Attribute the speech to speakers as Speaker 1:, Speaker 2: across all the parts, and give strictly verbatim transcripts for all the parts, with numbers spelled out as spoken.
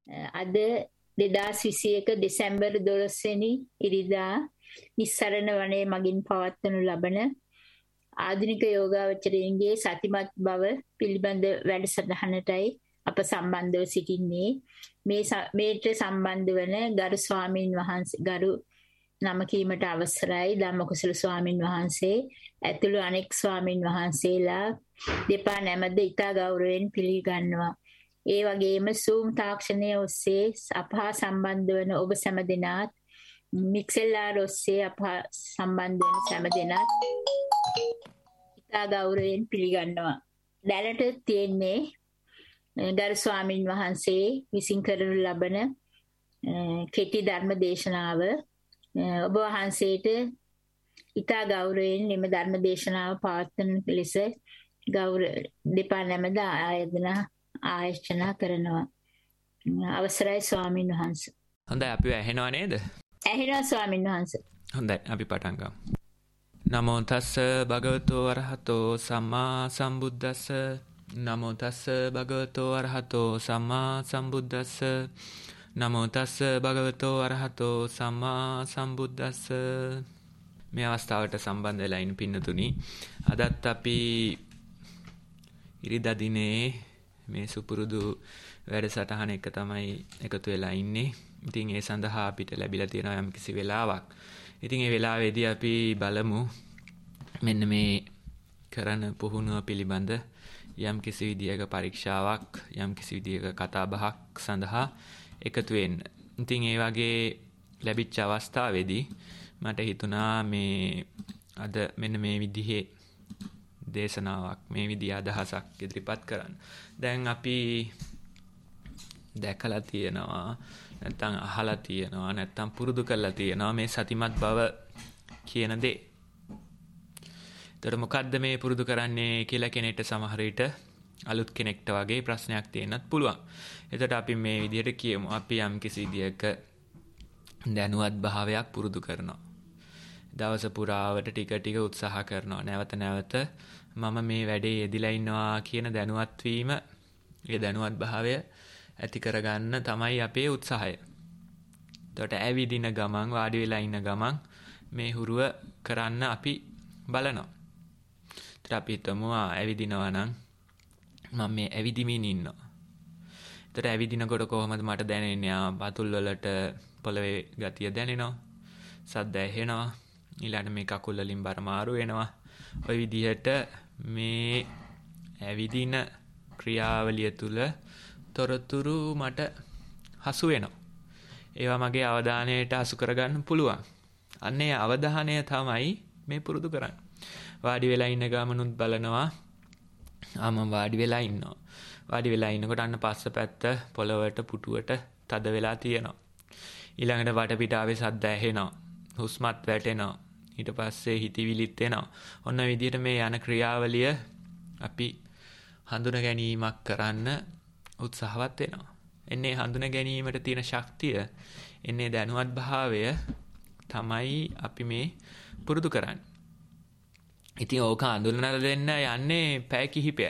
Speaker 1: අද දෙදාස් විසි එක දෙසැම්බර් දොළොස් වෙනි ඉරිදා නිස්සරණ වනයේ මගින් පවත්වනු ලබන ආධුනික යෝගාවචරයන්ගේ සතිමත් බව පිළිබඳ වැඩසටහනටයි අප සම්බන්ධව සිටින්නේ. මේ මේට සම්බන්ධ වන ගරු ස්වාමීන් වහන්සේ ගරු නම කීමට අවසරයි ධම්මකුසල ස්වාමීන් වහන්සේ ඇතුළු අනෙක් ස්වාමීන් වහන්සේලා දෙපා නැමද ඉතා ගෞරවයෙන් පිළිගන්නවා. ඒ වගේම Zoom තාක්ෂණය ඔස්සේ අපහා සම්බන්ධ වන ඔබ සැම දෙනාත් මික්සෙල්ලාර් ඔස්සේ අපහා සම්බන්ධ වන සැම දෙනාත් ඉතා ගෞරවයෙන් පිළිගන්නවා. දැනට තියෙන්නේ ගරු ස්වාමීන් වහන්සේ විසින් කරනු ලබන කෙටි ධර්ම දේශනාව. ඔබ වහන්සේට ඉතා ගෞරවයෙන් මෙම ධර්ම දේශනාව පවත්වන ලෙස ගෞරව දෙපා නැමද ආයතන ආයෝජනා කරනවා. අවසරයි ස්වාමීන් වහන්සේ.
Speaker 2: හොඳයි අපි ඇහෙනව නේද?
Speaker 1: ඇහෙනවා ස්වාමීන් වහන්සේ.
Speaker 2: හොඳයි අපි පටන් ගමු. නමෝ තස්ස භගවතෝ අරහතෝ සම්මා සම්බුද්දස්ස. නමෝ තස්ස භගවතෝ අරහතෝ සම්මා සම්බුද්දස්ස. නමෝ තස්ස භගවතෝ අරහතෝ සම්මා සම්බුද්දස්ස. මේ අවස්ථාවට සම්බන්ධ වෙලා ඉන්න පින්නතුනි, අදත් අපි ඉරිදා දිනේ මේ සුපුරුදු වැඩසටහන එක තමයි එකතු වෙලා ඉන්නේ. ඉතින් ඒ සඳහා අපිට ලැබිලා තියෙන යම් කිසි වෙලාවක්. ඉතින් ඒ වෙලාවේදී අපි බලමු මෙන්න මේ කරන පුහුණුව පිළිබඳ යම් කිසි විදියක පරීක්ෂාවක්, යම් කිසි විදියක කතා බහක් සඳහා එකතු වෙන්න. ඉතින් ඒ වගේ ලැබිච්ච අවස්ථාවේදී මට හිතුණා මේ අද මෙන්න මේ විදිහේ දේශනාවක්, මේ විදිහ අදහසක් ඉදිරිපත් කරන්න. දැන් අපි දැකලා තියෙනවා, නැත්තම් අහලා තියෙනවා, නැත්තම් පුරුදු කරලා තියෙනවා මේ සතිමත් බව කියන දේ. ඒතර මොකද්ද මේ පුරුදු කරන්නේ කියලා කෙනෙක්ට සමහර විට අලුත් කෙනෙක්ට වගේ ප්‍රශ්නයක් තියෙන්නත් පුළුවන්. එතකොට අපි මේ විදිහට කියමු, අපි යම් කිසි විදියක දැනුවත් භාවයක් පුරුදු කරනවා. දවස පුරාවට ටික ටික උත්සාහ කරනවා. නැවත නැවත මම මේ වැඩේ යෙදිලා ඉන්නවා කියන දැනුවත් වීම, ඒ දැනුවත් භාවය ඇති කරගන්න තමයි අපේ උත්සාහය. එතකොට ඇවිදින ගමන්, වාඩි වෙලා ඉන්න ගමන් මේ හුරුව කරන්න අපි බලනවා. එතකොට අපි හිතමු ඇවිදිනවා නම් මම මේ ඇවිදිමින් ඉන්නවා. එතකොට ඇවිදිනකොට කොහොමද මට දැනෙන්නේ? පතුල් වලට පොළවේ ගතිය දැනෙනවා. සද්ද ඇහෙනවා. ඊළඟට මේ කකුල් වලින් බර මාරු වෙනවා. ওই විදිහට මේ ඇවිදින ක්‍රියාවලිය තුල තොරතුරු මට හසු වෙනවා. ඒවා මගේ අවධානයට හසු කරගන්න පුළුවන්. අන්න ඒ අවධානය තමයි මේ පුරුදු කරන්නේ. වාඩි වෙලා ඉන්න ගමනුත් බලනවා. ආම වාඩි වෙලා ඉන්නවා. වාඩි වෙලා ඉන්නකොට අන්න පස්ස පැත්ත පොළවට පුටුවට තද වෙලා තියෙනවා. ඊළඟට වටපිටාවේ සද්ද ඇහෙනවා. හුස්මත් වැටෙනවා. ඊට පස්සේ හිතවිලිත් එනවා. ඔන්න විදිහට මේ යන ක්‍රියාවලිය අපි හඳුන ගැනීමක් කරන්න උත්සාහවත් වෙනවා. එන්නේ හඳුන ගැනීමට තියෙන ශක්තිය, එන්නේ දැනුවත් භාවය තමයි අපි මේ පුරුදු කරන්නේ. ඉතින් ඕක හඳුනලා දෙන්න යන්නේ පැය කිහිපයයි.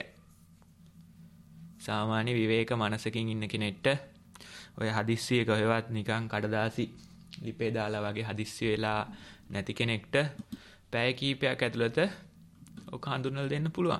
Speaker 2: සාමාන්‍ය විවේක මනසකින් ඉන්න කෙනෙක්ට ඔය හදිස්සිය කොහෙවත් නිකන් කඩදාසි ලිපේ දාලා වගේ හදිස්සි වෙලා නැති කෙනෙක්ට පැය කිහිපයක් ඇතුළත ඔක හඳුන්වලා දෙන්න පුළුවන්.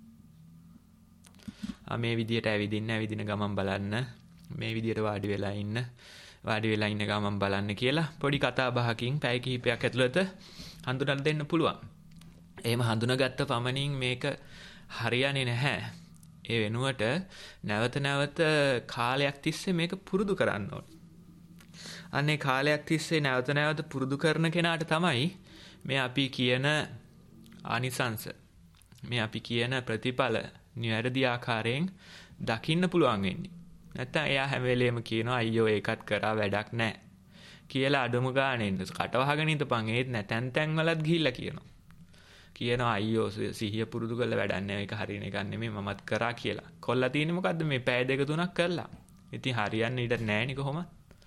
Speaker 2: ආ මේ විදියට ඇවිදින්න, ඇවිදින ගමන් බලන්න, මේ විදියට වාඩි වෙලා ඉන්න, වාඩි වෙලා ඉන්න ගමන් බලන්න කියලා පොඩි කතා බහකින් පැය කිහිපයක් ඇතුළත හඳුන්වලා දෙන්න පුළුවන්. එහෙම හඳුනාගත්ත පමණින් මේක හරියන්නේ නැහැ. ඒ වෙනුවට නැවත නැවත කාලයක් තිස්සේ මේක පුරුදු කරන්න ඕනේ. අනේ කාලයක් තිස්සේ නැවත නැවත පුරුදු කරන කෙනාට තමයි මේ අපි කියන ආනිසංස, මේ අපි කියන ප්‍රතිඵල නිවැරදි ආකාරයෙන් දකින්න පුළුවන් වෙන්නේ. නැත්තම් එයා හැම වෙලේම කියනවා අයියෝ ඒකත් කරා වැඩක් නැහැ කියලා අඩුම ගානේ කටවහගෙන ඉඳපන්. ඒත් නැතන් තැන් වලත් ගිහිල්ලා කියනවා. කියනවා අයියෝ සිහිය පුරුදු කරලා වැඩක් නැහැ, ඒක හරියන එකක් නෙමෙයි මමත් කරා කියලා. කොල්ලා තියෙන්නේ මොකද්ද මේ පැය දෙක තුනක් කරලා. ඉතින් හරියන්නේ ඉඩ නැහැ නේ කොහොමද?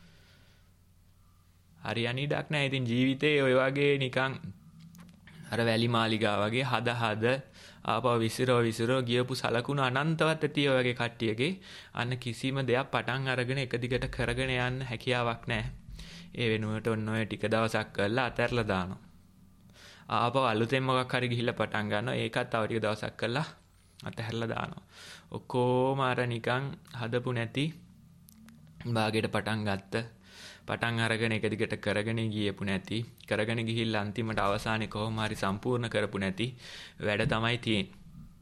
Speaker 2: හරියන්නේ ඉඩක් නැහැ. ඉතින් ජීවිතේ ඔය වගේ නිකන් අර වැලි මාලිගා වගේ හද හද ආපහු විසිරෝ විසිරෝ ගියපු සලකුණු අනන්තවත් ඇති ඔය වගේ කට්ටියගේ අන්න කිසිම දෙයක් පටන් අරගෙන එක දිගට කරගෙන යන්න හැකියාවක් නැහැ. ඒ වෙනුවට ඔන්න ඔය ටික දවසක් කරලා අතහැරලා දානවා. ආපහු අලුතෙන් මොකක් හරි ගිහිල්ලා පටන් ගන්නවා. ඒකත් තව ටික දවසක් කරලා අතහැරලා දානවා. ඔක්කොම අර නිකන් හදපු නැති භාගයට පටන් ගත්ත පටන් අරගෙන එක දිගට කරගෙන ගියපු නැති කරගෙන ගිහිල්ලා අන්තිමට අවසානයේ කොහොම හරි සම්පූර්ණ කරපු නැති වැඩ තමයි තියෙන්නේ.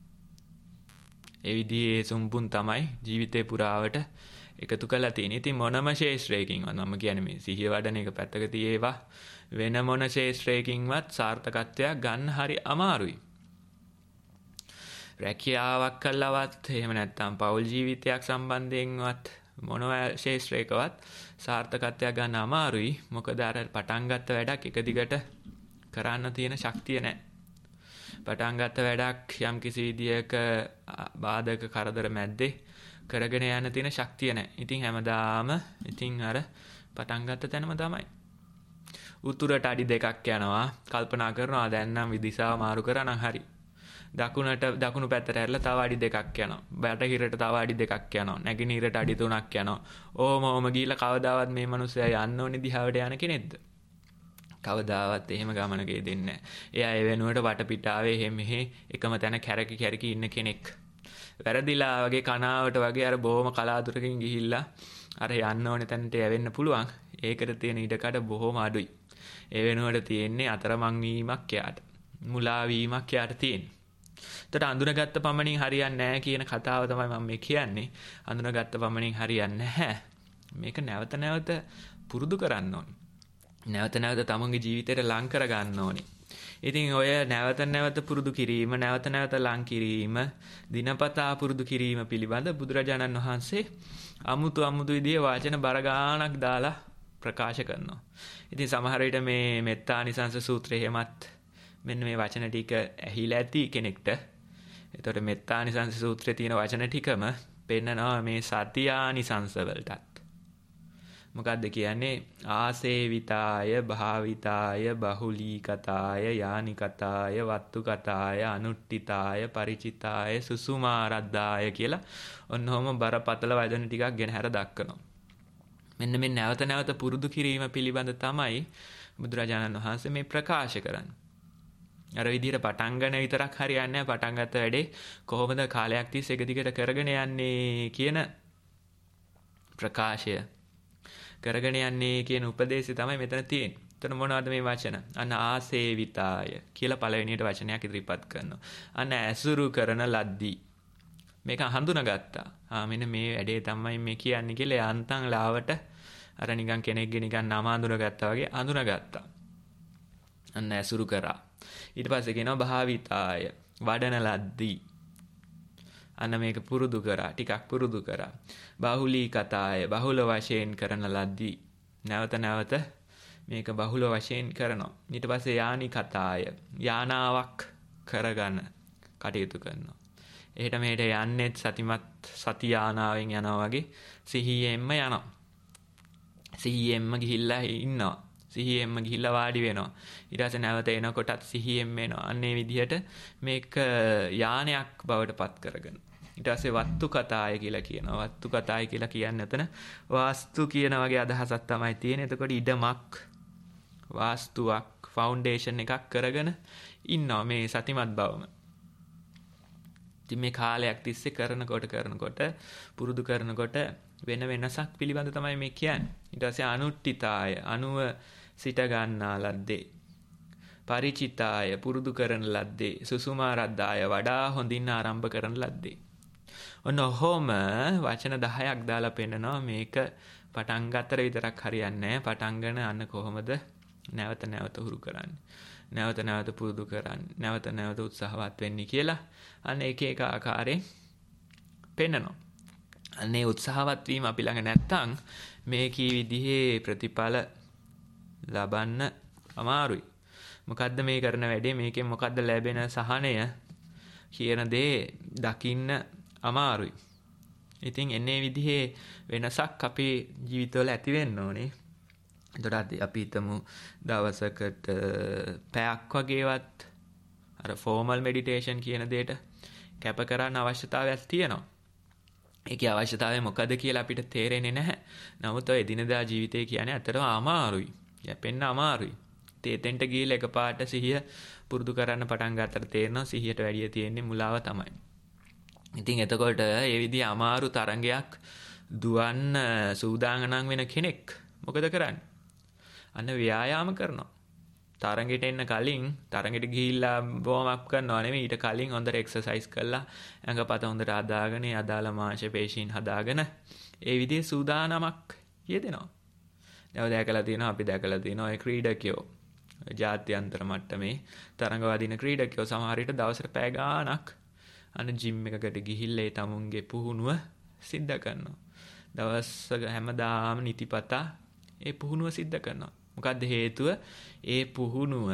Speaker 2: ඒ විදිහේ සුම්පුන් තමයි ජීවිතේ පුරාවට එකතු කරලා තියෙන්නේ. ඉතින් මොනම ශේෂ්ත්‍රයකින්වත් මම කියන්නේ මේ සිහිය වඩන එක පැත්තක තියේවා වෙන මොන ශේෂ්ත්‍රයකින්වත් සාර්ථකත්වයක් ගන්න හරි අමාරුයි. රැකියාවක් කළවත් එහෙම නැත්නම් පෞල් ජීවිතයක් සම්බන්ධයෙන්වත් මොනවා ශේෂ්ත්‍රයකවත් සාර්ථකත්වයක් ගන්න අමාරුයි. මොකද අර පටන් ගත්ත වැඩක් එක දිගට කරන්න තියෙන ශක්තිය නැහැ. පටන් ගත්ත වැඩක් යම් කිසි විදියක බාධක කරදර මැද්දේ කරගෙන යන්න තියෙන ශක්තිය නැහැ. ඉතින් හැමදාම ඉතින් අර පටන් ගත්ත තැනම තමයි. උතුරට අඩි දෙකක් යනවා. කල්පනා කරනවා දැන් නම් විදිශාව මාරු කරා නම් හරි. දකුණට දකුණු පැත්තට හැරලා තව අඩි දෙකක් යනවා. බටහිරට තව අඩි දෙකක් යනවා. නැගෙනහිරට අඩි තුනක් යනවා. ඕම ඕම ගිහිල්ලා කවදාවත් මේ මිනිස්සයා යන්න ඕනේ දිහාවට යන කෙනෙක්ද? කවදාවත් එහෙම ගමනක යෙදෙන්නේ නැහැ. එයා ඒ වෙනුවට වටපිටාවේ එහෙ මෙහෙ එකම තැන කැරකි කැරකි ඉන්න කෙනෙක්. වැරදිලා වගේ කනාවට වගේ අර බොහොම කලාතුරකින් ගිහිල්ලා අර යන්න ඕනේ තැනට යවෙන්න පුළුවන්. ඒකට තියෙන ඉඩකඩ බොහොම අඩුයි. ඒ වෙනුවට තියෙන්නේ අතරමං වීමක් යාට. මුලා වීමක් යාට තියෙන්නේ. එතකොට අඳුනගත්ත පමණින් හරියන්නේ නැහැ කියන කතාව තමයි මම මේ කියන්නේ. අඳුනගත්ත පමණින් හරියන්නේ නැහැ. මේක නැවත නැවත පුරුදු කරන්න ඕනේ. නැවත නැවත තමන්ගේ ජීවිතේට ලං කර ගන්න ඕනේ. ඉතින් ඔය නැවත නැවත පුරුදු කිරීම, නැවත නැවත ලං කිරීම, දිනපතා පුරුදු කිරීම පිළිබඳ බුදුරජාණන් වහන්සේ අමුතු අමුතු විදිහේ වචන බර ගාණක් දාලා ප්‍රකාශ කරනවා. ඉතින් සමහර විට මේ මෙත්තානිසංස සූත්‍රය එහෙමත් මෙන්න මේ වචන ටික ඇහිලා ඇති කෙනෙක්ට. එතකොට මෙත්තානිසංස සූත්‍රයේ තියෙන වචන ටිකම පෙන්නනවා මේ සතියානිසංස වලටත්. මොකද්ද කියන්නේ? ආසේවිතාය, භාවිතාය, බහුලීකතාය, යානිකතාය, වත්තුකතාය, අනුට්ඨිතාය, ಪರಿචිතාය, සුසුමාරද්දාය කියලා ඔන්නෝම බරපතල වචන ටිකක් ගෙන හැර දක්වනවා. මෙන්න මේ නැවත නැවත පුරුදු කිරීම පිළිබඳ තමයි බුදුරජාණන් වහන්සේ මේ ප්‍රකාශ කරන්නේ. අර විදිහට පටන් ගන්න විතරක් හරියන්නේ නැහැ. පටන් ගත්ත වැඩේ කොහොමද කාලයක් තිස්සේ එක දිගට කරගෙන යන්නේ කියන ප්‍රකාශය කරගෙන යන්නේ කියන උපදේශය තමයි මෙතන තියෙන්නේ. එතන මොනවද මේ වචන? අන්න ආසේවිතාය කියලා පළවෙනියට වචනයක් ඉදිරිපත් කරනවා. අන්න ඇසුරු කරන ලද්දී. මේක හඳුනාගත්තා. ආ මෙන්න මේ වැඩේ තමයි මේ කියන්නේ කියලා යන්තම් ලාවට අර නිකන් කෙනෙක්ගේ නිකන් නම අඳුනගත්තා වගේ අඳුනගත්තා. අන්න ඇසුරු කරා. ඊට පස්සේ කියනවා භාවිතාය, වඩන ලද්දී. අන්න මේක පුරුදු කරා, ටිකක් පුරුදු කරා. බහුලීකතාය, බහුල වශයෙන් කරන ලද්දී. නැවත නැවත මේක බහුල වශයෙන් කරනවා. ඊට පස්සේ යානිකතාය, යානාවක් කරගන්න කටයුතු කරනවා. එහෙට මෙහෙට යන්නේත් සතිමත් සති යානාවෙන් යනවා වගේ සිහියෙන්ම යනවා. සිහියෙන්ම ගිහිල්ලා ඉන්නවා. සිහියෙන්ම ගිහිල්ලා වාඩි වෙනවා. ඊට පස්සේ නැවත එනකොටත් සිහියෙන්ම එනවා. අන්න ඒ විදිහට මේක යානයක් බවට පත් කරගෙන. ඊට පස්සේ වත්තු කතාය කියලා කියනවා. වත්තු කතාය කියලා කියන්නේ එතන වාස්තු කියන වගේ අදහසක් තමයි තියෙන්නේ. එතකොට ඉඩමක්, වාස්තුවක්, ෆවුන්ඩේෂන් එකක් කරගෙන ඉන්නවා මේ සතිමත් බවම. ඉතින් මේ කාලයක් තිස්සේ කරනකොට කරනකොට පුරුදු කරනකොට වෙන වෙනසක් පිළිබඳ තමයි මේ කියන්නේ. ඊට පස්සේ අනුට්ඨිතාය, අනුව සිට ගන්නා ලද්දේ. ಪರಿචිතාය, පුරුදු කරන ලද්දේ. සුසුමාරද්දාය, වඩා හොඳින් ආරම්භ කරන ලද්දේ. ඔන්න ඔහොම වචන දහයක් දාලා පෙන්නනවා මේක පටන් ගන්නතර විතරක් හරියන්නේ නැහැ. පටන් ගන්න අන්න කොහොමද නැවත නැවත හුරු කරන්නේ. නැවත නැවත පුරුදු කරන්නේ. නැවත නැවත උත්සාහවත් වෙන්නේ කියලා අන්න එක එක ආකාරයෙන් පෙන්නනවා. අන්නේ උත්සාහවත් වීම අපි ළඟ නැත්තම් මේ කී විදිහේ ප්‍රතිඵල ලබන්න අමාරුයි. මොකද්ද මේ කරන වැඩේ? මේකෙන් මොකද්ද ලැබෙන සහනය කියන දේ දකින්න අමාරුයි. ඉතින් එන්නේ විදිහේ වෙනසක් අපේ ජීවිතවල ඇති වෙන්න ඕනේ. එතකොට අපි හිතමු දවසකට පැයක් වගේවත් අර ෆෝමල් මෙඩිටේෂන් කියන දෙයට කැප කරන්න අවශ්‍යතාවයක් තියෙනවා. ඒකේ අවශ්‍යතාවය මොකද කියලා අපිට තේරෙන්නේ නැහැ. නමුත් ඔය එදිනදා ජීවිතය කියන්නේ ඇත්තටම අමාරුයි. යැපෙන්න අමාරුයි. තේතෙන්ට ගිහලා එකපාරට සිහිය පුරුදු කරන්න පටන් ගන්නතර තේරෙනවා සිහියට වැඩිය තියෙන්නේ මුලාව තමයි. ඉතින් එතකොට මේ විදිහ අමාරු තරංගයක් දුවන්න සූදානම් වෙන කෙනෙක් මොකද කරන්නේ? අන්න ව්‍යායාම කරනවා. තරංගෙට එන්න කලින් තරංගෙට ගිහිල්ලා වෝම් අප් කරනවා නෙමෙයි ඊට කලින් හොඳට එක්සර්සයිස් කරලා ඇඟපත හොඳට හදාගෙන අදාළ මාංශ පේශීන් හදාගෙන ඒ විදිහේ සූදානමක් යෙදෙනවා. දැන් දැකලා තියෙනවා අපි දැකලා තියෙනවා ඒ ක්‍රීඩකයෝ ජාත්‍යන්තර මට්ටමේ තරඟ වදින ක්‍රීඩකයෝ සමහර විට දවසට පැය ගාණක් අන්න ජිම් එකකට ගිහිල්ලා ඒ තමුන්ගේ පුහුණුව සිද්ධ කරනවා. දවස් හැමදාම නිතිපතා ඒ පුහුණුව සිද්ධ කරනවා. මොකද්ද හේතුව? ඒ පුහුණුව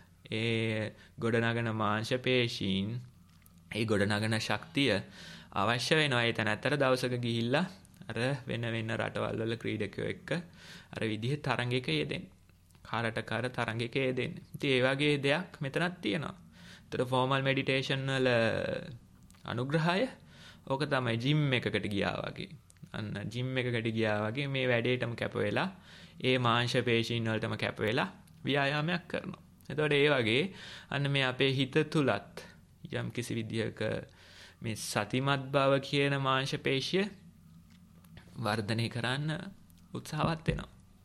Speaker 2: ඒ ගොඩනගන මාංශ පේශීන් ඒ ගොඩනගන ශක්තිය අවශ්‍ය වෙනවා ඒ තැනත්තර දවසක ගිහිල්ලා අර වෙන වෙන රටවල් වල ක්‍රීඩකයෝ එක්ක අර විදිහේ තරඟයක යෙදෙන්න. කාරට කාර තරඟයක යෙදෙන්න. ඉතින් ඒ වගේ දෙයක් මෙතනක් තියෙනවා. ඒතර ෆෝමල් මෙඩිටේෂන් වල අනුග්‍රහය ඕක තමයි ජිම් එකකට ගියා වගේ. අන්න ජිම් එකකට ගියා වගේ මේ වැඩේටම කැප වෙලා ඒ මාංශ පේශීන් වලටම කැප වෙලා ව්‍යායාමයක් කරනවා. එතකොට ඒ වගේ අන්න මේ අපේ හිත තුලත් යම් කිසි විදියක මේ සතිමත් බව කියන මාංශ පේශිය වර්ධනය කරන්න උත්සාහවත් වෙනවා.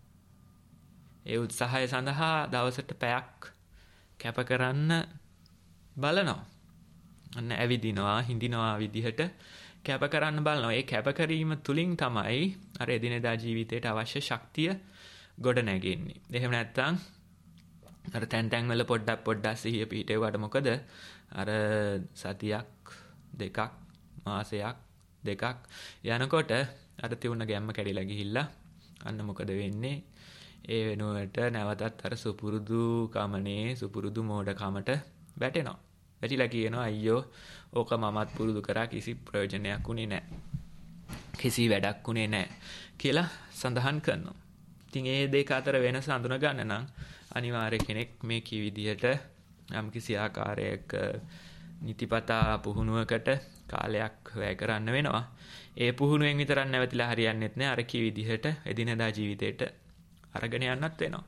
Speaker 2: ඒ උත්සාහය සඳහා දවසට පැයක් කැප කරන්න බලනවා. අන්න ඇවිදිනවා, හිඳිනවා විදිහට කැප කරන්න බලනවා. ඒ කැප කිරීම තුලින් තමයි අර එදිනෙදා ජීවිතයට අවශ්‍ය ශක්තිය ගොඩ නැගෙන්නේ. එහෙම නැත්නම් අර තැන් තැන් වල පොඩ්ඩක් පොඩ්ඩක් සිහිය පිහිටෙවට මොකද අර සතියක් දෙකක් මාසයක් දෙකක් යනකොට අර තියුණ ගැම්ම කැඩිලා ගිහිල්ලා අන්න මොකද වෙන්නේ? ඒ වෙනුවට නැවතත් අර සුපුරුදු කමනේ සුපුරුදු මෝඩකමට වැටෙනවා. වැටිලා කියනවා අයියෝ ඕක මමත් පුරුදු කරා කිසි ප්‍රයෝජනයක් උනේ නැහැ. කිසි වැඩක් උනේ නැහැ කියලා සඳහන් කරනවා. ඉතින් ඒ දෙක අතර වෙනස අඳුන ගන්න නම් අනිවාර්ය කෙනෙක් මේ කී විදිහට යම් කිසි ආකාරයක නිතිපතා පුහුණුවකට කාලයක් වැය කරන්න වෙනවා. ඒ පුහුණුවෙන් විතරක් නැවතිලා හරියන්නේත් නැහැ. අර කී විදිහට එදිනදා ජීවිතේට අරගෙන යන්නත් වෙනවා.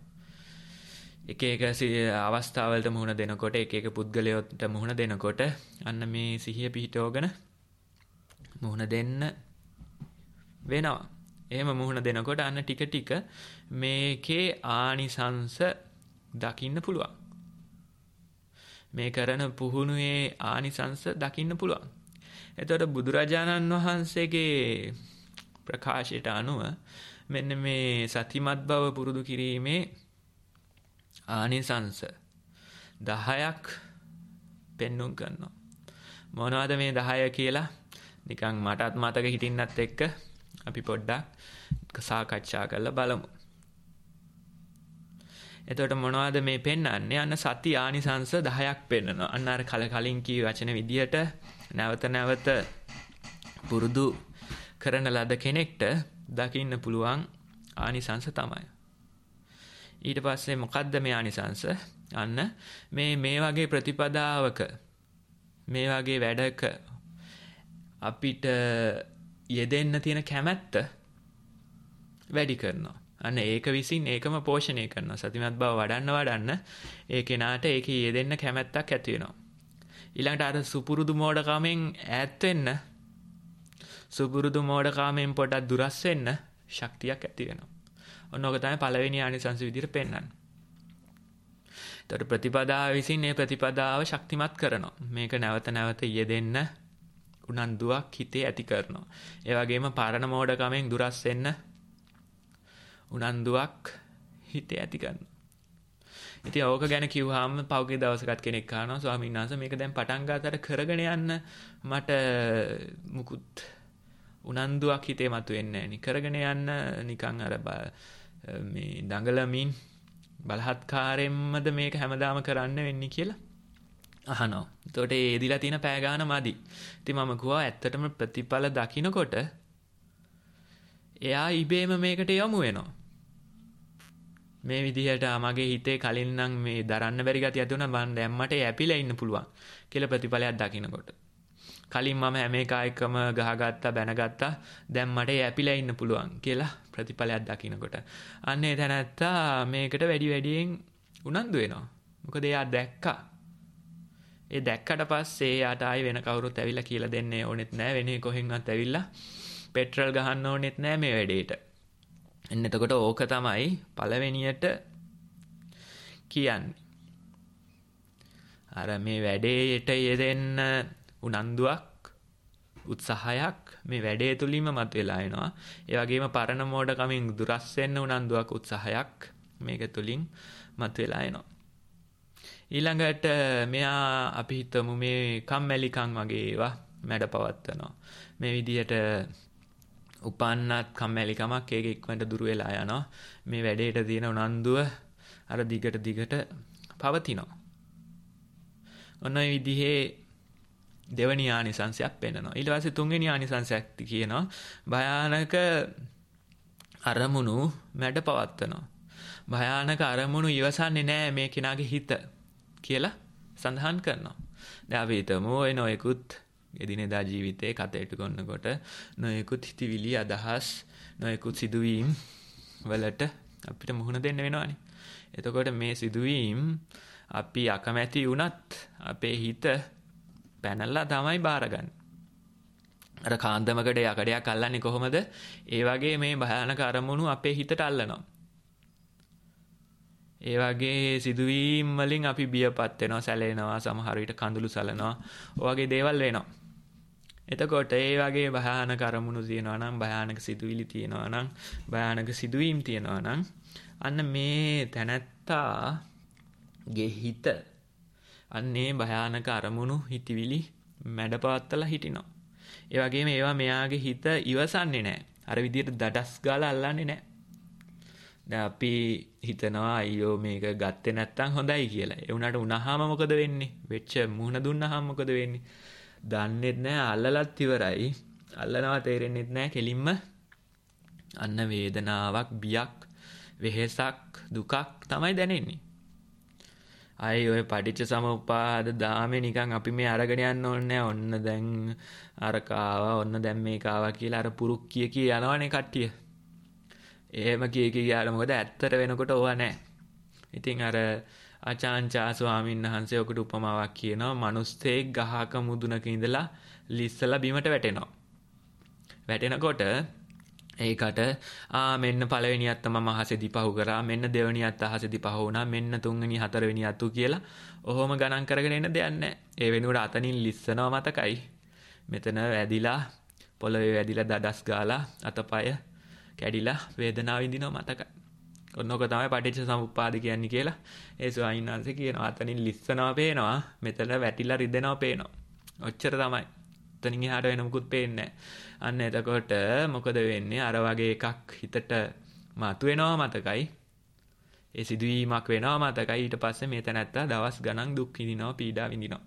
Speaker 2: එක එක අවස්ථාවලට මුහුණ දෙනකොට එක එක පුද්ගලයන්ට මුහුණ දෙනකොට අන්න මේ සිහිය පිහිටවගෙන මුහුණ දෙන්න වෙනවා. එහෙම මුහුණ දෙනකොට අන්න ටික ටික මේකේ ආනිසංස දකින්න පුළුවන්. මේ කරන පුහුණුවේ ආනිසංස දකින්න පුළුවන්. එතකොට බුදුරජාණන් වහන්සේගේ ප්‍රකාශයට අනුව මෙන්න මේ සතිමත් බව පුරුදු කිරීමේ ආනිසංස දහයක් පෙන්වුම් කරනවා. මොනවද මේ දහය කියලා නිකන් මටත් මතක හිටින්නත් එක්ක අපි පොඩ්ඩක් සාකච්ඡා කරලා බලමු. එතකොට මොනවද මේ පෙන්වන්නේ? අන්න සති ආනිසංස දහයක් පෙන්වනවා. අන්න අර කල කලින් කී වචන විදියට නැවත නැවත පුරුදු කරන ලද කෙනෙක්ට දකින්න පුළුවන් ආනිසංස තමයි. ඊට පස්සේ මොකද්ද මේ ආනිසංස? අන්න මේ මේ වගේ ප්‍රතිපදාවක මේ වගේ වැඩක අපිට යෙදෙන්න තියෙන කැමැත්ත වැඩි කරනවා. අන්න ඒක විසින් ඒකම පෝෂණය කරනවා. සතිමත් බව වඩන්න වඩන්න ඒ කෙනාට ඒකේ යෙදෙන්න කැමැත්තක් ඇති වෙනවා. ඊළඟට අර සුපුරුදු මෝඩකමෙන් ඈත් වෙන්න සුපුරුදු මෝඩකමෙන් පොඩක් දුරස් වෙන්න ශක්තියක් ඇති වෙනවා. ඔන්න ඔක තමයි පළවෙනි ආනිසංස විදිහට පෙන්වන්නේ. ඒතර ප්‍රතිපදාව විසින් මේ ප්‍රතිපදාව ශක්තිමත් කරනවා. මේක නැවත නැවත යෙදෙන්න උනන්දුවක් හිතේ ඇති කරනවා. ඒ වගේම පරණ මෝඩකමෙන් දුරස් වෙන්න උනන්දුවක් හිතේ ඇති කරනවා. ඉතින් ඕක ගැන කිව්වහම පෞගේ දවසකට කෙනෙක් අහනවා ස්වාමීන් වහන්සේ මේක දැන් පටන් ගන්නතර කරගෙන යන්න මට මුකුත් උනන්දුවක් හිතේ මතුවෙන්නේ නැහැ නේ. කරගෙන යන්න නිකන් අර මේ දඟලමින් බලහත්කාරයෙන්මද මේක හැමදාම කරන්න වෙන්නේ කියලා අහනවා. එතකොට ඒ එදිලා තියෙන පෑ ගාන මදි. ඉතින් මම කිව්වා ඇත්තටම ප්‍රතිඵල දකින්නකොට එයා ඉබේම මේකට යොමු වෙනවා. මේ විදිහට මගේ හිතේ කලින් නම් මේ දරන්න බැරි ගතිය ඇති වුණා මම දැන් මට යැපිලා ඉන්න පුළුවන් කියලා ප්‍රතිඵලයක් දකින්නකොට. කලින් මම හැම එකම ගහගත්තා බැනගත්තා දැන් මට යැපිලා ඉන්න පුළුවන් කියලා ප්‍රතිඵලයක් දකින්නකොට. අන්න ඒ තැනත්තා මේකට වැඩි වැඩියෙන් උනන්දු වෙනවා. මොකද එයා දැක්කා. ඒ දැක්කට පස්සේ යාට ආයි වෙන කවුරුත් ඇවිල්ලා කියලා දෙන්නේ ඕනෙත් නැහැ. වෙනේ කොහෙන්වත් ඇවිල්ලා පෙට්‍රල් ගහන්න ඕනෙත් නැහැ මේ වැඩේට. එන්න එතකොට ඕක තමයි පළවෙනියට කියන්නේ. අර මේ වැඩේට යෙදෙන්න උනන්දුවක් උත්සාහයක් මේ වැඩේ තුලින්ම මතුවලා එනවා. ඒ වගේම පරණ මෝඩකමින් දුරස් වෙන්න උනන්දුවක් උත්සාහයක් මේක තුලින් මතුවලා එනවා. ඊළඟට මෙයා අපි හිතමු මේ කම්මැලිකම් වගේ ඒවා මැඩපවත්වනවා. මේ විදිහට උපන්නත් කම්මැලිකමක් ඒක ඉක්මනට දුර වෙලා යනවා. මේ වැඩේට තියෙන උනන්දුව අර දිගට දිගට පවතිනවා. ඔන්න ඔය විදිහේ දෙවනි ආනිසංසයක් පෙන්නනවා. ඊට පස්සේ තුන්වෙනි ආනිසංසයක් කියනවා භයානක අරමුණු මැඩපවත්වනවා. භයානක අරමුණු ඉවසන්නේ නැහැ මේ කෙනාගේ හිත කියලා සඳහන් කරනවා. දැන් අපි හිතමු ඔය නොයෙකුත් එදිනෙදා ජීවිතේ කටයුතු කරනකොට නොයෙකුත් හිතවිලි අදහස් නොයෙකුත් සිදුවීම් වලට අපිට මුහුණ දෙන්න වෙනවානේ. එතකොට මේ සිදුවීම් අපි අකමැති වුණත් අපේ හිත පැනලා තමයි බාරගන්නේ. අර කාන්දමකට යකඩයක් අල්ලන්නේ කොහොමද? ඒ වගේ මේ භයානක අරමුණු අපේ හිතට අල්ලනවා. ඒ වගේ සිදුවීම් වලින් අපි බියපත් වෙනවා, සැලෙනවා, සමහර විට කඳුළු සලනවා. ඔය වගේ දේවල් වෙනවා. එතකොට ඒ වගේ භයානක අරමුණු තියෙනවා නම්, භයානක සිදුවිලි තියෙනවා නම්, භයානක සිදුවීම් තියෙනවා නම් අන්න මේ තැනැත්තාගේ හිත අන්නේ භයානක අරමුණු හිතවිලි මැඩපවත්තලා හිටිනවා. ඒ වගේම ඒවා මෙයාගේ හිත ඉවසන්නේ නැහැ. අර විදිහට දඩස් ගාලා අල්ලන්නේ නැහැ. දැන් අපි හිතනවා අයියෝ මේක ගත්තේ නැත්තම් හොඳයි කියලා. ඒ උනාට උනහම මොකද වෙන්නේ? වෙච්ච මුහුණ දුන්නාම මොකද වෙන්නේ? දන්නේත් නැහැ අල්ලලත් ඉවරයි. අල්ලනවා තේරෙන්නේත් නැහැ කෙලින්ම අන්න වේදනාවක්, බියක්, වෙහෙසක්, දුකක් තමයි දැනෙන්නේ. අය ඔය පටිච්ච සමුප්පාද දාමේ නිකන් අපි මේ අරගෙන යන්න ඕනේ නැහැ. ඔන්න දැන් අරක ආවා, ඔන්න දැන් මේක ආවා කියලා අර පුරුක් කිය කිය යනවනේ කට්ටිය. එහෙම කිය කිය ගියාට මොකද ඇත්තට වෙනකොට ඕවා නැහැ. ඉතින් අර ආචාන්චා ස්වාමීන් වහන්සේ ඔකට උපමාවක් කියනවා. මිනිස්සෙක් ගහක මුදුනක ඉඳලා ලිස්සලා බිමට වැටෙනවා. වැටෙනකොට ඒකට ආ මෙන්න පළවෙනි අත්ත මම අහසේදී පහු කරා, මෙන්න දෙවෙනි අත්ත අහසේදී පහු වුණා, මෙන්න තුන්වෙනි හතරවෙනි අතු කියලා ඔහොම ගණන් කරගෙන එන්න දෙයක් නැහැ. ඒ වෙනුවට අතනින් ලිස්සනවා මතකයි. මෙතන වැදිලා පොළවේ වැදිලා දඩස් ගාලා අතපය කැඩිලා වේදනාව විඳිනවා මතකයි. ඔන්නෝක තමයි පටිච්ච සමුප්පාද කියන්නේ කියලා ඒ ස්වාමීන් වහන්සේ කියනවා. අතනින් ලිස්සනවා පේනවා, මෙතන වැටිලා රිදෙනවා පේනවා. ඔච්චර තමයි. එතනින් එහාට වෙන මොකුත් පේන්නේ නැහැ. අන්න එතකොට මොකද වෙන්නේ? අර වගේ එකක් හිතට මතුවෙනවා මතකයි. ඒ සිදුවීමක් වෙනවා මතකයි. ඊට පස්සේ මේ තැනත්තා දවස් ගණන් දුක් විඳිනවා, පීඩා විඳිනවා.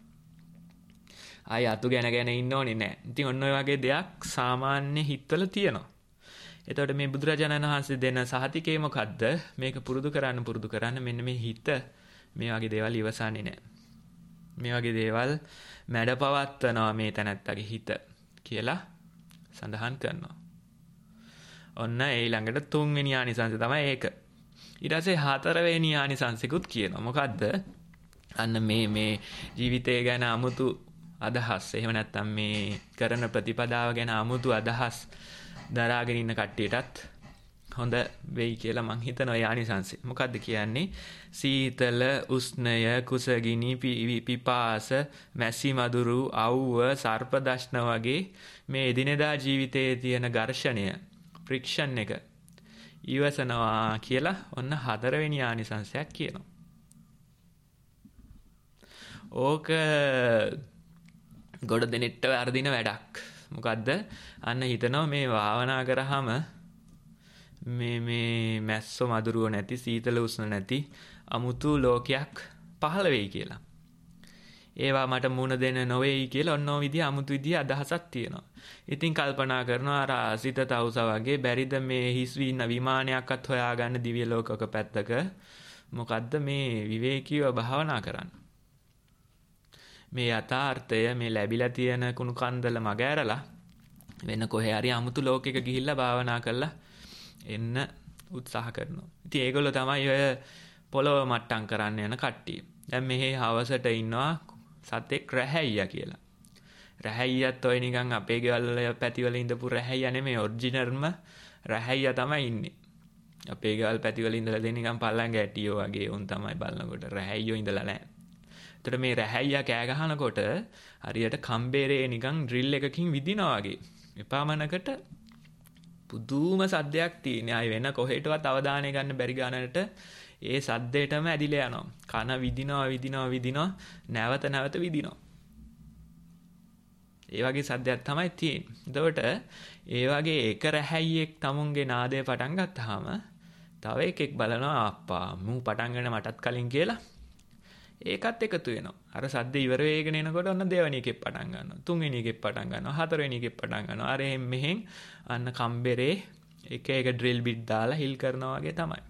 Speaker 2: ආයි අතු ගැන ගැන ඉන්න ඕනේ නැහැ. ඉතින් ඔන්න ඔය වගේ දෙයක් සාමාන්‍ය හිතවල තියෙනවා. එතකොට මේ බුදුරජාණන් වහන්සේ දෙන සහතිකේ මොකද්ද? මේක පුරුදු කරන්න පුරුදු කරන්න මෙන්න මේ හිත මේ වගේ දේවල් ඉවසන්නේ නැහැ. මේ වගේ දේවල් මැඩපවත්වනවා මේ තැනැත්තගේ හිත කියලා සඳහන් කරනවා. ඔන්න ඊළඟට තුන්වෙනි ආනිසංසය තමයි ඒක. ඊට පස්සේ හතරවෙනි ආනිසංසිකුත් කියනවා. මොකද්ද? අන්න මේ මේ ජීවිතය ගැන 아무තු අදහස්, එහෙම නැත්නම් මේ කරන ප්‍රතිපදාව ගැන 아무තු අදහස් දරාගෙන ඉන්න කට්ටියටත් හොඳ වෙයි කියලා මං හිතනවා. ඒ ආනිසංසය මොකද්ද කියන්නේ? සීතල, උෂ්ණය, කුසගිනි, පිපාස, මැසි මදුරු, අවුව, සර්ප දෂ්ණ වගේ මේ එදිනෙදා ජීවිතයේ තියෙන ඝර්ෂණය, ෆ්‍රික්ෂන් එක ඉවසනවා කියලා ඔන්න හතරවෙනි ආනිසංසයක් කියනවා. ඕක ගොඩ දෙනෙට්ට වර්ධින වැඩක්. මොකද්ද? අන්න හිතනවා මේ භාවනා කරාම මේ මේ මැස්සෝ මදුරුව නැති, සීතල උෂ්ණ නැති අමුතු ලෝකයක් පහළ වෙයි කියලා. ඒවා මට මුණ දෙන්න නොවේයි කියලා ඔන්න ඔය විදිහ අමුතු විදිහ අදහසක් තියෙනවා. ඉතින් කල්පනා කරනවා අර සිත තවුස වගේ බැරිද මේ හිස් වින්න විමානයක්වත් හොයාගන්න දිව්‍ය ලෝකක පැත්තක මොකද්ද මේ විවේකීව භාවනා කරන්න. මේ යථාර්ථය මේ ලැබිලා තියෙන කුණු කන්දල මග ඇරලා වෙන කොහේ හරි අමුතු ලෝකයක ගිහිල්ලා භාවනා කරලා එන්න උත්සාහ කරනවා. ඉතින් ඒගොල්ලෝ තමයි ඔය පොළොව මට්ටම් කරන්න යන කට්ටිය. දැන් මෙහි හවසට ඉන්නවා සතෙක් රැහැයියා කියලා. රැහැයියත් ඔය නිකන් අපේ ගෙවල් වල පැතිවල ඉඳපු රැහැයියා නෙමෙයි ඔරිජිනල්ම රැහැයියා තමයි ඉන්නේ. අපේ ගෙවල් පැතිවල ඉඳලා දෙන නිකන් පල්ලං ගැටියෝ වගේ උන් තමයි බලනකොට රැහැයියෝ ඉඳලා නැහැ. එතකොට මේ රැහැයියා කෑ ගහනකොට හරියට කම්බේරේ නිකන් ඩ්‍රිල් එකකින් විදිනවා වගේ. එපාමනකට පුදුම සද්දයක් තියෙනවා. ආයි වෙන කොහෙටවත් අවධානය ගන්න බැරි ගානකට ඒ සද්දේටම ඇදිලා යනවා. කන විදිනවා විදිනවා විදිනවා නැවත නැවත විදිනවා. ඒ වගේ සද්දයක් තමයි තියෙන්නේ. එතකොට ඒ වගේ එක රැහැයියෙක් තමුන්ගේ නාදය පටන් ගත්තාම තව එකෙක් බලනවා අප්පා මූ පටන් ගන්න මටත් කලින් කියලා. ඒකත් එකතු වෙනවා. අර සද්ද ඉවර වෙගෙන එනකොට ඔන්න දෙවෙනි එකෙක් පටන් ගන්නවා. තුන්වෙනි එකෙක් පටන් ගන්නවා. හතරවෙනි එකෙක් පටන් ගන්නවා. අර එහෙන් මෙහෙන් අන්න කම්බරේ එක එක ඩ්‍රිල් බිට් දාලා හිල් කරනවා වගේ තමයි.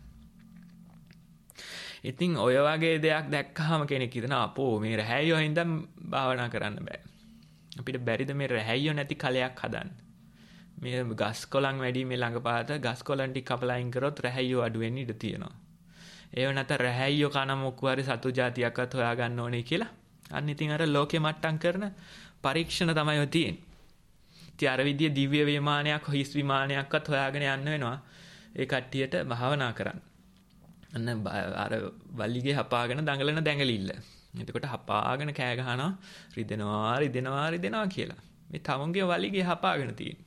Speaker 2: ඉතින් ඔය වගේ දෙයක් දැක්කහම කෙනෙක් හිතනවා අපෝ මේ රැහැයියෝ හින්දා භාවනා කරන්න බෑ. අපිට බැරිද මේ රැහැයියෝ නැති කලයක් හදන්න. මේ ගස් කොළන් වැඩි මේ ළඟපාත ගස් කොළන් ටික කපලා අයින් කරොත් රැහැයියෝ අඩු වෙන්න ඉඩ තියෙනවා. ඒව නැත රැහැයියෝ කන මොකු හරි සතු జాතියක්වත් හොයාගන්න ඕනේ කියලා. අන්න ඉතින් අර ලෝකෙ මට්ටම් කරන පරීක්ෂණ තමයි ඔය තියෙන්නේ. ඉතින් අර විදිය දිව්‍ය විමානයක් හිස් විමානයක්වත් හොයාගෙන යන්න වෙනවා. ඒ කට්ටියට භාවනා කරන්න. අන්න අර වලිගේ හපාගෙන දඟලන දැඟලිල්ල. එතකොට හපාගෙන කෑ ගහනවා රිදෙනවා රිදෙනවා රිදෙනවා කියලා. මේ තමුන්ගේ වලිගේ හපාගෙන තියෙන්නේ.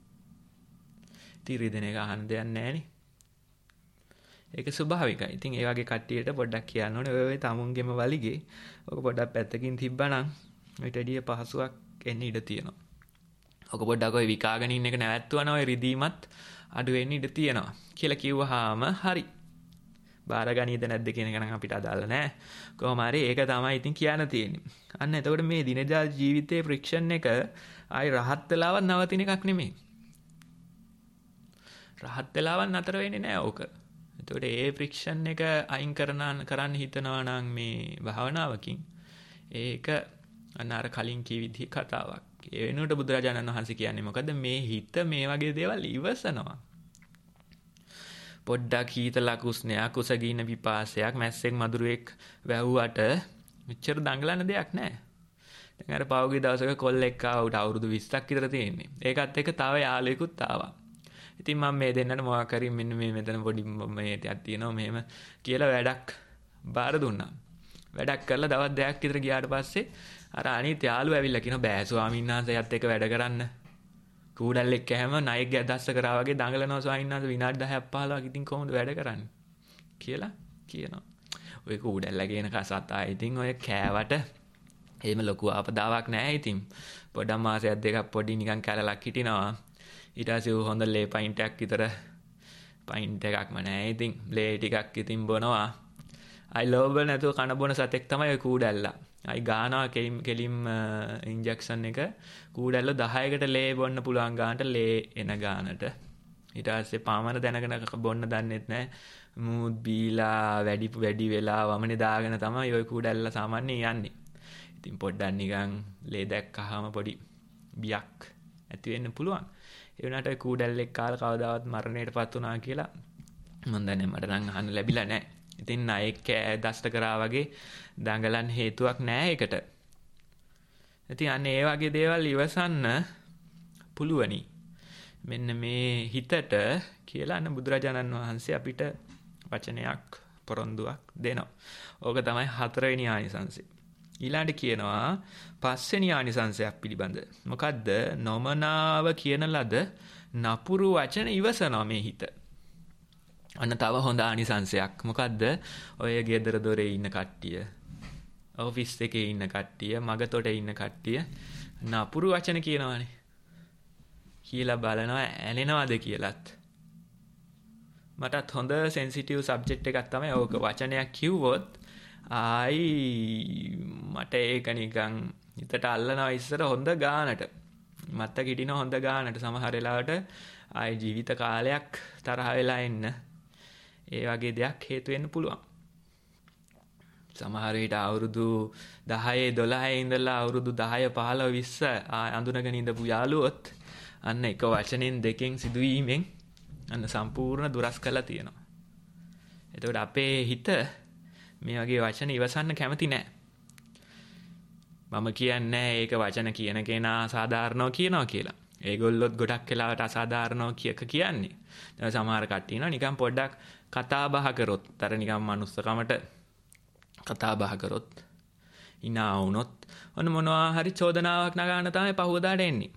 Speaker 2: ඉතින් රිදෙන එක අහන්න දෙයක් නැහැනේ. ඒක ස්වභාවිකයි. ඉතින් ඒ වගේ කට්ටියට පොඩ්ඩක් කියන්න ඕනේ ඔය ඔය තමුන්ගේම වලිගේ ඔක පොඩ්ඩක් පැත්තකින් තිබ්බනම් ඔයිට එඩිය පහසුවක් එන්න ඉඩ තියෙනවා. ඔක පොඩ්ඩක් ඔය විකාගෙන ඉන්න එක නැවැත්තුවන ඔය රිදීමත් අඩු වෙන්න ඉඩ තියෙනවා කියලා කිව්වහම හරි. බාරගනීද නැද්ද කියන එක නම් අපිට අදාළ නැහැ. කොහොම හරි ඒක තමයි ඉතින් කියන්න තියෙන්නේ. අන්න එතකොට මේ දිනදා ජීවිතයේ ෆ්‍රික්ෂන් එක ආයි රහත් වෙලාවත් නවතින එකක් නෙමෙයි. රහත් වෙලාවත් නතර වෙන්නේ නැහැ ඕක. එතකොට ඒ ෆ්‍රික්ෂන් එක අයින් කරන කරන්න හිතනවා නම් මේ භාවනාවකින් ඒක අන්න අර කලින් කී විදිහේ කතාවක්. ඒ වෙනුවට බුදුරජාණන් වහන්සේ කියන්නේ මොකද්ද මේ හිත මේ වගේ දේවල් ඉවසනවා. පොඩ්ඩක් හීතල කුස්නයක් කුසගින විපාසයක් මැස්සෙක් මදුරුවෙක් වැහුවට මෙච්චර දඟලන දෙයක් නැහැ. දැන් අර පෞගේ දවසක කොල්ලෙක් ආවට අවුරුදු විස්සක් විතර තියෙන්නේ. ඒකත් එක්ක තව යාළුවෙකුත් ආවා. ඉතින් මම මේ දෙන්නට මොකක් හරි මෙන්න මේ මෙතන පොඩි මේ ටිකක් තියෙනවා මෙහෙම කියලා වැඩක් බාර දුන්නා. වැඩක් කරලා දවස් දෙකක් විතර ගියාට පස්සේ අර අනිත් යාළුවා ඇවිල්ලා කියනවා බෑ ස්වාමීන් වහන්සේයත් එක්ක වැඩ කරන්න. කූඩල්ලෙක් කැම ණයෙක් ගැදස්ස කරා වගේ දඟලනවා ස්වාමීන් වහන්සේ විනාඩි දහයක් පහළොවක් ඉතින් කොහොමද වැඩ කරන්නේ කියලා කියනවා. ඔය කූඩල්ලා කියන කසතා ඉතින් ඔය කෑවට එහෙම ලොකු ආපදාවක් නැහැ ඉතින්. පොඩක් මාසයක් දෙකක් පොඩි නිකන් කැලලක් හිටිනවා. ඊට පස්සේ හොඳ ලේ පයින්ට් එකක් විතර පයින්ට් එකක්ම නැහැ ඉතින් ලේ ටිකක් ඉතින් බොනවා. අයි ලෝබ නැතුව කන බොන සතෙක් තමයි ඔය කූඩල්ලා. අයි ගානවා කෙලිම් ඉන්ජෙක්ෂන් එක කූඩල්ල දහයකට ලේ බොන්න පුළුවන් ගානට ලේ එන ගානට. ඊට පස්සේ පාමර දැනගෙන බොන්න දන්නෙත් නැහැ. මූත් බීලා වැඩි වැඩි වෙලා වමනේ දාගෙන තමයි ඔය කූඩල්ලා සාමාන්‍යයෙන් යන්නේ. ඉතින් පොඩ්ඩක් නිකන් ලේ දැක්කහම පොඩි බියක් ඇති වෙන්න පුළුවන්. ඒ වුණාට ඔය කූඩල්ලෙක් කාලා කවදාවත් මරණයටපත් වුණා කියලා මම දන්නේ මට නම් අහන්න ලැබිලා නැහැ. ඉතින් ණයෙක් දෂ්ට කරා වගේ දඟලන් හේතුවක් නැහැ ඒකට. ඉතින් අන්න ඒ වගේ දේවල් ඉවසන්න පුළුවනි. මෙන්න මේ හිතට කියලා අන්න බුදුරජාණන් වහන්සේ අපිට වචනයක් පොරොන්දුවක් දෙනවා. ඕක තමයි හතරවෙනි ආනිසංසය. ඊළඟට කියනවා පස්වෙනි ආනිසංසයක් පිළිබඳ. මොකද්ද? නොමනාව කියන ලද නපුරු වචන ඉවසනවා මේ හිත. අන්න තව හොඳ ආනිසංසයක්. මොකද්ද? ඔය ගෙදර දොරේ ඉන්න කට්ටිය, ඔෆිස් එකේ ඉන්න කට්ටිය, මගතොටේ ඉන්න කට්ටිය නපුරු වචන කියනවානේ. කියලා බලනවා ඇලෙනවද කියලාත්. මටත් හොඳ සෙන්සිටිව් සබ්ජෙක්ට් එකක් තමයි ඕක. වචනයක් කිව්වොත් ආයි මට ඒක නිකන් හිතට අල්ලනවා ඉස්සර හොඳ ගානට. මත්තක හිටින හොඳ ගානට සමහර වෙලාවට ආයි ජීවිත කාලයක් තරහ වෙලා එන්න ඒ වගේ දෙයක් හේතු වෙන්න පුළුවන්. සමහර විට අවුරුදු දහය දොළහ ඉඳලා අවුරුදු දහය පහළොව විස්ස අඳුනගෙන ඉඳපු යාළුවොත් අන්න එක වචනෙන් දෙකෙන් සිදුවීමෙන් අන්න සම්පූර්ණ දුරස් කළා තියෙනවා. එතකොට අපේ හිත මේ වගේ වචන ඉවසන්න කැමති නැහැ. මම කියන්නේ ඒක වචන කියන කෙනා අසාධාරණව කියනවා කියලා. ඒගොල්ලොත් ගොඩක් වෙලාවට අසාධාරණව කියක කියන්නේ. දැන් සමහර කට්ටිය ඉන්නවා නිකන් පොඩ්ඩක් කතා බහ කරොත් අර නිකන් මනුස්සකමට කතා බහ කරොත් hina වුණොත් ඔන්න මොනවා හරි චෝදනාවක් නගන්න තමයි පහුවදාට එන්නේ.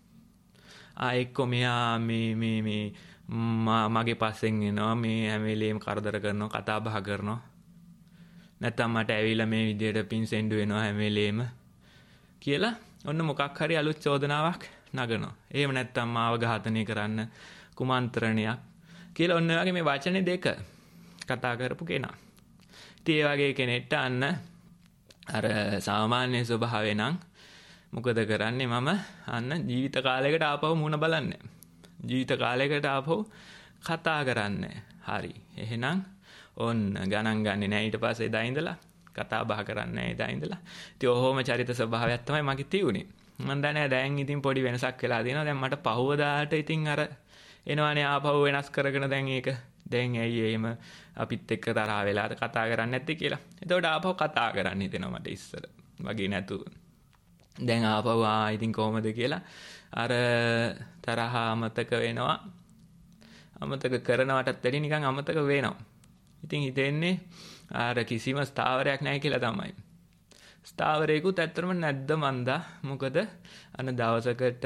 Speaker 2: ආ එක්ක මෙයා මේ මේ මේ මගේ පස්සෙන් එනවා මේ හැම වෙලේම කරදර කරනවා කතා බහ කරනවා. නැත්තම් මට ඇවිල්ලා මේ විදියට පින් සෙන්ඩ් වෙනවා හැම වෙලේම කියලා ඔන්න මොකක් හරි අලුත් චෝදනාවක් නගනවා. එහෙම නැත්තම් මාව ඝාතනය කරන්න කුමන්ත්‍රණයක් කියලා ඔන්න වගේ මේ වචනේ දෙක කතා කරපු කෙනා. ඉතින් ඒ වගේ කෙනෙක්ට අන්න අර සාමාන්‍ය ස්වභාවය නම් මොකද කරන්නේ මම අන්න ජීවිත කාලයකට ආපහු මුණ බලන්නේ. ජීවිත කාලයකට ආපහු කතා කරන්නේ. හරි. එහෙනම් ඔන්න ගණන් ගන්නේ නැහැ ඊට පස්සේ එදා ඉඳලා කතා බහ කරන්නේ නැහැ එදා ඉඳලා. ඉතින් ඔහොම චරිත ස්වභාවයක් තමයි මගේ තියුනේ. මම දන්නේ දැන් ඉතින් පොඩි වෙනසක් වෙලා තියෙනවා. දැන් මට පහුවදාට ඉතින් අර එනවනේ ආපහු වෙනස් කරගෙන දැන් ඒක දැන් ඇයි එහෙම අපිත් එක්ක තරහ වෙලාද කතා කරන්නේ නැත්තේ කියලා. එතකොට ආපහු කතා කරන්න හිතෙනවා මට ඉස්සර. වගේ නැතුව. දැන් ආපහු ආ ඉතින් කොහොමද කියලා අර තරහ අමතක වෙනවා. අමතක කරනවටත් වැඩි නිකන් අමතක වෙනවා. ඉතින් හිතෙන්නේ අර කිසිම ස්ථාවරයක් නැහැ කියලා තමයි. ස්ථාවරයකුත් ඇත්තටම නැද්ද මන්දා. මොකද අන්න දවසකට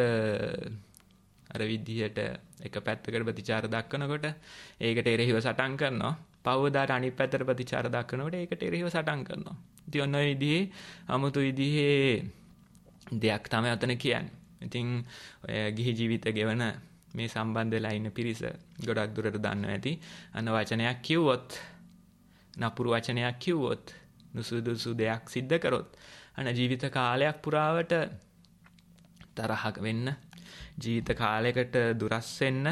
Speaker 2: අර විදිහට එක පැත්තකට ප්‍රතිචාර දක්වනකොට ඒකට එරෙහිව සටන් කරනවා. පහවදාට අනිත් පැත්තට ප්‍රතිචාර දක්වනකොට ඒකට එරෙහිව සටන් කරනවා. ඉතින් ඔන්න ඔය විදිහේ 아무තු විදිහේ දෙයක් තමයි අතන කියන්නේ. ඉතින් ඔය ගිහි ජීවිත ගෙවන මේ සම්බන්ධ වෙලා ඉන්න පිරිස ගොඩක් දුරට දන්නවා ඇති. අන්න වචනයක් කිව්වොත් නපුරු වචනයක් කිව්වොත් නුසුදුසු දෙයක් සිද්ධ කරොත් අන්න ජීවිත කාලයක් පුරාවට තරහක වෙන්න ජීවිත කාලයකට දුරස් වෙන්න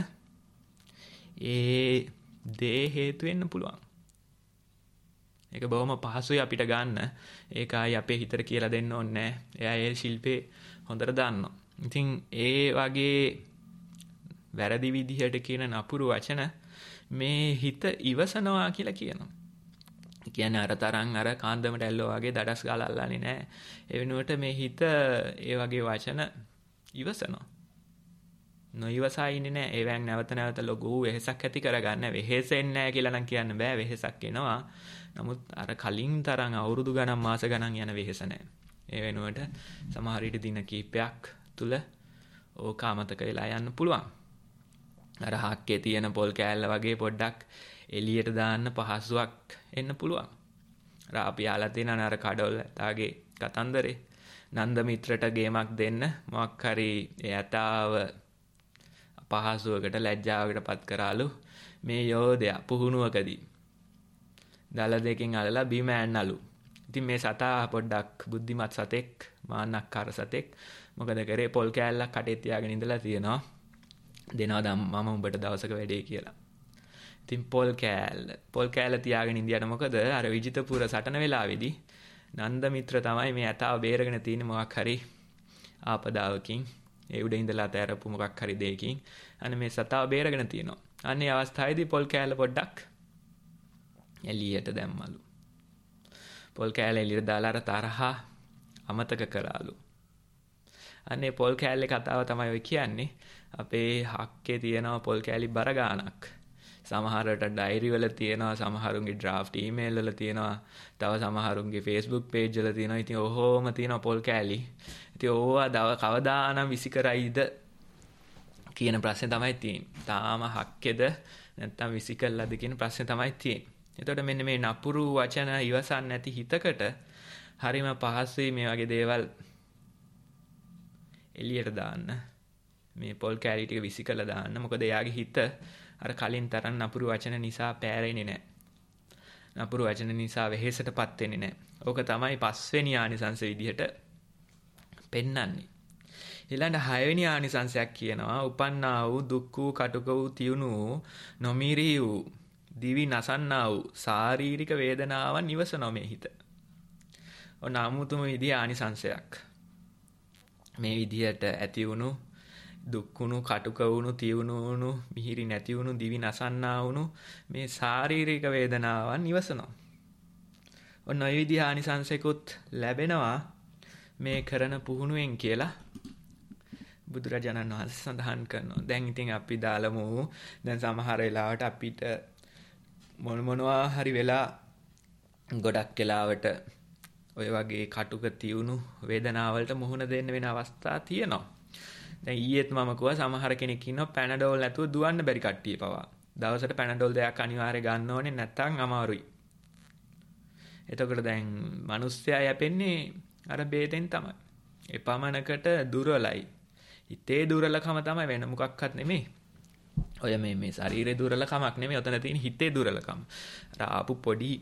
Speaker 2: ඒ දේ හේතු වෙන්න පුළුවන්. ඒක බොහොම පහසුයි අපිට ගන්න. ඒකයි අපේ හිතට කියලා දෙන්න ඕනේ නැහැ. එයා ඒ ශිල්පේ හොඳට දන්නවා. ඉතින් ඒ වගේ වැරදි විදිහට කියන නපුරු වචන මේ හිත ඉවසනවා කියලා කියනවා. කියන්නේ අර තරම් අර කාන්දමට ඇල්ලෝ වගේ දඩස් ගාලා අල්ලන්නේ නැහැ. ඒ වෙනුවට මේ හිත ඒ වගේ වචන ඉවසනවා. නොඉවසා ඉන්නේ නැහැ. ඒවෙන් නැවත නැවත ලොකු වෙහෙසක් ඇති කරගන්න. වෙහෙසෙන්නේ නැහැ කියලා නම් කියන්න බෑ. වෙහෙසක් එනවා. නමුත් අර කලින් තරම් අවුරුදු ගණන් මාස ගණන් යන වෙහෙස නැහැ. ඒ වෙනුවට සමහර විට දින කිහිපයක් තුල ඕක අමතක වෙලා යන්න පුළුවන්. අර හක්කේ තියෙන පොල් කෑල්ල වගේ පොඩ්ඩක් එළියට දාන්න පහසුවක් එන්න පුළුවන්. අර අපි ආලා තියෙන අර කඩොල් ඇතාගේ කතන්දරේ නන්ද මිත්‍රට ගේමක් දෙන්න මොකක් හරි ඇතාව පහසුවකට ලැජ්ජාවකට පත් කරාලු මේ යෝධයා පුහුණුවකදී දල දෙකෙන් අල්ලලා බිම ඇන්නලු. ඉතින් මේ සතා පොඩ්ඩක් බුද්ධිමත් සතෙක් මාන්නක්කාර සතෙක් මොකද කරේ පොල් කෑල්ලක් කටේ තියාගෙන ඉඳලා තියෙනවා. දෙනවා දැන් මම උඹට දවසක වැඩේ කියලා. ඉතින් පොල් කෑල්ල පොල් කෑල්ල තියාගෙන ඉඳියට මොකද අර විජිතපුර සටන වෙලාවේදී නන්ද මිත්‍ර තමයි මේ ඇතාව බේරගෙන තියෙන්නේ මොකක් හරි ආපදාවකින් ඒ උඩ ඉඳලා තැරපු මොකක් හරි දෙයකින් අන්න මේ සතාව බේරගෙන තියෙනවා. අන්න ඒ අවස්ථාවේදී පොල් කෑල්ල පොඩ්ඩක් එළියට දැම්මලු. පොල් කෑල්ල එළියට දාලා අර තරහා අමතක කරාලු. අන්නේ පොල් කෑල්ලේ කතාව තමයි ඔය කියන්නේ. අපේ හක්කේ තියෙනවා පොල් කෑලි බර ගානක්. සමහරට ඩයරි වල තියෙනවා, සමහරුන්ගේ ඩ්‍රාෆ්ට් ඊමේල් වල තියෙනවා, තව සමහරුන්ගේ Facebook page වල තියෙනවා. ඉතින් ඔහොම තියෙනවා පොල් කෑලි. ඉතින් ඕවා දව කවදානම් විසි කරයිද කියන ප්‍රශ්නේ තමයි තියෙන්නේ. තාම හක්කේද නැත්නම් විසි කළාද කියන ප්‍රශ්නේ තමයි තියෙන්නේ. එතකොට මෙන්න මේ නපුරු වචන ඉවසන් නැති හිතකට හරිම පහසුයි මේ වගේ දේවල් එළියට දාන්න. මේ පොල් කෑලි ටික විසි කළා දාන්න. මොකද එයාගේ හිත අර කලින් තරම් නපුරු වචන නිසා පෑරෙන්නේ නැහැ. නපුරු වචන නිසා වෙහෙසටපත් වෙන්නේ නැහැ. ඕක තමයි පස්වෙනි ආනිසංස විදිහට පෙන්වන්නේ. ඊළඟ හයවෙනි ආනිසංසයක් කියනවා උපන්නා වූ දුක් වූ කටුක වූ තියුණු වූ නොමිරි වූ දිවි නසන්නා වූ ශාරීරික වේදනාවන් ඉවසනෝ මේ හිත. ඔන්න අමුතුම විදිහේ ආනිසංසයක්. මේ විදිහට ඇති වුණු දුක් වුණු කටුක වුණු තියුණු වුණු මිහිරි නැති වුණු දිවි නසන්නා වුණු මේ ශාරීරික වේදනාවන් ඉවසනවා. ඔන්න ඔය විදිහ ආනිසංසෙකුත් ලැබෙනවා මේ කරන පුහුණුවෙන් කියලා බුදුරජාණන් වහන්සේ සඳහන් කරනවා. දැන් ඉතින් අපි දාලමු දැන් සමහර වෙලාවට අපිට මොන මොනවා හරි වෙලා ගොඩක් වෙලාවට ඔය වගේ කටුක තියුණු වේදනාවලට මුහුණ දෙන්න වෙන අවස්ථා තියෙනවා. දැන් ඊයේත් මම කිව්වා සමහර කෙනෙක් ඉන්නවා පැනඩෝල් නැතුව දුවන්න බැරි කට්ටිය පවා. දවසට පැනඩෝල් දෙකක් අනිවාර්යයෙන් ගන්න ඕනේ නැත්නම් අමාරුයි. එතකොට දැන් මිනිස්සයා යැපෙන්නේ අර බේතෙන් තමයි. ඒ පමණකට දුර්වලයි. හිතේ දුර්වලකම තමයි වෙන මොකක්වත් නෙමෙයි. ඔය මේ මේ ශරීරේ දුර්වලකමක් නෙමෙයි. ඔතන තියෙන හිතේ දුර්වලකම. අර ආපු පොඩි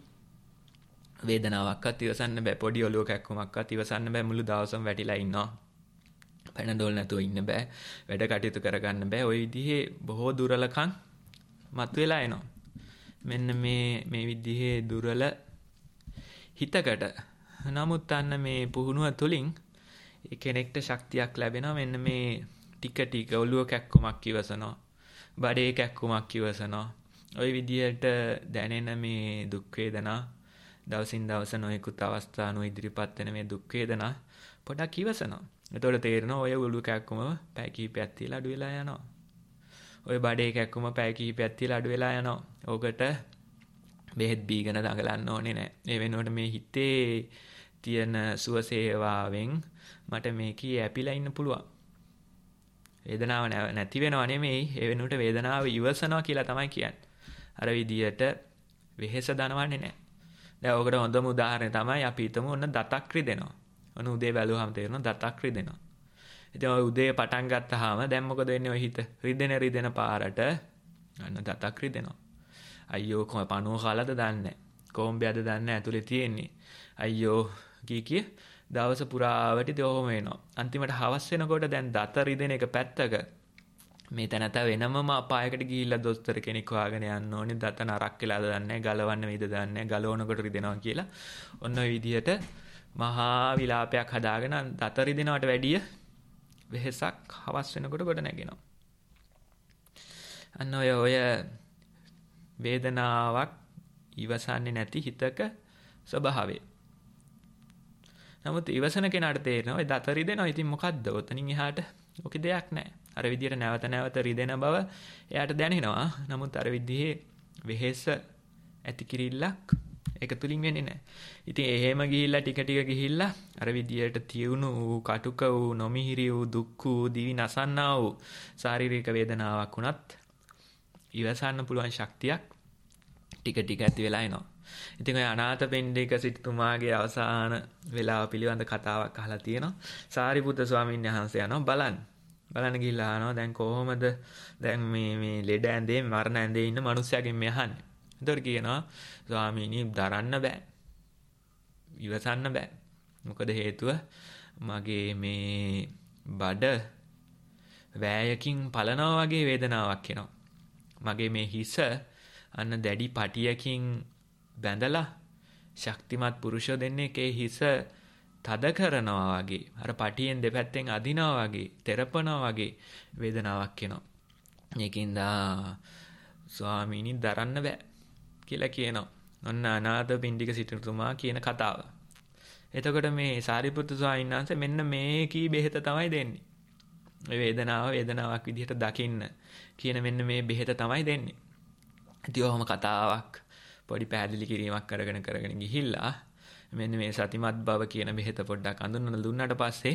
Speaker 2: වේදනාවක්වත් ඉවසන්න බෑ. පොඩි ඔලුව කැක්කමක්වත් ඉවසන්න බෑ. මුළු දවසම වැටිලා ඉන්නවා. පැනඩෝල් නැතුව ඉන්න බෑ. වැඩ කටයුතු කරගන්න බෑ. ওই විදිහේ බොහෝ දුර්වලකම් මතුවලා එනවා. මෙන්න මේ මේ විදිහේ දුර්වල හිතකට නමුත් අන්න මේ පුහුණුව තුළින් කෙනෙක්ට ශක්තියක් ලැබෙනවා. මෙන්න මේ ටික ටික ඔළුව කැක්කුමක් ඉවසනවා. බඩේ කැක්කුමක් ඉවසනවා. ওই විදිහට දැනෙන මේ දුක් වේදනා දවසින් දවස නොයෙකුත් අවස්ථානු ඉදිරිපත් වෙන මේ දුක් වේදනා පොඩක් ඉවසනවා. එතකොට තේරෙනවා ඔය ඔළුව කැක්කුම පැය කිහිපයක් තියලා අඩු වෙලා යනවා. ඔය බඩේ කැක්කුම පැය කිහිපයක් තියලා අඩු වෙලා යනවා. ඕකට බෙහෙත් බීගෙන දඟලන්න ඕනේ නැහැ. ඒ වෙනුවට මේ හිතේ තියෙන සුවසේවාවෙන් මට මේකී ඇපිලා ඉන්න පුළුවන්. වේදනාව නැති වෙනව නෙමෙයි, ඒ වෙනුවට වේදනාව ඉවසනවා කියලා තමයි කියන්නේ. අර විදියට වෙහෙස දනවන්නේ නැහැ. දැන් ඔකට හොඳම උදාහරණය තමයි අපි හිතමු ඔන්න දතක් රිදෙනවා. ඔන්න උදේ බැලුවාම තේරෙනවා දතක් රිදෙනවා. ඉතින් ඔය උදේ පටන් ගත්තාම දැන් මොකද වෙන්නේ ඔය හිත? රිදෙන රිදෙන පාරට අන්න දතක් රිදෙනවා. අයියෝ කොහොම පණුව කාලද දන්නේ නැහැ. කොම්බයද දන්නේ නැහැ ඇතුලේ තියෙන්නේ. අයියෝ කී කී දවස පුරාවට ඔහොම වෙනවා. අන්තිමට හවස් වෙනකොට දැන් දත රිදෙන එක පැත්තක මේ තැනත වෙනමම අපායකට ගිහිල්ලා දොස්තර කෙනෙක් හොයාගෙන යන්න ඕනේ. දත නරක් වෙලාද දන්නේ නැහැ, ගලවන්න වේද දන්නේ නැහැ, ගලවනකොට රිදෙනවා කියලා. ඔන්න ඔය විදිහට මහා විලාපයක් හදාගෙන දත රිදෙනවට වැඩිය වෙහසක් හවස් වෙනකොට ගොඩ නැගෙනවා. අන්න ඔය ඔය වේදනාවක් ඉවසන්නේ නැති හිතක ස්වභාවය. නමුත් ඉවසන කෙනාට තේරෙනවා ඒ දත රිදෙනවා. ඉතින් මොකද්ද? ඔතනින් එහාට ඔකේ දෙයක් නැහැ. අර විදියට නැවත නැවත රිදෙන බව එයාට දැනෙනවා. නමුත් අර විදිහේ වෙහෙස ඇති කිරිල්ලක් ඒක තුලින් වෙන්නේ නැහැ. ඉතින් එහෙම ගිහිල්ලා ටික ටික ගිහිල්ලා අර විදියට තියුණු වූ කටුක වූ නොමිහිරි වූ දුක් වූ දිවි නසන්නා වූ ශාරීරික වේදනාවක් වුණත් ඉවසන්න පුළුවන් ශක්තියක් ටික ටික ඇති වෙලා එනවා. ඉතින් ඔය අනාථපිණ්ඩික සිටුමාගේ අවසාන වේලාව පිළිබඳ කතාවක් අහලා තියෙනවා. සාරිපුත්‍ර ස්වාමීන් වහන්සේ යනවා බලන්න. බලන්න ගිහිල්ලා අහනවා දැන් කොහොමද දැන් මේ මේ ලෙඩ ඇඳේ මරණ ඇඳේ ඉන්න මිනිස්සයාගෙන් මේ අහන්නේ. එතකොට කියනවා ස්වාමීනි දරන්න බෑ. ඉවසන්න බෑ. මොකද හේතුව මගේ මේ බඩ වෑයකින් පලනවා වගේ වේදනාවක් එනවා. මගේ මේ හිස අන්න දැඩි පටියකින් බැඳලා ශක්තිමත් පුරුෂ දෙන්නෙක්ගේ හිස තද කරනවා වගේ අර පටියෙන් දෙපැත්තෙන් අදිනවා වගේ තෙරපනවා වගේ වේදනාවක් එනවා. ඒකින්ද ස්වාමීනි දරන්න බෑ කියලා කියනවා. ඔන්න අනාථපිණ්ඩික සිටුතුමා කියන කතාව. එතකොට මේ සාරිපුත්තු ස්වාමීන් වහන්සේ මෙන්න මේ කී බෙහෙත තමයි දෙන්නේ. මේ වේදනාව වේදනාවක් විදිහට දකින්න කියන මෙන්න මේ බෙහෙත තමයි දෙන්නේ. ඉතින් ඔහොම කතාවක් පොඩි පැහැදිලි කිරීමක් කරගෙන කරගෙන ගිහිල්ලා මෙන්න මේ සතිමත් බව කියන බෙහෙත පොඩ්ඩක් අඳුන්වලා දුන්නාට පස්සේ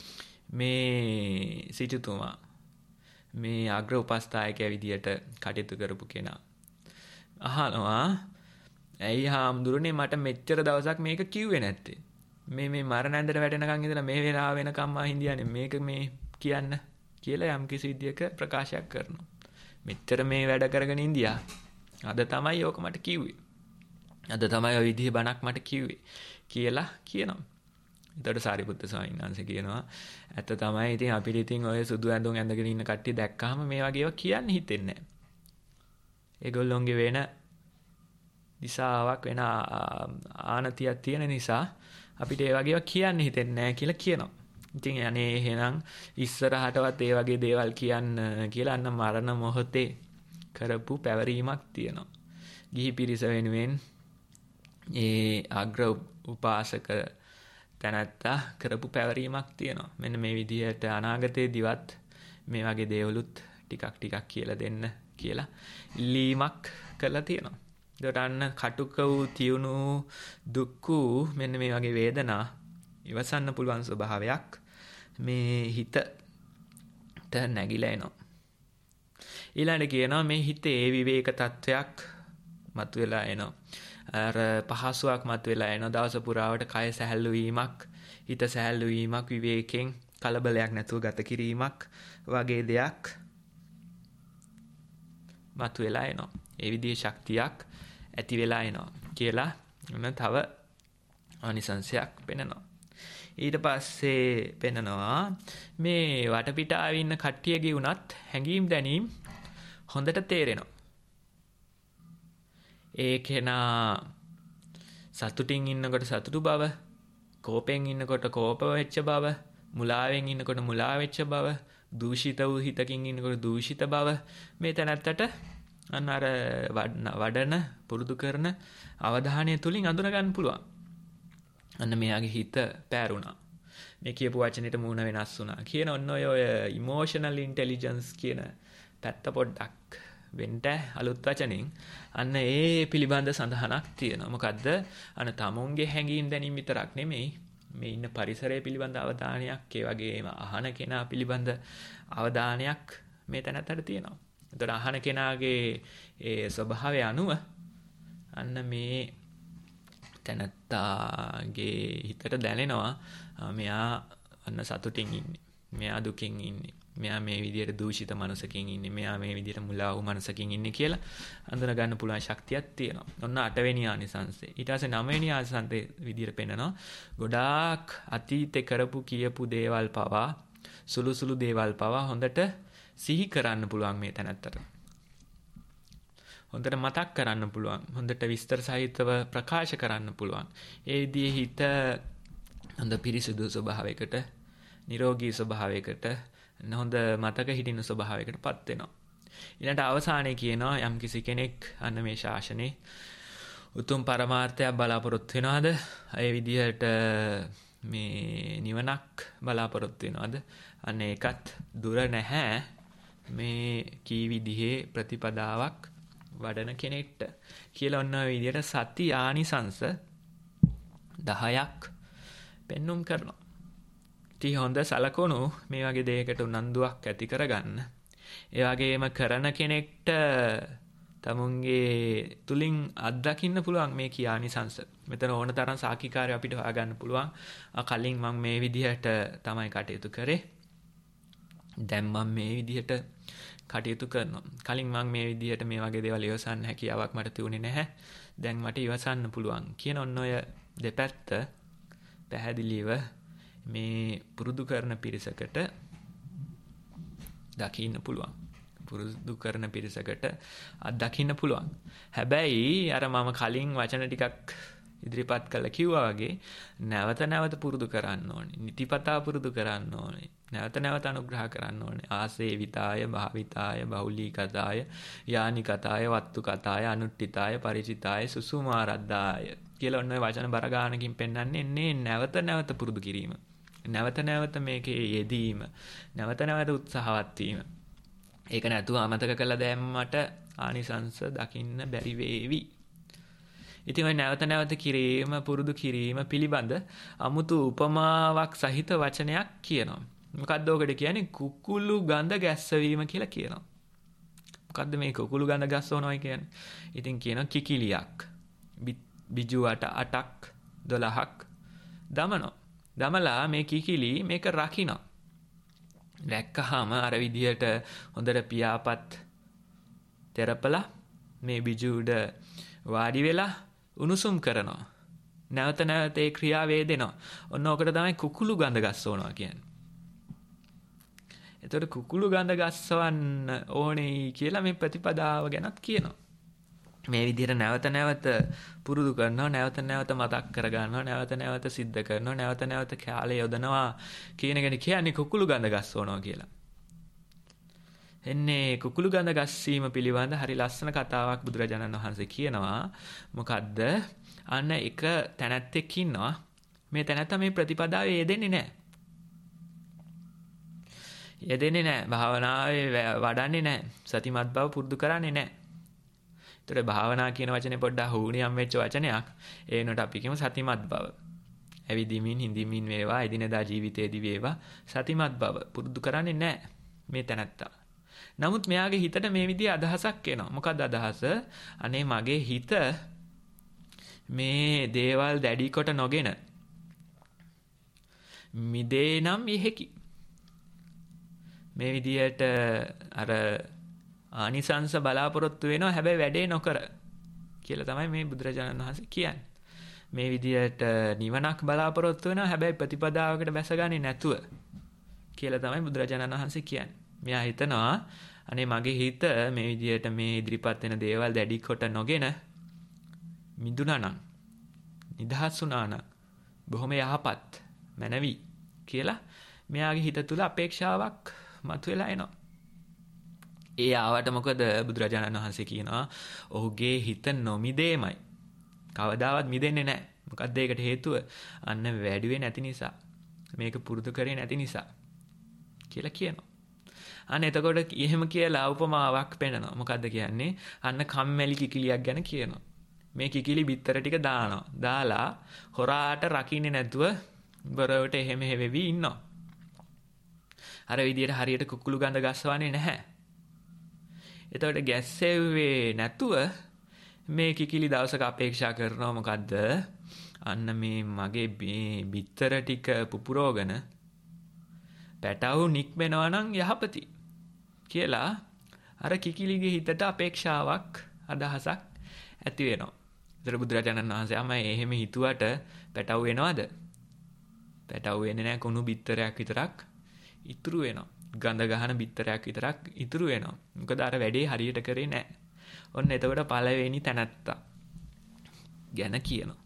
Speaker 2: මේ සිටුතුමා මේ අග්‍ර උපස්ථායකයා විදියට කටයුතු කරපු කෙනා අහනවා ඇයි හාමුදුරනේ මට මෙච්චර දවසක් මේක කිව්වේ නැත්තේ? මේ මේ මරණ ඇඳට වැටෙනකන් ඉඳලා මේ වෙලාව වෙනකම් මා හින්දියානේ මේක මේ කියන්න කියලා යම් කිසි විදියක ප්‍රකාශයක් කරනවා. මෙච්චර මේ වැඩ කරගෙන ඉඳියා. අද තමයි ඕක මට කිව්වේ. අද තමයි ওই විදිහේ බණක් මට කිව්වේ කියලා කියනවා. එතකොට සාරිපුත්ත ස්වාමීන් වහන්සේ කියනවා ඇත්ත තමයි. ඉතින් අපිට ඉතින් ඔය සුදු ඇඳුම් ඇඳගෙන ඉන්න කට්ටිය දැක්කහම මේ වගේ ඒවා කියන්න හිතෙන්නේ නැහැ. ඒගොල්ලොන්ගේ වෙන දිශාවක් වෙන ආනතියක් තියෙන නිසා අපිට ඒ වගේ ඒවා කියන්න හිතෙන්නේ නැහැ කියලා කියනවා. ඉතින් අනේ එහෙනම් ඉස්සරහටවත් ඒ වගේ දේවල් කියන්න කියලා අන්න මරණ මොහොතේ කරපු පැවරීමක් තියෙනවා. ගිහි පිරිස වෙනුවෙන් ඒ අග්‍ර උපාසක තැනැත්තා කරපු පැවරීමක් තියෙනවා. මෙන්න මේ විදිහට අනාගතයේදීවත් මේ වගේ දේවලුත් ටිකක් ටිකක් කියලා දෙන්න කියලා ඉල්ලීමක් කරලා තියෙනවා. ඒකට අන්න කටුක වූ තියුණු දුක් වූ මෙන්න මේ වගේ වේදනා ඉවසන්න පුළුවන් ස්වභාවයක් මේ හිතට නැగిලා එනවා. ඊළඟට කියනවා මේ හිතේ විවේක තත්වයක් මතුවලා එනවා. අර පහසුවක් මතුවලා එනවා. දවස පුරාවට කය සැහැල්ලු වීමක්, හිත සැහැල්ලු වීමක්, විවේකයෙන් කලබලයක් නැතුව ගත කිරීමක් වගේ දෙයක් මතුවලා එනවා. ඒ විදිහේ ශක්තියක් ඇති වෙලා එනවා කියලා උන තව ආනිසංශයක් පෙන්නනවා. ඊට පස්සේ පෙන්නනවා මේ වටපිටාවේ ඉන්න කට්ටියගේ උනත් හැඟීම් දැනීම් හොඳට තේරෙනවා. ඒ කෙනා සතුටින් ඉන්නකොට සතුටු බව, කෝපෙන් ඉන්නකොට කෝප වෙච්ච බව, මුලාවෙන් ඉන්නකොට මුලා වෙච්ච බව, දූෂිත වූ හිතකින් ඉන්නකොට දූෂිත බව මේ තැනත්තට අන්න අර වඩන පුරුදු කරන අවධානය තුලින් අඳුන ගන්න පුළුවන්. අන්න මෙයාගේ හිත පෑරුණා. මේ කියපු වචනෙට මූණ වෙනස් වුණා. කියන ඔන්න ඔය ඉමෝෂනල් ඉන්ටෙලිජන්ස් කියන පැත්ත පොඩ්ඩක් වෙන්න අලුත් වචනෙන් අන්න ඒ පිළිබඳ සඳහනක් තියෙනවා. මොකද්ද? අන්න තමුන්ගේ හැඟීම් දැනීම විතරක් නෙමෙයි මේ ඉන්න පරිසරය පිළිබඳ අවධානයක්, ඒ වගේම අහන කෙනා පිළිබඳ අවධානයක් මේ තැනත්තට තියෙනවා. එතකොට අහන කෙනාගේ ඒ ස්වභාවය අනුව අන්න මේ තැනත්තාගේ හිතට දැනෙනවා මෙයා අන්න සතුටින් ඉන්නේ, මෙයා දුකින් ඉන්නේ, මෙයා මේ විදිහට දූෂිත මනසකින් ඉන්නේ, මෙයා මේ විදිහට මුලා වූ මනසකින් ඉන්නේ කියලා අඳුන ගන්න පුළුවන් ශක්තියක් තියෙනවා. ඔන්න අටවෙනි ආනිසංසය. ඊට පස්සේ නවවෙනි ආනිසංසයේ විදිහට පෙන්නනවා ගොඩාක් අතීතේ කරපු කියපු දේවල් පවා, සුළු සුළු දේවල් පවා හොඳට සිහි කරන්න පුළුවන් මේ තැනත්තට. හොඳට මතක් කරන්න පුළුවන්. හොඳට විස්තර සහිතව ප්‍රකාශ කරන්න පුළුවන්. ඒ විදිහේ හිත හොඳ පිරිසුදු ස්වභාවයකට, නිරෝගී ස්වභාවයකට, හොඳ මතක හිටින ස්වභාවයකට පත් වෙනවා. ඊළඟට අවසානයේ කියනවා යම් කිසි කෙනෙක් අන්න මේ ශාසනයේ උතුම් පරමාර්ථයක් බලාපොරොත්තු වෙනවද? ඒ විදිහට මේ නිවනක් බලාපොරොත්තු වෙනවද? අන්න ඒකත් දුර නැහැ මේ කී විදිහේ ප්‍රතිපදාවක් වඩන කෙනෙක්ට කියලා ඔන්න ඔය විදිහට සති ආනිසංස දහයක් පෙන්눔 කරනවා. ඉතින් හොඳ සලකුණු මේ වගේ දෙයකට උනන්දුවක් ඇති කරගන්න. ඒ වගේම කරන කෙනෙක්ට තමුන්ගේ තුලින් අත්දකින්න පුළුවන් මේ කී ආනිසංස. මෙතන ඕන තරම් සාකිකාරය අපිට හොයාගන්න පුළුවන්. කලින් මම මේ විදිහට තමයි කටයුතු කරේ. දැන් මම මේ විදිහට කටයුතු කරනවා. කලින් මම මේ විදිහට මේ වගේ දේවල් ඉවසන්න හැකියාවක් මට තිබුණේ නැහැ. දැන් මට ඉවසන්න පුළුවන් කියන ඔන්න ඔය දෙපැත්ත පැහැදිලිව මේ පුරුදු කරන පිරිසකට දකින්න පුළුවන්. පුරුදු කරන පිරිසකට අත්දකින්න පුළුවන්. හැබැයි අර මම කලින් වචන ටිකක් ඉදිරිපත් කළා කිව්වා වගේ නැවත නැවත පුරුදු කරන්න ඕනේ. නිතිපතා පුරුදු කරන්න ඕනේ. නැවත නැවත අනුග්‍රහ කරන්න ඕනේ. ආසේවිතාය, භාවිතාය, බහුලීකතාය, යානිකතාය, වත්තුකතාය, අනුට්ඨිතාය, පරිචිතාය, සුසුමාරද්දාය කියලා ඔන්න ඔය වචන බර ගානකින් පෙන්වන්නේ එන්නේ නැවත නැවත පුරුදු කිරීම. නැවත නැවත මේකේ යෙදීම. නැවත නැවත උත්සාහවත් වීම. ඒක නැතුව අමතක කළා දැම්මට ආනිසංස දකින්න බැරි වේවි. ඉතින් ඔය නැවත නැවත කිරීම, පුරුදු කිරීම පිළිබඳ අමුතු උපමාවක් සහිත වචනයක් කියනවා. මොකක්ද ඔකට කියන්නේ? කුකුළු ගඳ ගැස්සවීම කියලා කියනවා. මොකද්ද මේ කුකුළු ගඳ ගැස්සවනවා කියන්නේ? ඉතින් කියනවා කිකිලියක්. බිජු අට අටක් දොළහක් දමනවා. දමලා මේ කිකිලි මේක රකින්න. දැක්කහම අර විදියට හොඳට පියාපත් තෙරපලා මේ බිජු උඩ වාඩි වෙලා උණුසුම් කරනවා. නැවත නැවත ඒ ක්‍රියාවේ දෙනවා. ඔන්න ඔකට තමයි කුකුළු ගඳ ගස්සවනවා කියන්නේ. එතකොට කුකුළු ගඳ ගස්සවන්න ඕනේ කියලා මේ ප්‍රතිපදාව ගැනත් කියනවා. මේ විදිහට නැවත නැවත පුරුදු කරනවා, නැවත නැවත මතක් කර ගන්නවා, නැවත නැවත සිද්ධ කරනවා, නැවත නැවත කාලය යොදනවා කියන එක කියන්නේ කුකුළු ගඳ ගස්සවනවා කියලා. එන්නේ කුකුළු ගඳ ගස්සීම පිළිබඳ හරි ලස්සන කතාවක් බුදුරජාණන් වහන්සේ කියනවා. මොකද්ද? අන්න එක තැනැත්තෙක් ඉන්නවා. මේ තැනැත්තා මේ ප්‍රතිපදාවේ යෙදෙන්නේ නැහැ. යෙදෙන්නේ නැහැ. භාවනාවේ වඩන්නේ නැහැ. සතිමත් බව පුරුදු කරන්නේ නැහැ. ඒතර භාවනා කියන වචනේ පොඩ්ඩක් හුණියම් වෙච්ච වචනයක්. ඒ වෙනකොට අපි කියමු සතිමත් බව. ඇවිදිමින් හිඳිමින් වේවා, එදිනදා ජීවිතයේදී වේවා සතිමත් බව පුරුදු කරන්නේ නැහැ මේ තැනැත්තා. නමුත් මෙයාගේ හිතට මේ විදිහේ අදහසක් එනවා. මොකක්ද අදහස? අනේ මගේ හිත මේ දේවල් දැඩි කොට නොගෙන මිදේ නම් ඉහෙකි. මේ විදිහට අර ආනිසංස බලාපොරොත්තු වෙනවා, හැබැයි වැඩේ නොකර කියලා තමයි මේ බුදුරජාණන් වහන්සේ කියන්නේ. මේ විදිහට නිවනක් බලාපොරොත්තු වෙනවා, හැබැයි ප්‍රතිපදාවකට බැසගන්නේ නැතුව කියලා තමයි බුදුරජාණන් වහන්සේ කියන්නේ. මෙයා හිතනවා අනේ මගේ හිත මේ විදිහට මේ ඉදිරිපත් වෙන දේවල් දැඩි කොට නොගෙන මිදුණා නම්, නිදහස් වුණා නම් බොහොම යහපත් මැනවි කියලා මෙයාගේ හිත තුල අපේක්ෂාවක් මතුවලා එනවා. ඒ ආවට මොකද බුදුරජාණන් වහන්සේ කියනවා ඔහුගේ හිත නොමිදේමයි. කවදාවත් මිදෙන්නේ නැහැ. මොකද්ද ඒකට හේතුව? අන්න වැඩිවේ නැති නිසා. මේක පුරුදු කරේ නැති නිසා කියලා කියනවා. අන්න එතකොට එහෙම කියලා උපමාවක් පෙන්නනවා. මොකද්ද කියන්නේ? අන්න කම්මැලි කිකිලියක් ගැන කියනවා. මේ කිකිලි බිත්තර ටික දානවා. දාලා හොරාට රකින්නේ නැතුව බරවට එහෙම හැවෙවි ඉන්නවා. අර විදියට හරියට කුකුළු ගඳ ගස්සවන්නේ නැහැ. එතකොට ගැස්සෙව්වේ නැතුව මේ කිකිලි දවසක අපේක්ෂා කරනවා මොකද්ද? අන්න මේ මගේ මේ බිත්තර ටික පුපුරෝගෙන පැටවු නික්මෙනවා නම් යහපති කියලා අර කිකිලිගේ හිතට අපේක්ෂාවක් අදහසක් ඇති වෙනවා. ඒතර බුදුරජාණන් වහන්සේ අම එහෙම හිතුවට පැටවු වෙනවද? පැටවු වෙන්නේ නැහැ. කුණු බිත්තරයක් විතරක් ඉතුරු වෙනවා. ගඳ ගහන බිත්තරයක් විතරක් ඉතුරු වෙනවා. මොකද අර වැඩේ හරියට කරේ නැහැ. ඔන්න එතකොට පළවෙනි තැනත්තා ගැන කියනවා.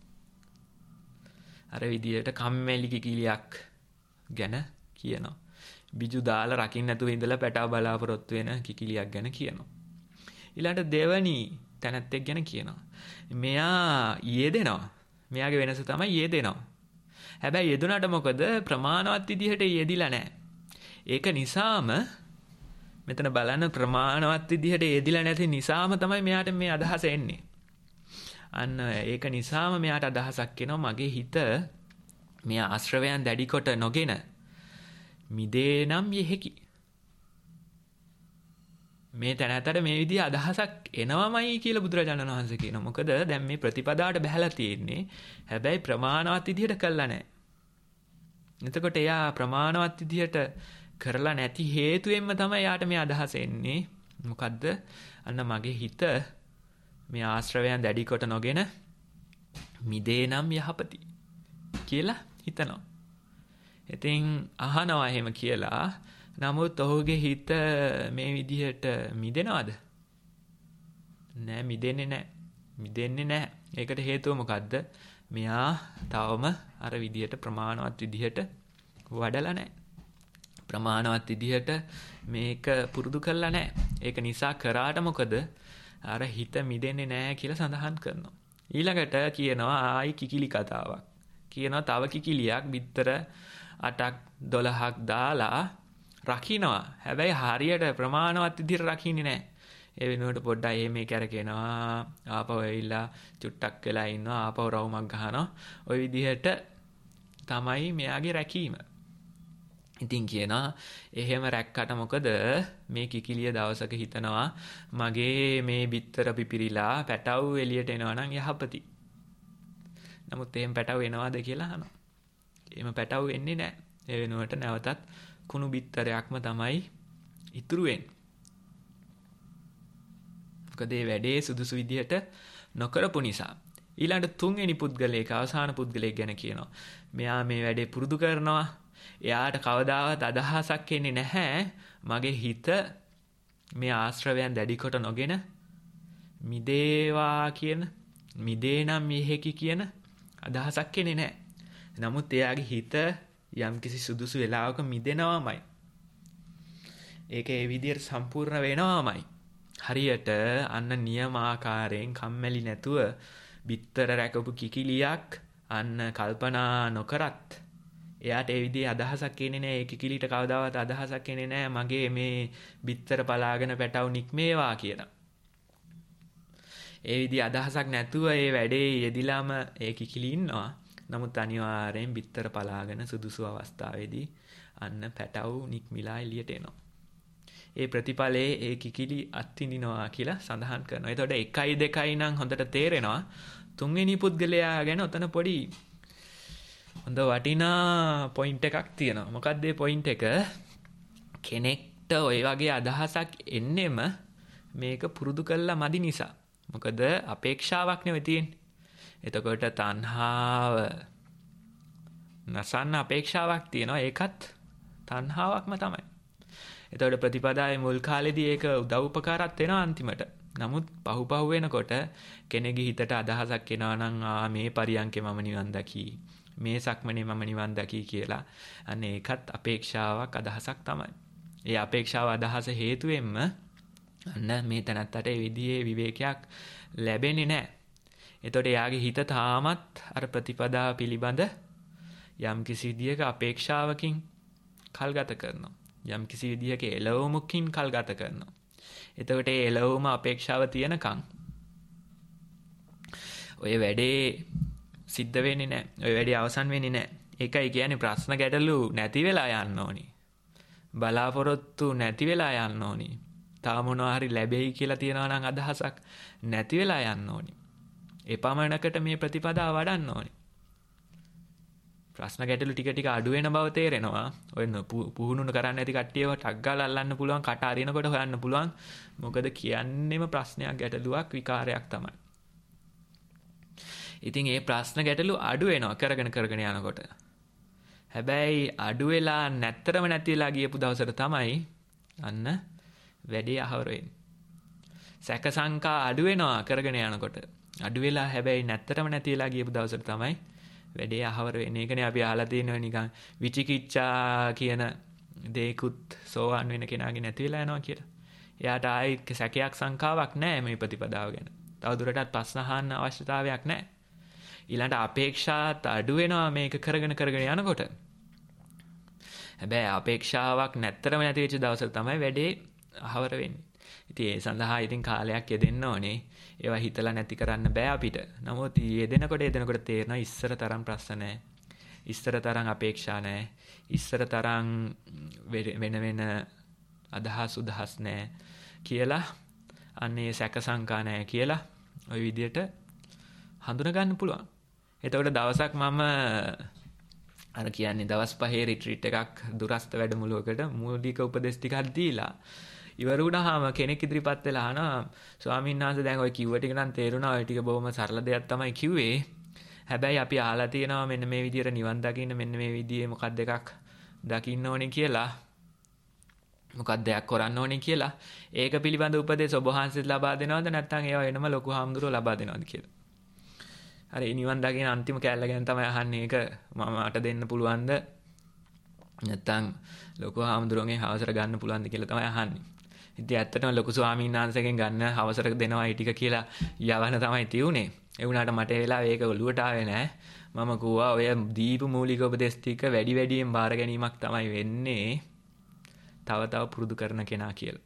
Speaker 2: අර විදියට කම්මැලි කිකිලියක් ගැන කියනවා. බිජු දාලා රකින්න නැතුව ඉඳලා පැටව බලාපොරොත්තු වෙන කිකිලියක් ගැන කියනවා. ඊළඟට දෙවනි තැනැත්තෙක් ගැන කියනවා. මෙයා යෙදෙනවා. මෙයාගේ වෙනස තමයි යෙදෙනවා. හැබැයි යෙදුනට මොකද ප්‍රමාණවත් විදිහට යෙදිලා නැහැ. ඒක නිසාම මෙතන බලන්න ප්‍රමාණවත් විදිහට යෙදිලා නැති නිසාම තමයි මෙයාට මේ අදහස එන්නේ. අන්න ඒක නිසාම මෙයාට අදහසක් එනවා මගේ හිත මේ ආශ්‍රවයන් දැඩි කොට නොගෙන මිදේ නම් යෙහෙකි. මේ තැනතට මේ විදිහ අදහසක් එනවමයි කියලා බුදුරජාණන් වහන්සේ කියනවා. මොකද දැන් මේ ප්‍රතිපදාවට බහැලා තියෙන්නේ. හැබැයි ප්‍රමාණවත් විදිහට කළා නැහැ. එතකොට එයා ප්‍රමාණවත් විදිහට කරලා නැති හේතුවෙන්ම තමයි යාට මේ අදහස එන්නේ. මොකද්ද? අන්න මගේ හිත මේ ආශ්‍රවයන් දැඩි කොට නොගෙන මිදේ නම් යහපති කියලා හිතනවා. ඉතින් අහනවා එහෙම කියලා. නමුත් ඔහුගේ හිත මේ විදිහට මිදෙනවද? නෑ, මිදෙන්නේ නෑ. මිදෙන්නේ නෑ. ඒකට හේතුව මොකද්ද? මෙයා තවම අර විදිහට ප්‍රමාණවත් විදිහට වඩලා නෑ. ප්‍රමාණවත් විදිහට මේක පුරුදු කරලා නෑ. ඒක නිසා කරාට මොකද? අර හිත මිදෙන්නේ නෑ කියලා සඳහන් කරනවා. ඊළඟට කියනවා ආයි කිකිලි කතාවක්. කියනවා තව කිකිලියක් බිත්තර අටක් දොළහක් දාලා රකින්නවා. හැබැයි හරියට ප්‍රමාණවත් විදිහට රකින්නේ නැහැ. ඒ වෙනුවට පොඩ්ඩක් එහෙම කරකිනවා. ආපහු ඇවිල්ලා චුට්ටක් වෙලා ඉන්නවා. ආපහු රවුමක් ගහනවා. ওই විදිහට තමයි මෙයාගේ රැකීම. ඉතින් කියනවා එහෙම රැක්කට මොකද මේ කිකිලිය දවසක හිතනවා මගේ මේ බිත්තර පිපිරිලා පැටවු එළියට එනවා නම් යහපති. නමුත් එහෙම පැටවු එනවද කියලා අහනවා. එහෙම පැටවු එන්නේ නැහැ. ඒ වෙනුවට නැවතත් කුණු බිත්තරයක්ම තමයි ඉතුරු වෙන්නේ. මොකද මේ වැඩේ සුදුසු විදිහට නොකරපු නිසා. ඊළඟට තුන්වෙනි පුද්ගලයෙක් අවසාන පුද්ගලයෙක් ගැන කියනවා. මෙයා මේ වැඩේ පුරුදු කරනවා. එයාට කවදාවත් අදහසක් එන්නේ නැහැ මගේ හිත මේ ආශ්‍රවයන් දැඩි කොට නොගෙන මිදේවා කියන මිදේ නම් මෙහෙකි කියන අදහසක් එන්නේ නැහැ. නමුත් එයාගේ හිත යම්කිසි සුදුසු වෙලාවක මිදෙනවාමයි. ඒක ඒ විදිහට සම්පූර්ණ වෙනවාමයි. හරියට අන්න නියමාකාරයෙන් කම්මැලි නැතුව බිත්තර රැකපු කිකිලියක් අන්න කල්පනා නොකරත් එයාට ඒ විදිහේ අදහසක් එන්නේ නැහැ. ඒ කිකිලිට කවදාවත් අදහසක් එන්නේ නැහැ මගේ මේ බිත්තර පලාගෙන පැටව නික්මේවා කියලා. ඒ විදිහ අදහසක් නැතුව ඒ වැඩේ යෙදිලාම ඒ කිකිලි ඉන්නවා. නමුත් අනිවාර්යෙන් බිත්තර පලාගෙන සුදුසු අවස්ථාවේදී අන්න පැටව නික්මිලා එළියට එනවා. ඒ ප්‍රතිඵලයේ ඒ කිකිලි අත්විඳිනවා කියලා සඳහන් කරනවා. එතකොට එකයි දෙකයි නම් හොඳට තේරෙනවා. තුන්වෙනි පුද්ගලයා ගැන ඔතන පොඩි හොඳ වටිනා පොයින්ට් එකක් තියෙනවා. මොකක්ද ඒ පොයින්ට් එක? කෙනෙක්ට ওই වගේ අදහසක් එන්නෙම මේක පුරුදු කළා මදි නිසා. මොකද අපේක්ෂාවක් නෙවෙයි තියෙන්නේ. එතකොට තණ්හාව නසන්න අපේක්ෂාවක් තියෙනවා. ඒකත් තණ්හාවක්ම තමයි. එතකොට ප්‍රතිපදාවේ මුල් කාලේදී ඒක උදව් උපකාරات වෙනවා අන්තිමට. නමුත් පහු පහු වෙනකොට කෙනෙකුගේ හිතට අදහසක් එනවා නම් ආ මේ පරියන්කේ මම නිවන් දකි. මේ සක්මනේ මම නිවන් දකි කියලා. අන්න ඒකත් අපේක්ෂාවක් අදහසක් තමයි. ඒ අපේක්ෂාව අදහස හේතුවෙන්ම අන්න මේ තැනත්තට ඒ විදිහේ විවේකයක් ලැබෙන්නේ නැහැ. එතකොට එයාගේ හිත තාමත් අර ප්‍රතිපදාව පිළිබඳ යම් කිසි විදියක අපේක්ෂාවකින් කල්ගත කරනවා. යම් කිසි විදියක එළවුමකින් කල්ගත කරනවා. එතකොට ඒ එළවුම අපේක්ෂාව තියනකම් ඔය වැඩේ සිද්ධ වෙන්නේ නැහැ. ඔය වැඩේ අවසන් වෙන්නේ නැහැ. ඒකයි කියන්නේ ප්‍රශ්න ගැටලු නැති වෙලා යන්න ඕනි. බලාපොරොත්තු නැති වෙලා යන්න ඕනි. තාම මොනවා හරි ලැබෙයි කියලා තියනවා නම් අදහසක් නැති වෙලා යන්න ඕනි. එපමණකට මේ ප්‍රතිපදාව වඩන්න ඕනි. ප්‍රශ්න ගැටලු ටික ටික අඩු වෙන බව තේරෙනවා. ඔය පුහුණු කරන්න නැති කට්ටියව ටක් ගාලා අල්ලන්න පුළුවන්, කට අරිනකොට හොයන්න පුළුවන්. මොකද කියන්නේම ප්‍රශ්නයක් ගැටලුවක් විකාරයක් තමයි. ඉතින් ඒ ප්‍රශ්න ගැටලු අඩු වෙනවා කරගෙන කරගෙන යනකොට. හැබැයි අඩු වෙලා නැත්තරම නැති වෙලා ගියපු දවසට තමයි අන්න වැඩේ අහවර වෙන්නේ. සැක සංකා අඩු වෙනවා කරගෙන යනකොට. අඩු වෙලා හැබැයි නැත්තරම නැති වෙලා ගියපු දවසට තමයි වැඩේ අහවර වෙන්නේ. ඒකනේ අපි අහලා තියෙනවා නිකන් විචිකිච්ඡා කියන දේකුත් සෝවන් වෙන කෙනාගේ නැති වෙලා යනවා කියලා. එයාට ආයි සැකයක් සංකාවක් නැහැ මේ ප්‍රතිපදාව ගැන. තවදුරටත් ප්‍රශ්න අහන්න අවශ්‍යතාවයක් නැහැ. ඊළඟට අපේක්ෂාත් අඩු වෙනවා මේක කරගෙන කරගෙන යනකොට. හැබැයි අපේක්ෂාවක් නැත්තරම නැති වෙච්ච දවසට තමයි වැඩේ අහවර වෙන්නේ. ඉතින් ඒ සඳහා ඉතින් කාලයක් යෙදෙන්න ඕනේ. ඒවා හිතලා නැති කරන්න බෑ අපිට. නමුත් යෙදෙනකොට යෙදෙනකොට තේරෙනවා ඉස්සර තරම් ප්‍රශ්න නැහැ. ඉස්සර තරම් අපේක්ෂා නැහැ. ඉස්සර තරම් වෙන වෙන අදහස් උදහස් නැහැ කියලා. අන්නේ සැක සංකා නැහැ කියලා ওই විදිහට හඳුනා ගන්න පුළුවන්. එතකොට දවසක් මම අර කියන්නේ දවස් පහේ රිට්‍රීට් එකක් දුරස්ත වැඩමුළුවකට මූලික උපදෙස් ටිකක් දීලා ඉවර වුණාම කෙනෙක් ඉදිරිපත් වෙලා අහනවා ස්වාමීන් වහන්සේ දැන් ඔය කිව්ව ටික නම් තේරුණා. ඔය ටික බොහොම සරල දෙයක් තමයි කිව්වේ. හැබැයි අපි අහලා තියෙනවා මෙන්න මේ විදිහට නිවන් දකින්න මෙන්න මේ විදිහේ මොකක්ද එකක් දකින්න ඕනේ කියලා. මොකක්ද දෙයක් කරන්න ඕනේ කියලා. ඒක පිළිබඳ උපදෙස් ඔබ වහන්සේට ලබා දෙනවද නැත්නම් ඒවා වෙනම ලොකු හාමුදුරුවෝ ලබා දෙනවද කියලා. හරි නිවන් දකින්න අන්තිම කැලල ගැන තමයි අහන්නේ. ඒක මම අට දෙන්න පුළුවන්ද නැත්නම් ලොකු හාමුදුරුවන්ගේ අවසර ගන්න පුළුවන්ද කියලා තමයි අහන්නේ. ඉතින් ඇත්තටම ලොකු ස්වාමීන් වහන්සේගෙන් ගන්න අවසර දෙනවා ඒ ටික කියලා යවන තමයි තියුනේ. ඒ වුණාට මට ඒ වෙලාවේ ඒක ඔලුවට ආවේ නැහැ. මම කිව්වා ඔය දීප මූලික උපදෙස් ටික වැඩි වැඩියෙන් බාර ගැනීමක් තමයි වෙන්නේ. තව තව පුරුදු කරන කෙනා කියලා.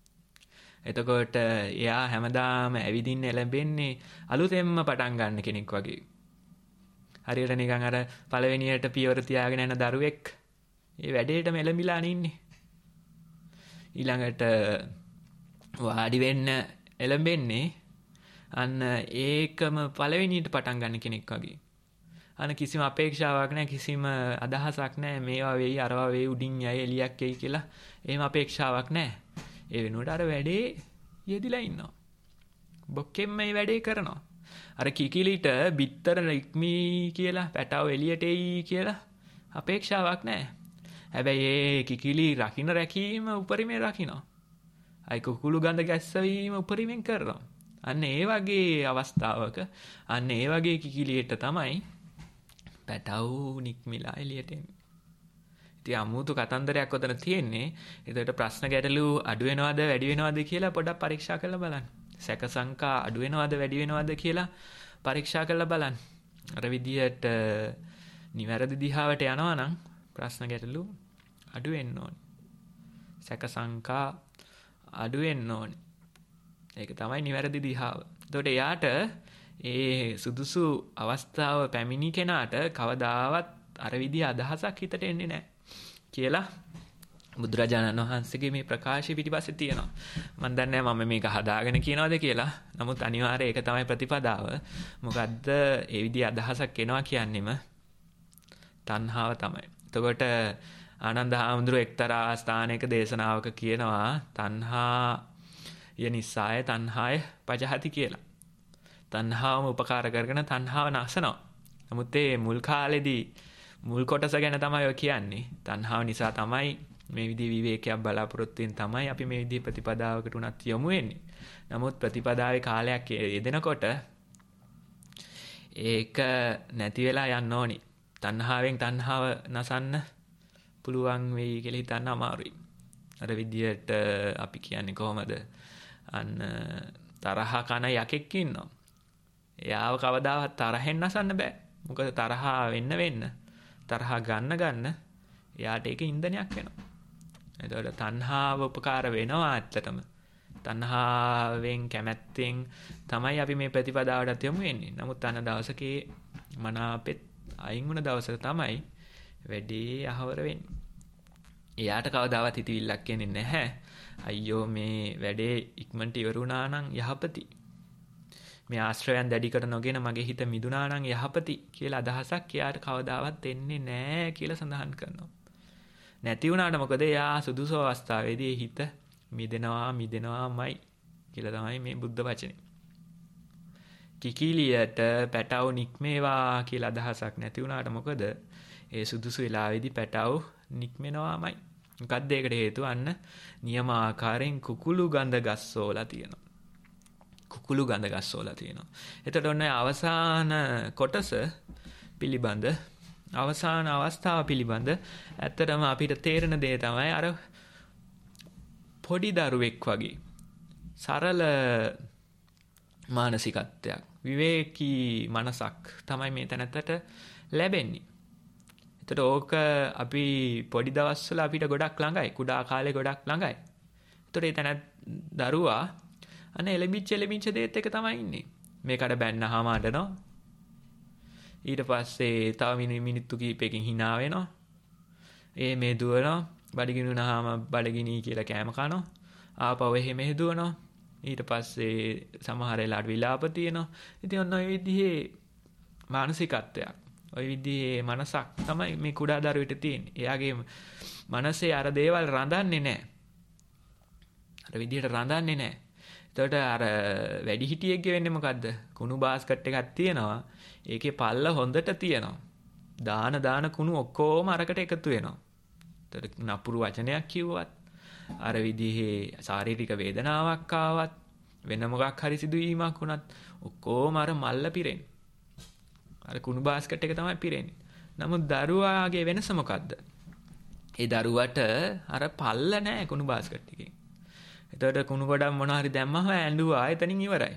Speaker 2: එතකොට එයා හැමදාම ඇවිදින්න එළඹෙන්නේ අලුතෙන්ම පටන් ගන්න කෙනෙක් වගේ. හරියට නිකන් අර පළවෙනියට පියවර තියාගෙන යන දරුවෙක් ඒ වැඩේටම එළඹිලා ඉන්නේ. ඊළඟට වාඩි වෙන්න එළඹෙන්නේ අන්න ඒකම පළවෙනියට පටන් ගන්න කෙනෙක් වගේ. අන්න කිසිම අපේක්ෂාවක් නැහැ, කිසිම අදහසක් නැහැ මේවා වෙයි අරවා වෙයි උඩින් යයි එලියක් එයි කියලා. එහෙම අපේක්ෂාවක් නැහැ. ඒ වෙනුවට අර වැඩේ යෙදිලා ඉන්නවා. බොක්කෙන් මේ වැඩේ කරනවා. අර කිකිලිට බිත්තර ඉක්මී කියලා පැටව එළියට එයි කියලා අපේක්ෂාවක් නැහැ. හැබැයි ඒ කිකිලි රකින්න රැකීම උපරිමයෙන් රකින්නවා. අයි කුකුළු ගඳ ගැස්සවීම උපරිමයෙන් කරනවා. අන්න ඒ වගේ අවස්ථාවක අන්න ඒ වගේ කිකිලියට තමයි පැටව නික්මිලා එළියට එන්නේ. ඉතින් අමුතු කතන්දරයක් උතන තියෙන්නේ. ඒකට ප්‍රශ්න ගැටලු අඩු වෙනවද වැඩි වෙනවද කියලා පොඩ්ඩක් පරීක්ෂා කරලා බලන්න. සැක සංකා අඩු වෙනවද වැඩි වෙනවද කියලා පරීක්ෂා කරලා බලන්න. අර විදියට නිවැරදි දිහාවට යනවා නම් ප්‍රශ්න ගැටලු අඩු වෙන්න ඕනේ. සැක සංකා අඩු වෙන්න ඕනේ. ඒක තමයි නිවැරදි දිහාව. එතකොට එයාට ඒ සුදුසු අවස්ථාව පැමිණි කෙනාට කවදාවත් අර විදිහ අදහසක් හිතට එන්නේ නැහැ කියලා බුදුරජාණන් වහන්සේගේ මේ ප්‍රකාශය පිටිපස්සේ තියෙනවා. මම දන්නේ නැහැ මම මේක හදාගෙන කියනවද කියලා. නමුත් අනිවාර්යයෙන් ඒක තමයි ප්‍රතිපදාව. මොකද්ද ඒ විදිහ අදහසක් එනවා කියන්නේම තණ්හාව තමයි. එතකොට ආනන්ද හාමුදුරුවෝ එක්තරා ස්ථානයක දේශනාවක කියනවා තණ්හා ය නිසාය තණ්හාය පජහති කියලා. තණ්හාවම උපකාර කරගෙන තණ්හාව නැසනවා. නමුත් ඒ මුල් කාලෙදී මුල් කොටස ගැන තමයි ඔය කියන්නේ. තණ්හාව නිසා තමයි මේ විදිහේ විවේකයක් බලාපොරොත්තු වෙන තමයි අපි මේ විදිහේ ප්‍රතිපදාවකට උනත් යමු වෙන්නේ. නමුත් ප්‍රතිපදාවේ කාලයක් යෙදෙනකොට ඒක නැති වෙලා යන්න ඕනි. තණ්හාවෙන් තණ්හාව නසන්න පුළුවන් වෙයි කියලා හිතන්න අමාරුයි. අර විදිහට අපි කියන්නේ කොහමද? අන්න තරහ කන යකෙක් ඉන්නවා. එයාව කවදාවත් තරහෙන් නසන්න බෑ. මොකද තරහා වෙන්න වෙන්න තරහා ගන්න ගන්න එයාට ඒක ඉන්ධනයක් වෙනවා. එතකොට තණ්හාව උපකාර වෙනවා ඇත්තටම. තණ්හාවෙන් කැමැත්තෙන් තමයි අපි මේ ප්‍රතිපදාවට යමු වෙන්නේ. නමුත් අන දවසකේ මනාපෙත් අයින් වුණ දවසක තමයි වැඩි අහවර වෙන්නේ. එයාට කවදාවත් හිතවිල්ලක් එන්නේ නැහැ. අයියෝ මේ වැඩේ ඉක්මනට ඉවරුණා නම් යහපති. මේ ආශ්‍රයයන් දැඩි කර නොගෙන මගේ හිත මිදුණා නම් යහපති කියලා අදහසක් එයාට කවදාවත් එන්නේ නැහැ කියලා සඳහන් කරනවා. නැති වුණාට මොකද එයා සුදුසු අවස්ථාවේදී හිත මිදෙනවා මිදෙනවාමයි කියලා තමයි මේ බුද්ධ වචනේ. කිකිලියට පැටව නික්මේවා කියලා අදහසක් නැති වුණාට මොකද ඒ සුදුසු වෙලාවේදී පැටව නික්මෙනවාමයි. මොකක්ද ඒකට හේතුව? අන්න නියම ආකාරයෙන් කුකුළු ගඳ ගස්සෝලා තියෙනවා. කුකුළු ගඳ ගස්සෝලා තියෙනවා. එතකොට ඔන්න අවසාන කොටස පිළිබඳ අවසාන අවස්ථාව පිළිබඳ ඇත්තටම අපිට තේරෙන දේ තමයි අර පොඩි දරුවෙක් වගේ සරල මානසිකත්වයක් විවේකී මනසක් තමයි මේ තැනත්තට ලැබෙන්නේ. එතකොට ඕක අපි පොඩි දවස්වල අපිට ගොඩක් ළඟයි. කුඩා කාලේ ගොඩක් ළඟයි. එතකොට ඒ තැන දරුවා අනේ එලෙමිච්ච එලෙමිච්ච දේත් එක තමයි ඉන්නේ. මේකට බැන්නාම අඬනවා. ඊට පස්සේ තව මිනිත්තු කිහිපයකින් hina වෙනවා. ඒ මේ දුවනවා. බඩගිනි වුණාම බඩගිනි කියලා කෑම කනවා. ආපහු එහෙම දුවනවා. ඊට පස්සේ සමහර වෙලාවට විලාප තියෙනවා. ඉතින් ඔන්න ඔය විදිහේ මානසිකත්වයක්. ඔය විදිහේ මනසක් තමයි මේ කුඩා දරුවෙට තියෙන්නේ. එයාගේ මනසේ අර දේවල් රඳන්නේ නැහැ. අර විදිහට රඳන්නේ නැහැ. එතකොට අර වැඩිහිටියෙක්ගේ වෙන්නේ මොකද්ද? කුණු බාස්කට් එකක් තියෙනවා. ඒකේ පල්ල හොඳට තියෙනවා. දාන දාන කුණු ඔක්කොම අරකට එකතු වෙනවා. එතකොට නපුරු වචනයක් කිව්වත් අර විදිහේ ශාරීරික වේදනාවක් ආවත් වෙන මොකක් හරි සිදුවීමක් වුණත් ඔක්කොම අර මල්ල පිරෙන්නේ. අර කුණු බාස්කට් එක තමයි පිරෙන්නේ. නමුත් දරුවාගේ වෙනස මොකද්ද? ඒ දරුවට අර පල්ල නැහැ කුණු බාස්කට් එකේ. එතකොට කුණු ගොඩක් මොන හරි දැම්මම ඇඬුවා එතනින් ඉවරයි.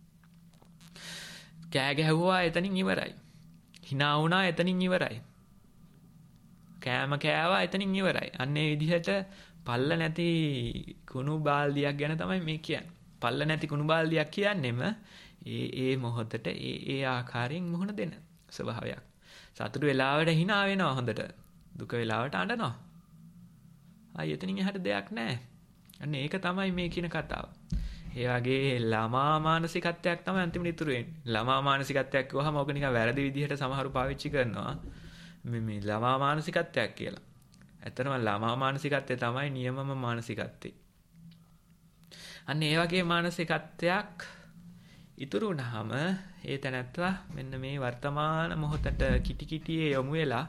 Speaker 2: කෑ ගැහුවා එතනින් ඉවරයි. hina වුණා එතනින් ඉවරයි. කෑම කෑවා එතනින් ඉවරයි. අන්න ඒ විදිහට පල්ල නැති කුණු බාල්දියක් ගැන තමයි මේ කියන්නේ. පල්ල නැති කුණු බාල්දියක් කියන්නේම ඒ ඒ මොහොතට ඒ ඒ ආකාරයෙන් මුහුණ දෙන ස්වභාවයක්. සතුටු වෙලාවට hina වෙනවා හොඳට. දුක වෙලාවට අඬනවා. ආයි එතනින් එහාට දෙයක් නැහැ. අන්න ඒක තමයි මේ කියන කතාව. ඒ වගේ ළමා මානසිකත්වයක් තමයි අන්තිමට ඉතුරු වෙන්නේ. ළමා මානසිකත්වයක් කිව්වහම ඕක නිකන් වැරදි විදිහට සමහරු පාවිච්චි කරනවා. මේ මේ ළමා මානසිකත්වයක් කියලා. ඇත්තටම ළමා මානසිකත්වය තමයි නියමම මානසිකත්වය. අන්න ඒ වගේ මානසිකත්වයක් ඉතුරු වුණාම ඒ තැනැත්තා මෙන්න මේ වර්තමාන මොහොතට කිටි කිටියේ යොමු වෙලා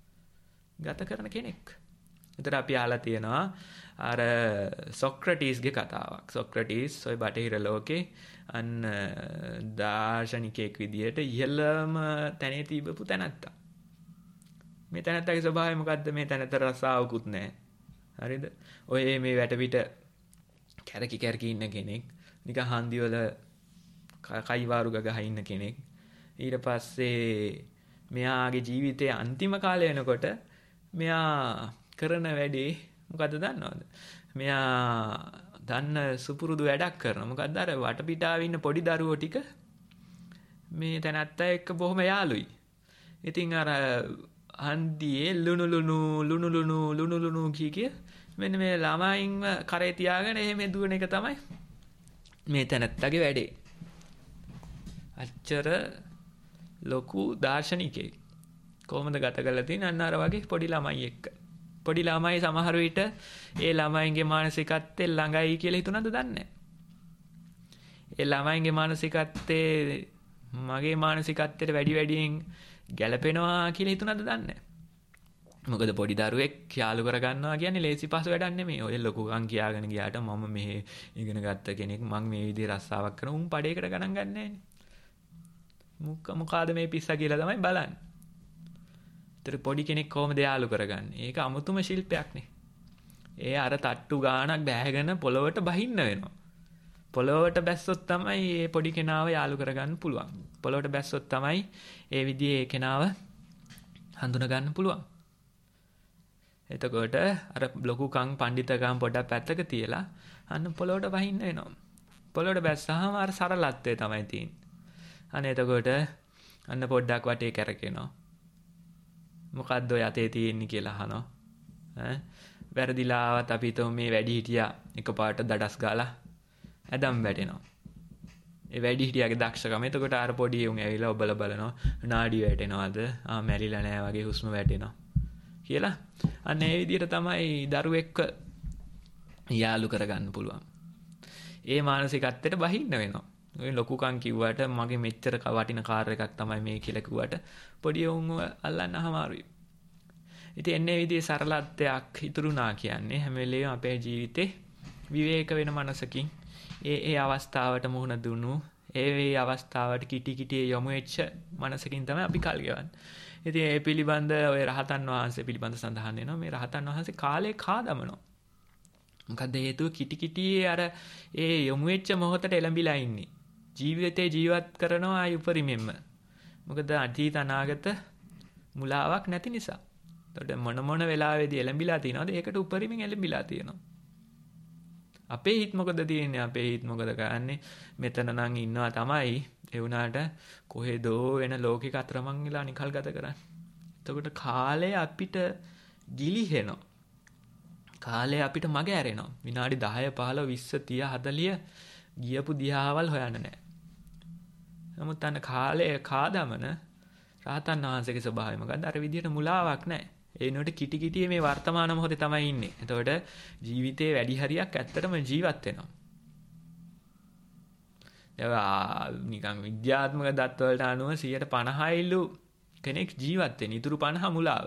Speaker 2: ගත කරන කෙනෙක්. ඒතර අපි අහලා තියෙනවා අර සොක්‍රටිස්ගේ කතාවක්. සොක්‍රටිස් ඔය බටහිර ලෝකේ අන්න දාර්ශනිකයෙක් විදියට ඉහළම තැනේ තිබපු තැනැත්තා. මේ තැනැත්තාගේ ස්වභාවය මොකද්ද? මේ තැනැත්ත රසාවකුත් නැහැ. හරිද? ඔය මේ වැටපිට කැරකි කැරකි ඉන්න කෙනෙක්. නිකන් හන්දි වල කයිවාරු ගගහ ඉන්න කෙනෙක්. ඊට පස්සේ මෙයාගේ ජීවිතයේ අන්තිම කාලය වෙනකොට මෙයා කරන වැඩේ මොකද්ද දන්නවද? මෙයා දන්න සුපුරුදු වැඩක් කරනවා. මොකද්ද? අර වටපිටාවේ ඉන්න පොඩි දරුවෝ ටික මේ තැනත්තා එක්ක බොහොම යාළුයි. ඉතින් අර හන්දියේ ලුණු ලුණු ලුණු ලුණු ලුණු ලුණු කී කිය මෙන්න මේ ළමයින්ව කරේ තියාගෙන එහෙම දුවන එක තමයි මේ තැනත්තාගේ වැඩේ. අච්චර ලොකු දාර්ශනිකයෙක්. කොහොමද ගත කරලා තියෙන්නේ? අන්න අර වගේ පොඩි ළමයි එක්ක. පොඩි ළමයි සමහර විට ඒ ළමයින්ගේ මානසිකත්වයේ ළඟයි කියලා හිතුණාද දන්නේ නැහැ. ඒ ළමයින්ගේ මානසිකත්වයේ මගේ මානසිකත්වයට වැඩි වැඩියෙන් ගැළපෙනවා කියලා හිතුණාද දන්නේ නැහැ. මොකද පොඩි දරුවෙක් යාළු කරගන්නවා කියන්නේ ලේසි පහසු වැඩක් නෙමෙයි. ඔය ලොකුකම් කියාගෙන ගියාට මම මෙහෙ ඉගෙන ගත්ත කෙනෙක් මම මේ විදිහේ රස්සාවක් කරන උන් පඩේකට ගණන් ගන්නෑ නේ. මොක මොකාද මේ පිස්සා කියලා තමයි බලන්නේ. ඒතර පොඩි කෙනෙක් කොහොමද යාළු කරගන්නේ? ඒක අමුතුම ශිල්පයක් නේ. ඒ අර තට්ටු ගානක් බෑගෙන පොළොවට බහින්න වෙනවා. පොළොවට බැස්සොත් තමයි මේ පොඩි කෙනාව යාළු කරගන්න පුළුවන්. පොළොවට බැස්සොත් තමයි ඒ විදිහේ කෙනාව හඳුනා ගන්න පුළුවන්. එතකොට අර ලොකුකම් පඬිතකම් පොඩක් පැත්තක තියලා අන්න පොළොවට බහින්න වෙනවා. පොළොවට බැස්සහම අර සරලත්වය තමයි තියෙන්නේ. අනේ එතකොට අන්න පොඩ්ඩක් වටේ කැරකෙනවා. මොකද්ද ඔය අතේ තියෙන්නේ කියලා අහනවා. ඈ වැරදිලා ආවත් අපි හිතමු මේ වැඩි හිටියා එකපාරට දඩස් ගාලා ඇදම් වැටෙනවා. ඒ වැඩි හිටියාගේ දක්ෂකම. එතකොට අර පොඩි උන් ඇවිල්ලා ඔබල බලනවා නාඩි වැටෙනවද? ආ මැරිලා නැහැ වගේ හුස්ම වැටෙනවා. කියලා. අන්න ඒ විදිහට තමයි දරුවෙක්ව යාළු කරගන්න පුළුවන්. ඒ මානසිකත්වයට බහින්න වෙනවා. ඔය ලොකුකම් කිව්වට මගේ මෙච්චර වටින කාර් එකක් තමයි මේ කියලා කිව්වට පොඩි උන්ව අල්ලන්න අමාරුයි. ඉතින් එන්නේ විදිහේ සරලත්වයක් ඉතුරුනා කියන්නේ හැම වෙලේම අපේ ජීවිතේ විවේක වෙන මනසකින් ඒ ඒ අවස්ථාවට මුහුණ දුන්නු ඒ ඒ අවස්ථාවට කිටි කිටි යොමු වෙච්ච මනසකින් තමයි අපි කල් ගෙවන්නේ. ඉතින් ඒ පිළිබඳ ඔය රහතන් වහන්සේ පිළිබඳ සඳහන් වෙනවා. මේ රහතන් වහන්සේ කාලේ කාදමනවා. මොකද හේතුව කිටි කිටියේ අර ඒ යොමු වෙච්ච මොහොතට එළඹිලා ඉන්නේ. ජීවිතේ ජීවත් කරනවා ආයි උපරිමෙන්ම. මොකද අතීත අනාගත මුලාවක් නැති නිසා. එතකොට මොන මොන වෙලාවෙදී එළඹිලා තියෙනවද? ඒකට උපරිමෙන් එළඹිලා තියෙනවා. අපේ හිත මොකද තියෙන්නේ? අපේ හිත මොකද කරන්නේ? මෙතන නම් ඉන්නවා තමයි. ඒ වුණාට කොහෙදෝ වෙන ලෝකික අතරමං වෙලා නිකල් ගත කරන්නේ. එතකොට කාලය අපිට ගිලිහෙනවා. කාලය අපිට මග ඇරෙනවා. විනාඩි දහය පහළොව විස්ස තිහ හතලිය ගියපු දිහාවල් හොයන්න නැහැ. නමුත් අන්න කාලය කාදමන රහතන් වහන්සේගේ ස්වභාවය මොකද්ද? අර විදියට මුලාවක් නැහැ. ඒ නෝට කිටි කිටි මේ වර්තමාන මොහොතේ තමයි ඉන්නේ. එතකොට ජීවිතේ වැඩි හරියක් ඇත්තටම ජීවත් වෙනවා. නිකන් විද්‍යාත්මක දත්ත වලට අනුව සියයට පනහයිලු කෙනෙක් ජීවත් වෙන. ඉතුරු පනහ මුලාව.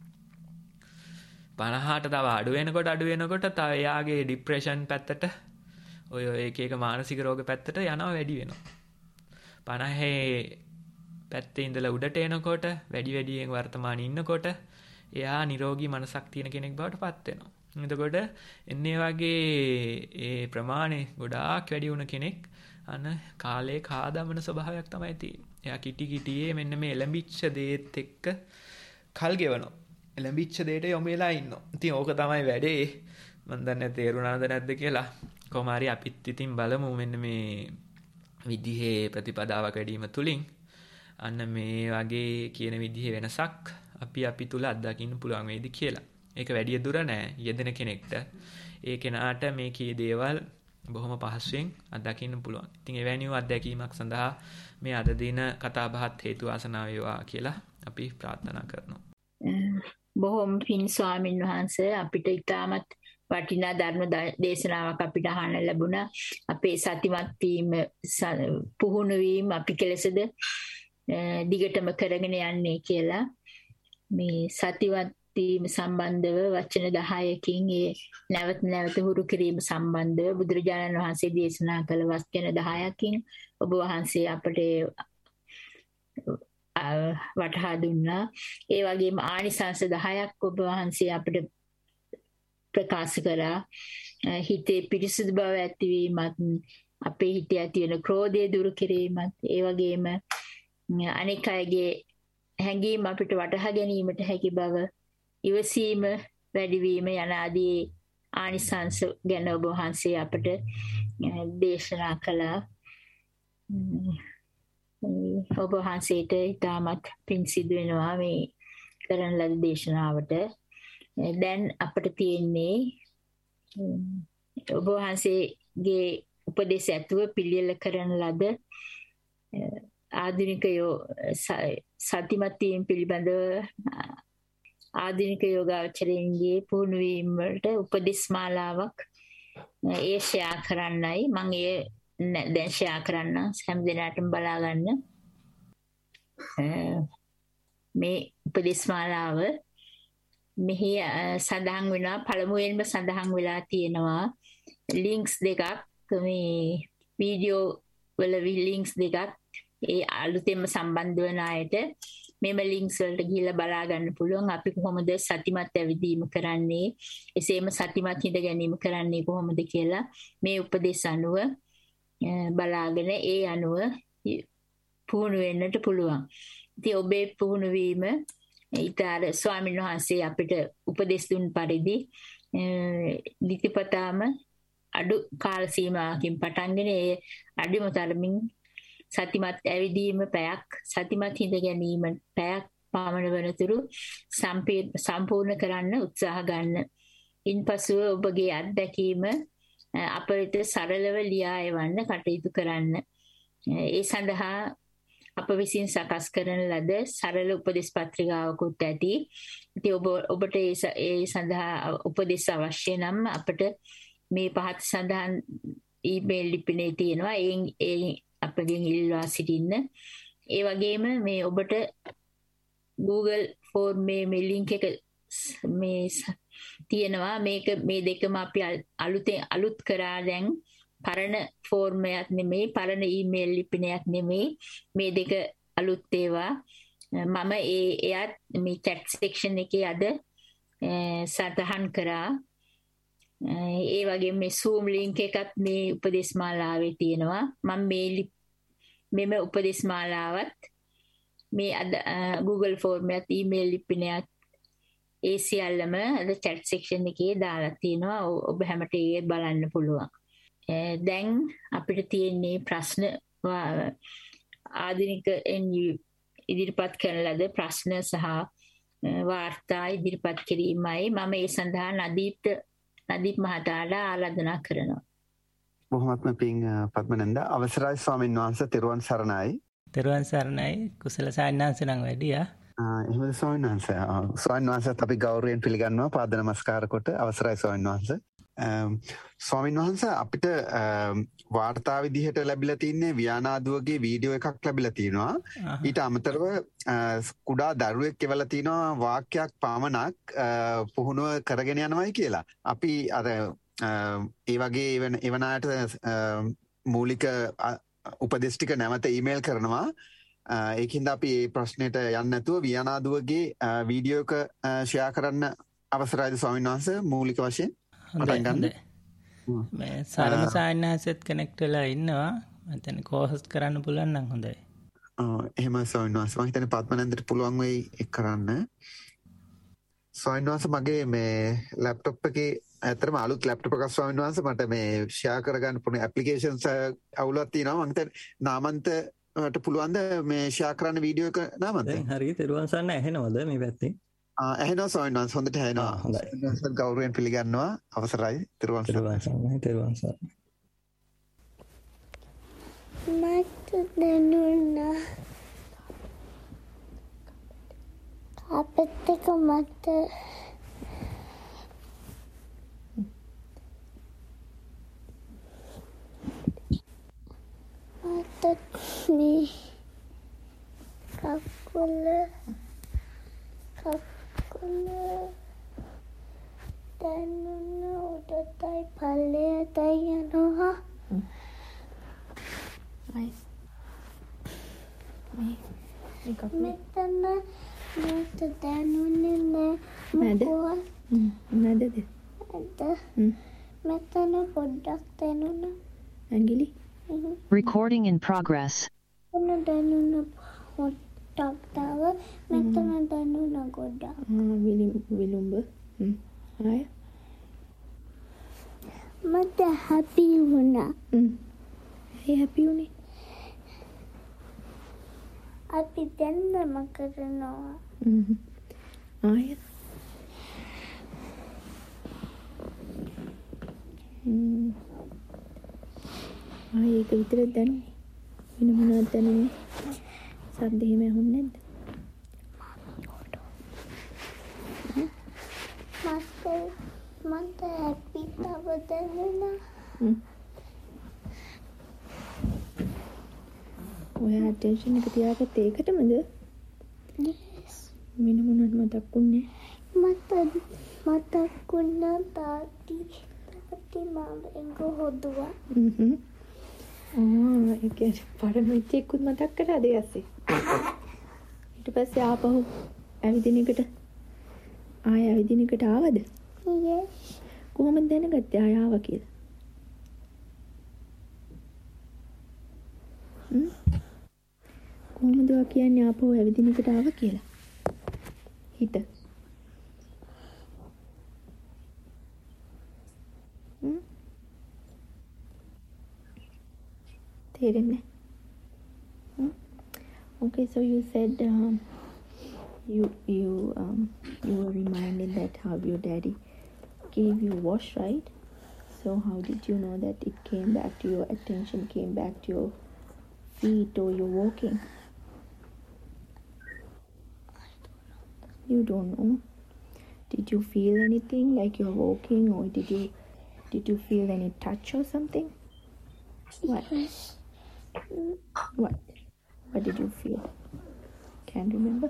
Speaker 2: පනහට තව අඩු වෙනකොට අඩු වෙනකොට තව එයාගේ ડિප්‍රෙෂන් පැත්තට ඔය එක එක මානසික රෝග පැත්තට යනවා වැඩි වෙනවා. පනහේ පැත්තේ ඉඳලා උඩට එනකොට වැඩි වැඩියෙන් වර්තමානයේ ඉන්නකොට එයා නිරෝගී මනසක් තියෙන කෙනෙක් බවට පත් වෙනවා. එතකොට එන්නේ වගේ ඒ ප්‍රමාණය ගොඩාක් වැඩි වුණ කෙනෙක් අන කාලේ කාදමන ස්වභාවයක් තමයි තියෙන්නේ. එයා කිටි කිටියේ මෙන්න මේ එළඹිච්ච දේත් එක්ක කල් ගෙවනවා. එළඹිච්ච දේට යොමු වෙලා ඉන්නවා. ඉතින් ඕක තමයි වැඩේ. මම දන්නේ තේරුණාද නැද්ද කියලා. කොහොම හරි අපිත් ඉතින් බලමු මෙන්න මේ විදිහේ ප්‍රතිපදාවක් වැඩිම තුලින් අන්න මේ වගේ කියන විදිහේ වෙනසක් අපි අපි තුල අත්දකින්න පුළුවන් වේවි කියලා. ඒක වැඩි දුර නෑ යෙදෙන කෙනෙක්ට. ඒ කෙනාට මේ කී දේවල් බොහොම පහසුවෙන් අත්දකින්න පුළුවන්. ඉතින් එවැනි වූ අත්දැකීමක් සඳහා මේ අද දින කතා බහත් හේතු වාසනා වේවා කියලා අපි ප්‍රාර්ථනා කරනවා.
Speaker 1: බොහොම පින් ස්වාමින් වහන්සේ අපිට ඉතාමත් වටිනා ධර්ම දේශනාවක් අපිට අහන්න ලැබුණා. අපේ සතිමත් වීම පුහුණු වීම අපි කෙලෙසද දිගටම කරගෙන යන්නේ කියලා මේ සතිවත් වීම සම්බන්ධව වචන දහයකින් ඒ නැවත නැවත හුරු කිරීම සම්බන්ධව බුදුරජාණන් වහන්සේ දේශනා කළ වචන දහයකින් ඔබ වහන්සේ අපට වටහා දුන්නා. ඒ වගේම ආනිසංස දහයක් ඔබ වහන්සේ අපට ප්‍රකාශ කරා. හිතේ පිරිසුදු බව ඇතිවීමත්, අපේ හිතේ ඇති වෙන ක්‍රෝධය දුරු කිරීමත්, ඒ වගේම අනෙක් අයගේ හැඟීම් අපිට වටහා ගැනීමට හැකි බව, ඉවසීම වැඩිවීම යන ආදී ආනිසංස ගැන ඔබ වහන්සේ අපට දේශනා කළා. ඔබ වහන්සේට ඉතාමත් පින් සිදු වෙනවා මේ කරන ලද දේශනාවට. දැන් අපිට තියෙන්නේ ඔබ වහන්සේගේ උපදේශ ඇතුව පිළියෙල කරන ලද ආධුනිකයෝ සතිමත් වීම පිළිබඳව ආධුනික යෝගාවචරයන්ගේ පුහුණු වීම වලට උපදෙස් මාලාවක් ඒ ෂෙයා කරන්නයි මම ඒ දැන් ෂෙයා කරන්න හැම දිනකටම බලා ගන්න. මේ උපදෙස් මාලාව මෙහි සඳහන් වෙනවා. පළමුවෙන්ම සඳහන් වෙලා තියෙනවා ලින්ක්ස් දෙකක්. මේ වීඩියෝ වල ලින්ක්ස් දෙකක් ඒ අලුතෙන්ම සම්බන්ධ වන අයට මෙම ලින්ක්ස් වලට ගිහිල්ලා බලා ගන්න පුළුවන්. අපි කොහොමද සතිමත් ඇවිදීම කරන්නේ, එසේම සතිමත් හිඳ ගැනීම කරන්නේ කොහොමද කියලා මේ උපදේශ අනුව බලාගෙන ඒ අනුව පුහුණු වෙන්නට පුළුවන්. ඉතින් ඔබේ පුහුණු වීම ඊතර ස්වාමීන් වහන්සේ අපිට උපදෙස් දුන් පරිදි නිතිපතාම අඩු කාල සීමාවකින් පටන්ගෙන ඒ අඩුම තරමින් සතිමත් ඇවිදීම පැයක්, සතිමත් හිඳ ගැනීම පැයක් පමණ වනතුරු සම්පූර්ණ කරන්න උත්සාහ ගන්න. ඉන්පසුව ඔබගේ අත්දැකීම අපිට සරලව ලියා එවන්න කටයුතු කරන්න. ඒ සඳහා අප විසින් සකස් කරන ලද සරල උපදෙස් පත්‍රිකාවකුත් ඇති. ඉතින් ඔබ ඔබට ඒ සඳහා උපදෙස් අවශ්‍ය නම් අපට මේ පහත සඳහන් ඊමේල් ලිපිනේ තියෙනවා. ඒ අපගෙන් ඉල්ලා සිටින්න. ඒ වගේම මේ ඔබට Google ෆෝම් මේ ලින්ක් එක මේ තියෙනවා. මේක මේ දෙකම අපි අලුතෙන් අලුත් කරා දැන්. පරණ ෆෝර්ම් එකක් නෙමෙයි, පරණ ඊමේල් ලිපිනයක් නෙමෙයි. මේ දෙක අලුත් ඒවා. මම ඒ එයත් මේ chat section එකේ අද සටහන් කරා. ඒ වගේම මේ Zoom link එකත් මේ උපදේශ මාලාවේ තියෙනවා. මම මේ මෙම උපදේශ මාලාවත් මේ අද Google ෆෝර්ම් එකත් ඊමේල් ලිපිනයත් ඒ සියල්ලම අද chat section එකේ දාලා තියෙනවා. ඔබ හැමට ඒ බලන්න පුළුවන්. දැන් අපිට තියෙන්නේ ප්‍රශ්න ආධුනික ඉදිරිපත් කරන ලද ප්‍රශ්න සහ වාර්තා ඉදිරිපත් කිරීමයි. මම ඒ සඳහා නදීප් නදීප් මහතාට ආරාධනා කරනවා.
Speaker 3: බොහොමත්ම පිං පద్මනන්ද. අවසරයි ස්වාමීන් වහන්සේ. තෙරුවන් සරණයි.
Speaker 4: තෙරුවන් සරණයි. කුසල සාන්නාංශ නම් වැඩියා.
Speaker 3: එහෙමද ස්වාමීන් වහන්සේ? ස්වාමීන් වහන්සේත් අපි ගෞරවයෙන් පිළිගන්නවා. පාද නමස්කාර කොට අවසරයි ස්වාමීන් වහන්සේ. ස්වාමීන් වහන්සේ අපිට වාර්තා විදිහට ලැබිලා තින්නේ වියානාදුවගේ වීඩියෝ එකක් ලැබිලා තිනවා. ඊට අමතරව කුඩා දරුවෙක් එවලා තිනවා වාක්‍යයක් පමණක් පුහුණුව කරගෙන යනවායි කියලා. අපි අර ඒ වගේ එවන එවනාට මූලික උපදෙස් ටික නැවත ඊමේල් කරනවා. ඒකින්ද අපි මේ ප්‍රශ්නෙට යන්න නැතුව වියානාදුවගේ වීඩියෝ එක ෂෙයා කරන්න අවසරයිද ස්වාමීන් වහන්සේ මූලික වශයෙන්?
Speaker 4: හොඳයි. මේ සරණ සාන්නාසෙත් කනෙක්ට් වෙලා ඉන්නවා. මම හිතන්නේ කෝහොස්ට් කරන්න පුළුවන් නම් හොඳයි.
Speaker 3: ඔව් එහෙම ස්වාමීන් වහන්සේ. මම හිතන්නේ පద్මනන්දට පුළුවන් වෙයි ඒක කරන්න. ස්වාමීන් වහන්සේ මගේ මේ ලැප්ටොප් එකේ ඇත්තටම අලුත් ලැප්ටොප් එකක් ස්වාමීන් වහන්සේ මට මේ ෂෙයා කරගන්න පුළුවන් ඇප්ලිකේෂන්ස් අවුලක් තියෙනවා. මම හිතන්නේ නාමන්තට පුළුවන්ද මේ ෂෙයා කරන්න වීඩියෝ එක නාමන්ත?
Speaker 5: දැන් හරියට තෙරුවන් සරණ ඇහෙනවද මේ පැත්තේ?
Speaker 3: ඇහෙනවා ස්වාමීන් වහන්සේ හොඳට ඇහෙනවා. හොඳයි. ගෞරවයෙන් පිළිගන්නවා. අවසරයි. තෙරුවන් සරණයි.
Speaker 5: තෙරුවන් සරණයි.
Speaker 6: මට දැනුණා. අපිට මට මට මේ කකුල කකුල දැනුන උඩටයි පල්ලෙයටයි යනවා.
Speaker 7: අය මේ මේ කකුල
Speaker 6: මෙතන මට දැනුනේ නෑ
Speaker 7: මැද?
Speaker 6: මොකවත්.
Speaker 7: හ්ම් මැදද?
Speaker 6: මට
Speaker 7: හ්ම්
Speaker 6: මෙතන පොඩ්ඩක් දැනුණා.
Speaker 7: ඇඟිලි
Speaker 8: Recording in progress.
Speaker 6: මෙතන දැනුණ පොඩ්ඩක් තව මෙතන දැනුණ ගොඩක්.
Speaker 7: ආ විලි විලුඹ හ්ම් අය
Speaker 6: මට හැපි වුණා.
Speaker 7: හ්ම් ඒ හැපි උනේ
Speaker 6: අපි දැන්නම කරනවා.
Speaker 7: හ්ම් ආය හ්ම් ආය ඒක විතරද දැනුනේ වෙන මොනවද දැනුනේ සද්ද එහෙම ඇහුන්නේ නැද්ද
Speaker 6: මට මට හැපි තව දැනුණා.
Speaker 7: හ්ම් ඔයා ටෙන්ෂන් එක තියාගත්තේ ඒකටමද
Speaker 6: Yes.
Speaker 7: වෙන මොනවද මතක් වුනේ
Speaker 6: මට මතකුණා තාත්ති තාත්ති මම එංග හොදුවා.
Speaker 7: හ්ම් ආ ඒක පරම ඉච්චෙකුත් මතක් කරාද ඊයස්සේ ඊට පස්සේ ආපහු ඇවිදින එකට ආය ඇවිදින එකට ආවද
Speaker 6: Yes.
Speaker 7: කොහොමද දැනගත්තේ ආය ආවා කියලා හ්ම් කොහොමද ඔයා කියන්නේ ආපහු ඇවිදින එකට ආවා කියලා හිත හ්ම් තේරෙන්නේ hmm? Okay, so you said um, you you um, you were reminded that how your daddy gave you wash, right? So how did you know that it came back to your attention, came back to your feet, or you're walking? You don't know. Did you feel anything like you're walking, or did you did you feel any touch or something? What? What? What did you feel? Can't remember?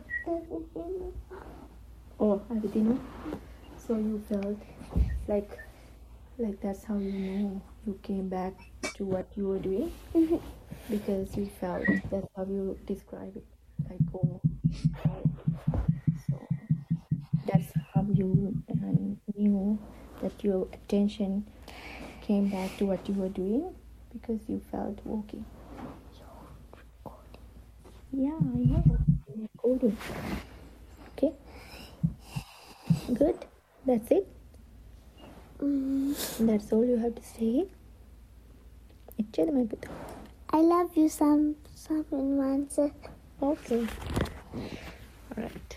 Speaker 7: Oh, everything. So you felt like, like that's how you know you came back to what you were doing? Because you felt, that's how you describe it. Like, oh, so that's how you uh, knew that your attention came back to what you were doing because you felt walking. Yeah, I know. Recording. Okay. Good. That's it.
Speaker 6: Mm.
Speaker 7: That's all you have to say. එච්චරද මම පුතා.
Speaker 6: I love you some someone said.
Speaker 7: Okay. All right.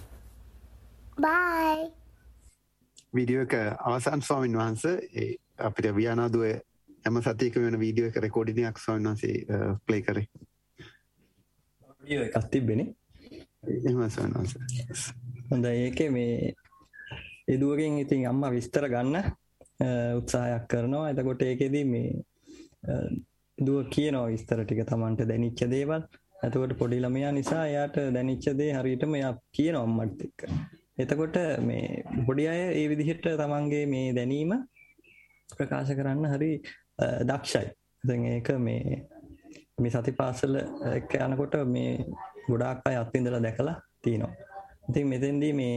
Speaker 6: Bye.
Speaker 3: Video එක අවසන් ස්වාමීන් වහන්සේ ඒ අපිට වියානාදුව හැම සතියකම වෙන video එක රෙකෝඩින් එකක් ස්වාමීන් වහන්සේ ප්ලේ කරේ.
Speaker 5: වීඩියෝ එකක් තිබ්බනේ.
Speaker 3: එහෙම ස්වාමීන් වහන්සේ.
Speaker 5: හොඳයි ඒකේ මේ ඒ දුවගෙන් ඉතින් අම්මා විස්තර ගන්න උත්සාහයක් කරනවා. එතකොට ඒකෙදි මේ දුව කියනවා විස්තර ටික Tamanට දැනෙච්ච දේවල්. එතකොට පොඩි ළමයා නිසා එයාට දැනෙච්ච දේ හරියටම එයා කියනවා අම්මට එක්ක. එතකොට මේ පොඩි අය ඒ විදිහට තමන්ගේ මේ දැනීම ප්‍රකාශ කරන්න හරි දක්ෂයි. ඉතින් ඒක මේ මේ සතිපාසල එක්ක යනකොට මේ ගොඩාක් අය අත්විඳලා දැකලා තිනවා. ඉතින් මෙතෙන්දී මේ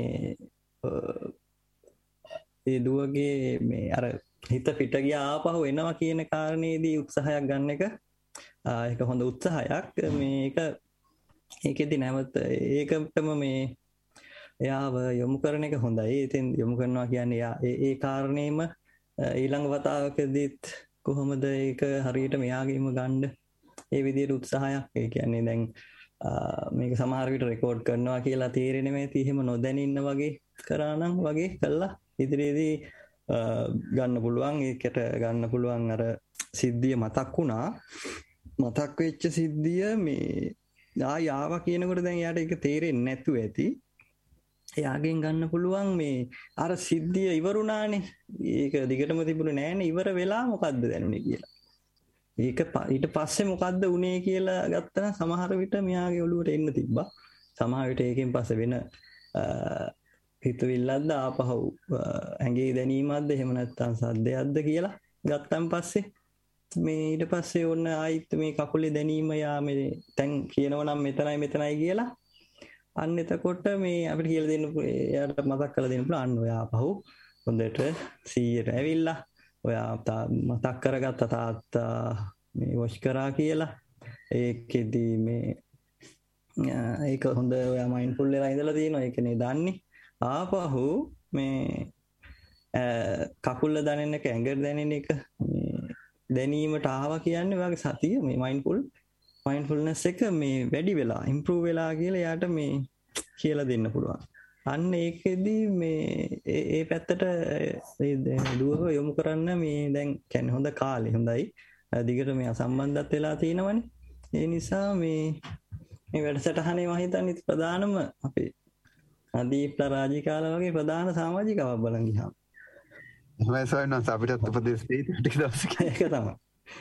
Speaker 5: ඒ දුවගේ මේ අර හිත පිට ගියා ආපහු එනවා කියන කාරණේදී උත්සාහයක් ගන්න එක ඒක හොඳ උත්සාහයක්. මේක ඒකෙදි නැවත ඒකටම මේ එයාව යොමු කරන එක හොඳයි. ඉතින් යොමු කරනවා කියන්නේ එයා ඒ ඒ කාරණේම ඊළඟ වතාවකදීත් කොහොමද ඒක හරියට මෙයාගේම ගන්න ඒ විදිහට උත්සාහයක්. ඒ කියන්නේ දැන් මේක සමහර විට රෙකෝඩ් කරනවා කියලා තේරෙන්නේ නැති එහෙම නොදැනින්න වගේ කරා නම් වගේ කළා ඉදිරියේදී ගන්න පුළුවන්. ඒකට ගන්න පුළුවන් අර සිද්ධිය මතක් වුණා. මතක් වෙච්ච සිද්ධිය මේ ආය ආවා කියනකොට දැන් එයාට ඒක තේරෙන්නේ නැතුව ඇති. එයාගෙන් ගන්න පුළුවන් මේ අර සිද්ධිය ඉවරුණානේ. ඒක දිගටම තිබුණේ නෑනේ. ඉවර වෙලා මොකද්ද දැනුනේ කියලා. ඒක ඊට පස්සේ මොකද්ද උනේ කියලා ගත්තා සමහර විට මෙයාගේ ඔළුවට එන්න තිබ්බා. සමහර විට ඒකෙන් පස්සේ වෙන හිතවිල්ලක්ද ආපහු ඇඟේ දැනීමක්ද එහෙම නැත්නම් සද්දයක්ද කියලා ගත්තන් පස්සේ මේ ඊට පස්සේ ඔන්න ආයිත් මේ කකුලේ දැනීම යා මේ දැන් කියනවා නම් මෙතනයි මෙතනයි කියලා අන්න එතකොට මේ අපිට කියලා දෙන්න එයාට මතක් කරලා දෙන්න පුළුවන් අන්න ඔයා ආපහු හොඳට සීයට ඇවිල්ලා ඔයා මතක් කරගත්ත තාත්තා මේ වොෂ් කරා කියලා ඒකෙදි මේ ඒක හොඳ ඔයා මයින්ඩ්ෆුල් වෙලා ඉඳලා තියෙනවා ඒකනේ දන්නේ ආපහු මේ කකුල දැනෙන එක ඇඟට දැනෙන එක මේ දැනීමට ආවා කියන්නේ ඔයාගේ සතිය මේ මයින්ඩ්ෆුල් මයින්ඩ්ෆුල්නස් එක මේ වැඩි වෙලා ඉම්ප්‍රූව් වෙලා කියලා යාට මේ කියලා දෙන්න පුළුවන්. අන්න ඒකෙදි මේ ඒ පැත්තට දුවව යොමු කරන්න මේ දැන් කියන්නේ හොඳ කාලේ හොඳයි. දිගට මේ අසම්බන්ධත් වෙලා තියෙනවනේ. ඒ නිසා මේ මේ වැඩසටහනේ මම හිතන්නේ ප්‍රධානම අපේ අදීප්ත රාජිකාල වගේ ප්‍රධාන සමාජිකවක් බලන් ගියාම.
Speaker 3: එහෙමයි සොයනවා අපිටත් උපදෙස් දෙයි ටික දවසක.
Speaker 5: ඒක තමයි.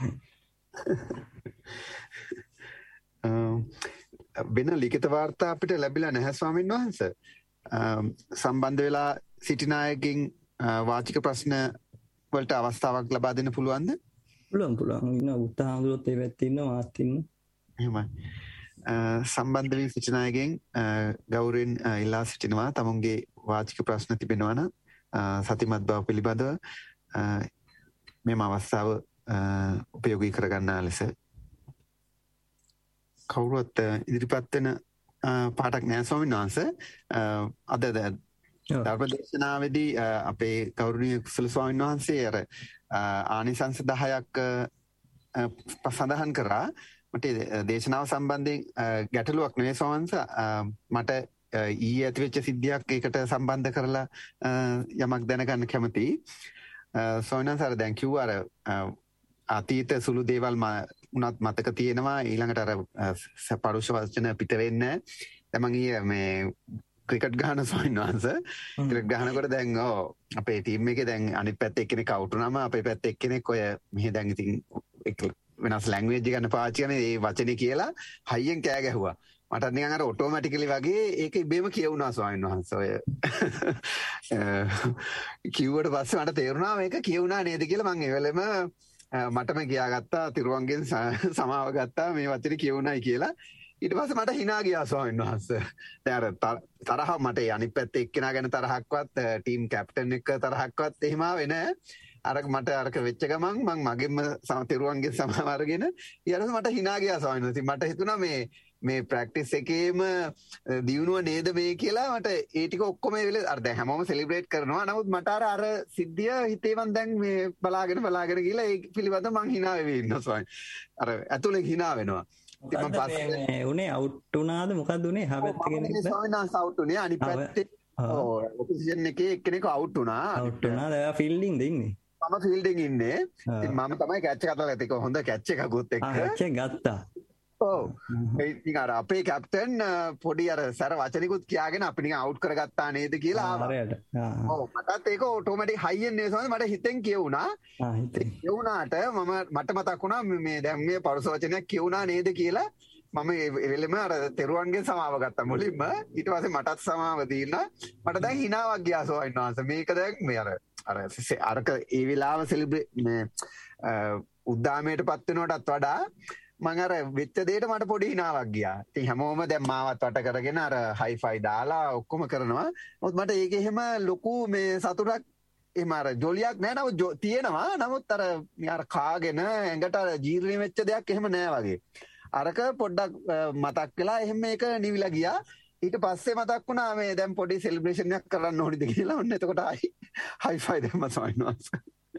Speaker 3: වෙන ලිඛිත වාර්තා අපිට ලැබිලා නැහැ ස්වාමීන් වහන්සේ. සම්බන්ධ වෙලා සිටින අයගෙන් වාචික ප්‍රශ්න වලට අවස්ථාවක් ලබා දෙන්න පුළුවන්ද?
Speaker 5: පුළුවන් පුළුවන්. ඉන්න උත්සාහඳුරත් ඒ පැත්තේ ඉන්න මාත් ඉන්න.
Speaker 3: එහෙමයි. සම්බන්ධ වී සිටින අයගෙන් ගෞරවයෙන් ඉල්ලා සිටිනවා තමුන්ගේ වාචික ප්‍රශ්න තිබෙනවා නම් සතිමත් බව පිළිබඳව මෙම අවස්ථාව උපයෝගී කරගන්නා ලෙස කවුරුත් ඉදිරිපත් වෙන පාඩක් නෑ ස්වාමීන් වහන්සේ. අද ධර්මදේශනාවේදී අපේ ගෞරවනීය කුසල ස්වාමීන් වහන්සේ අර ආනිසංස දහයක් සඳහන් කරා. මට දේශනාව සම්බන්ධයෙන් ගැටලුවක් නෙවෙයි ස්වාමීන් වහන්සේ. මට ඊයේ ඇතිවෙච්ච සිද්ධියක් ඒකට සම්බන්ධ කරලා යමක් දැනගන්න කැමතියි. ස්වාමීන් වහන්සේ දැන් කිව්වා අර අතීත සුළු දේවල් උනත් මතක තියෙනවා ඊළඟට අර පරුෂ වචන පිට වෙන්නේ දැන් මම ඊයේ මේ ක්‍රිකට් ගහන ස්වාමීන් වහන්සේ ක්‍රිකට් ගහනකොට දැන් ඔව් අපේ ටීම් එකේ දැන් අනිත් පැත්තේ එක්කෙනෙක් අවුට් වුණාම අපේ පැත්තේ එක්කෙනෙක් ඔය මෙහෙ දැන් ඉතින් වෙනස් ලැන්ග්වේජ් ගන්න පාවිච්චි කරන ඒ වචනේ කියලා හයියෙන් කෑ ගැහුවා. මට නිකන් අර ඔටෝමැටිකලි වගේ ඒක ඉබේම කියවුණා ස්වාමීන් වහන්සේ. ඔය කිව්වට පස්සේ මට තේරුණා මේක කියවුණා නේද කියලා මම ඒ වෙලෙම මටම කියාගත්තා තිරුවන්ගෙන් සමාව ගත්තා මේ වචනේ කියවුණයි කියලා. ඊට පස්සේ මට hina ගියා ස්වාමීන් වහන්සේ. දැන් අර තරහ මට අනිත් පැත්තේ එක්කෙනා ගැන තරහක්වත් ටීම් කැප්ටන් එක්ක තරහක්වත් එහෙම ආවේ නැහැ. අර මට අරක වෙච්ච ගමන් මම මගෙන්ම තිරුවන්ගෙන් සමාව අරගෙන ඊට මට hina ගියා ස්වාමීන් වහන්සේ. මට හිතුණා මේ මේ ප්‍රැක්ටිස් එකේම දියුණුව නේද මේ කියලා මට ඒ ටික ඔක්කොම ඒ වෙලේ අර දැන් හැමෝම සෙලිබ්‍රේට් කරනවා. නමුත් මට අර අර සිද්ධිය හිතේ මන් දැන් මේ බලාගෙන බලාගෙන ගිහලා ඒ පිළිබඳව මං hina වෙවි ඉන්නවා ස්වාමීන්. අර ඇතුලෙන් hina වෙනවා. ඉතින් මම පස්සේ
Speaker 5: උනේ අවුට් වුණාද මොකද්ද උනේ? හබත් කෙනෙක්ද?
Speaker 3: ස්වාමීන් වහන්සේ අවුට් උනේ අනිත් පැත්තේ. ඔව් ඔපොසිෂන් එකේ එක්කෙනෙක් අවුට් වුණා.
Speaker 5: අවුට් වුණා. දැන් ෆීල්ඩින් දෙන්නේ.
Speaker 3: මම ෆීල්ඩින් ඉන්නේ. ඉතින් මම තමයි කැච් එක අතලා ගත්තේ. හොඳ කැච් එකකුත් එක්ක.
Speaker 5: කැච් එක ගත්තා.
Speaker 3: ඔව්. ඉතින් අර අපේ කැප්ටන් පොඩි අර සැර වචනිකුත් කියාගෙන අපි නිකන් අවුට් කරගත්තා නේද කියලා ආවා.
Speaker 5: හරියට.
Speaker 3: ඔව් මටත් ඒක ඔටෝමැටික් හයියෙන් නේ සමහර මට හිතෙන් කියුණා.
Speaker 5: ආ හිතෙන්.
Speaker 3: කියුණාට මම මට මතක් වුණා මේ දැන් මේ පරුස වචනයක් කියුණා නේද කියලා මම එවෙලෙම අර තෙරුවන්ගෙන් සමාව ගත්තා මුලින්ම. ඊට පස්සේ මටත් සමාව දීලා මට දැන් හිනාවක් ගියා ස්වාමීන් වහන්සේ. මේක දැන් මේ අර අර අරක ඒ වෙලාව සෙලිබ්‍රේට් මේ උද්දාමයට පත් වෙනවටත් වඩා මම අර වෙච්ච දෙයට මට පොඩි හිනාවක් ගියා. ඉතින් හැමෝම දැන් මාවත් වට කරගෙන අර හයිෆයි දාලා ඔක්කොම කරනවා. මොකද මට ඒක එහෙම ලොකු මේ සතුටක් එහෙම අර ජොලියක් නෑ. නමුත් තියෙනවා. නමුත් අර අර කාගෙන ඇඟට අර ජීර්ණ වෙච්ච දෙයක් එහෙම නෑ වගේ. අරක පොඩ්ඩක් මතක් වෙලා එහෙම මේක නිවිලා ගියා. ඊට පස්සේ මතක් වුණා මේ දැන් පොඩි සෙලිබ්‍රේෂන් එකක් කරන්න ඕනිද කියලා. ඔන්න එතකොට ආයි හයිෆයි දැම්ම ස්වාමීන් වහන්සේ.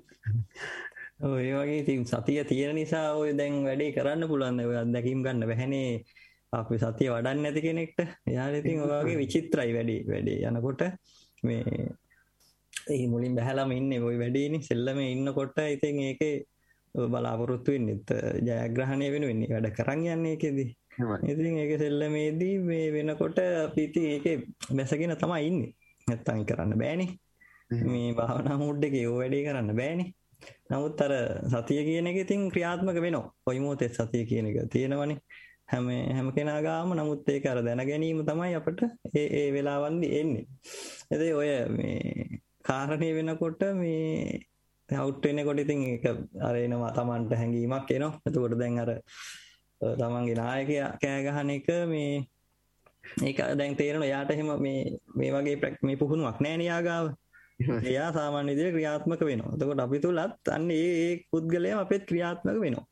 Speaker 5: ඔය වගේ ඉතින් සතිය තියෙන නිසා ඔය දැන් වැඩේ කරන්න පුළුවන්. ඔය අත්දැකීම් ගන්න බැහැනේ. අපි සතිය වඩන්නේ නැති කෙනෙක්ට. එයාට ඉතින් ඔය වගේ විචිත්‍රයි වැඩේ. වැඩේ යනකොට මේ ඒ මුලින් බහැලාම ඉන්නේ ওই වැඩේනේ. සෙල්ලමේ ඉන්නකොට ඉතින් ඒකේ බලාපොරොත්තු වෙන්නෙත් ජයග්‍රහණය වෙනුවෙන්නේ වැඩ කරන් යන්නේ ඒකෙදි. ඉතින් ඒක සෙල්ලමේදී මේ වෙනකොට අපි ඉතින් ඒකේ බැසගෙන තමයි ඉන්නේ. නැත්තම් කරන්න බෑනේ. මේ භාවනා මූඩ් එකේ ඔය වැඩේ කරන්න බෑනේ. නමුත් අර සතිය කියන එක ඉතින් ක්‍රියාත්මක වෙනවා. කොයි මොහොතේ සතිය කියන එක තියෙනවනේ. හැම හැම කෙනා ගාම. නමුත් ඒක අර දැන ගැනීම තමයි අපිට ඒ ඒ වෙලාවන්දි එන්නේ. ඉතින් ඔය මේ කාරණේ වෙනකොට මේ අවුට් වෙනකොට ඉතින් ඒක අර එනවා Tamanට හැංගීමක් එනවා. එතකොට දැන් අර තමන්ගේ නායකයා කෑ ගහන එක මේ ඒක දැන් තේරෙනවා යාට එහෙම මේ මේ වගේ මේ පුහුණුවක් නැහැ නේ යාගාව. එයා සාමාන්‍ය විදිහට ක්‍රියාත්මක වෙනවා. එතකොට අපි තුලත් අන්න ඒ ඒ පුද්ගලයා අපිට ක්‍රියාත්මක වෙනවා.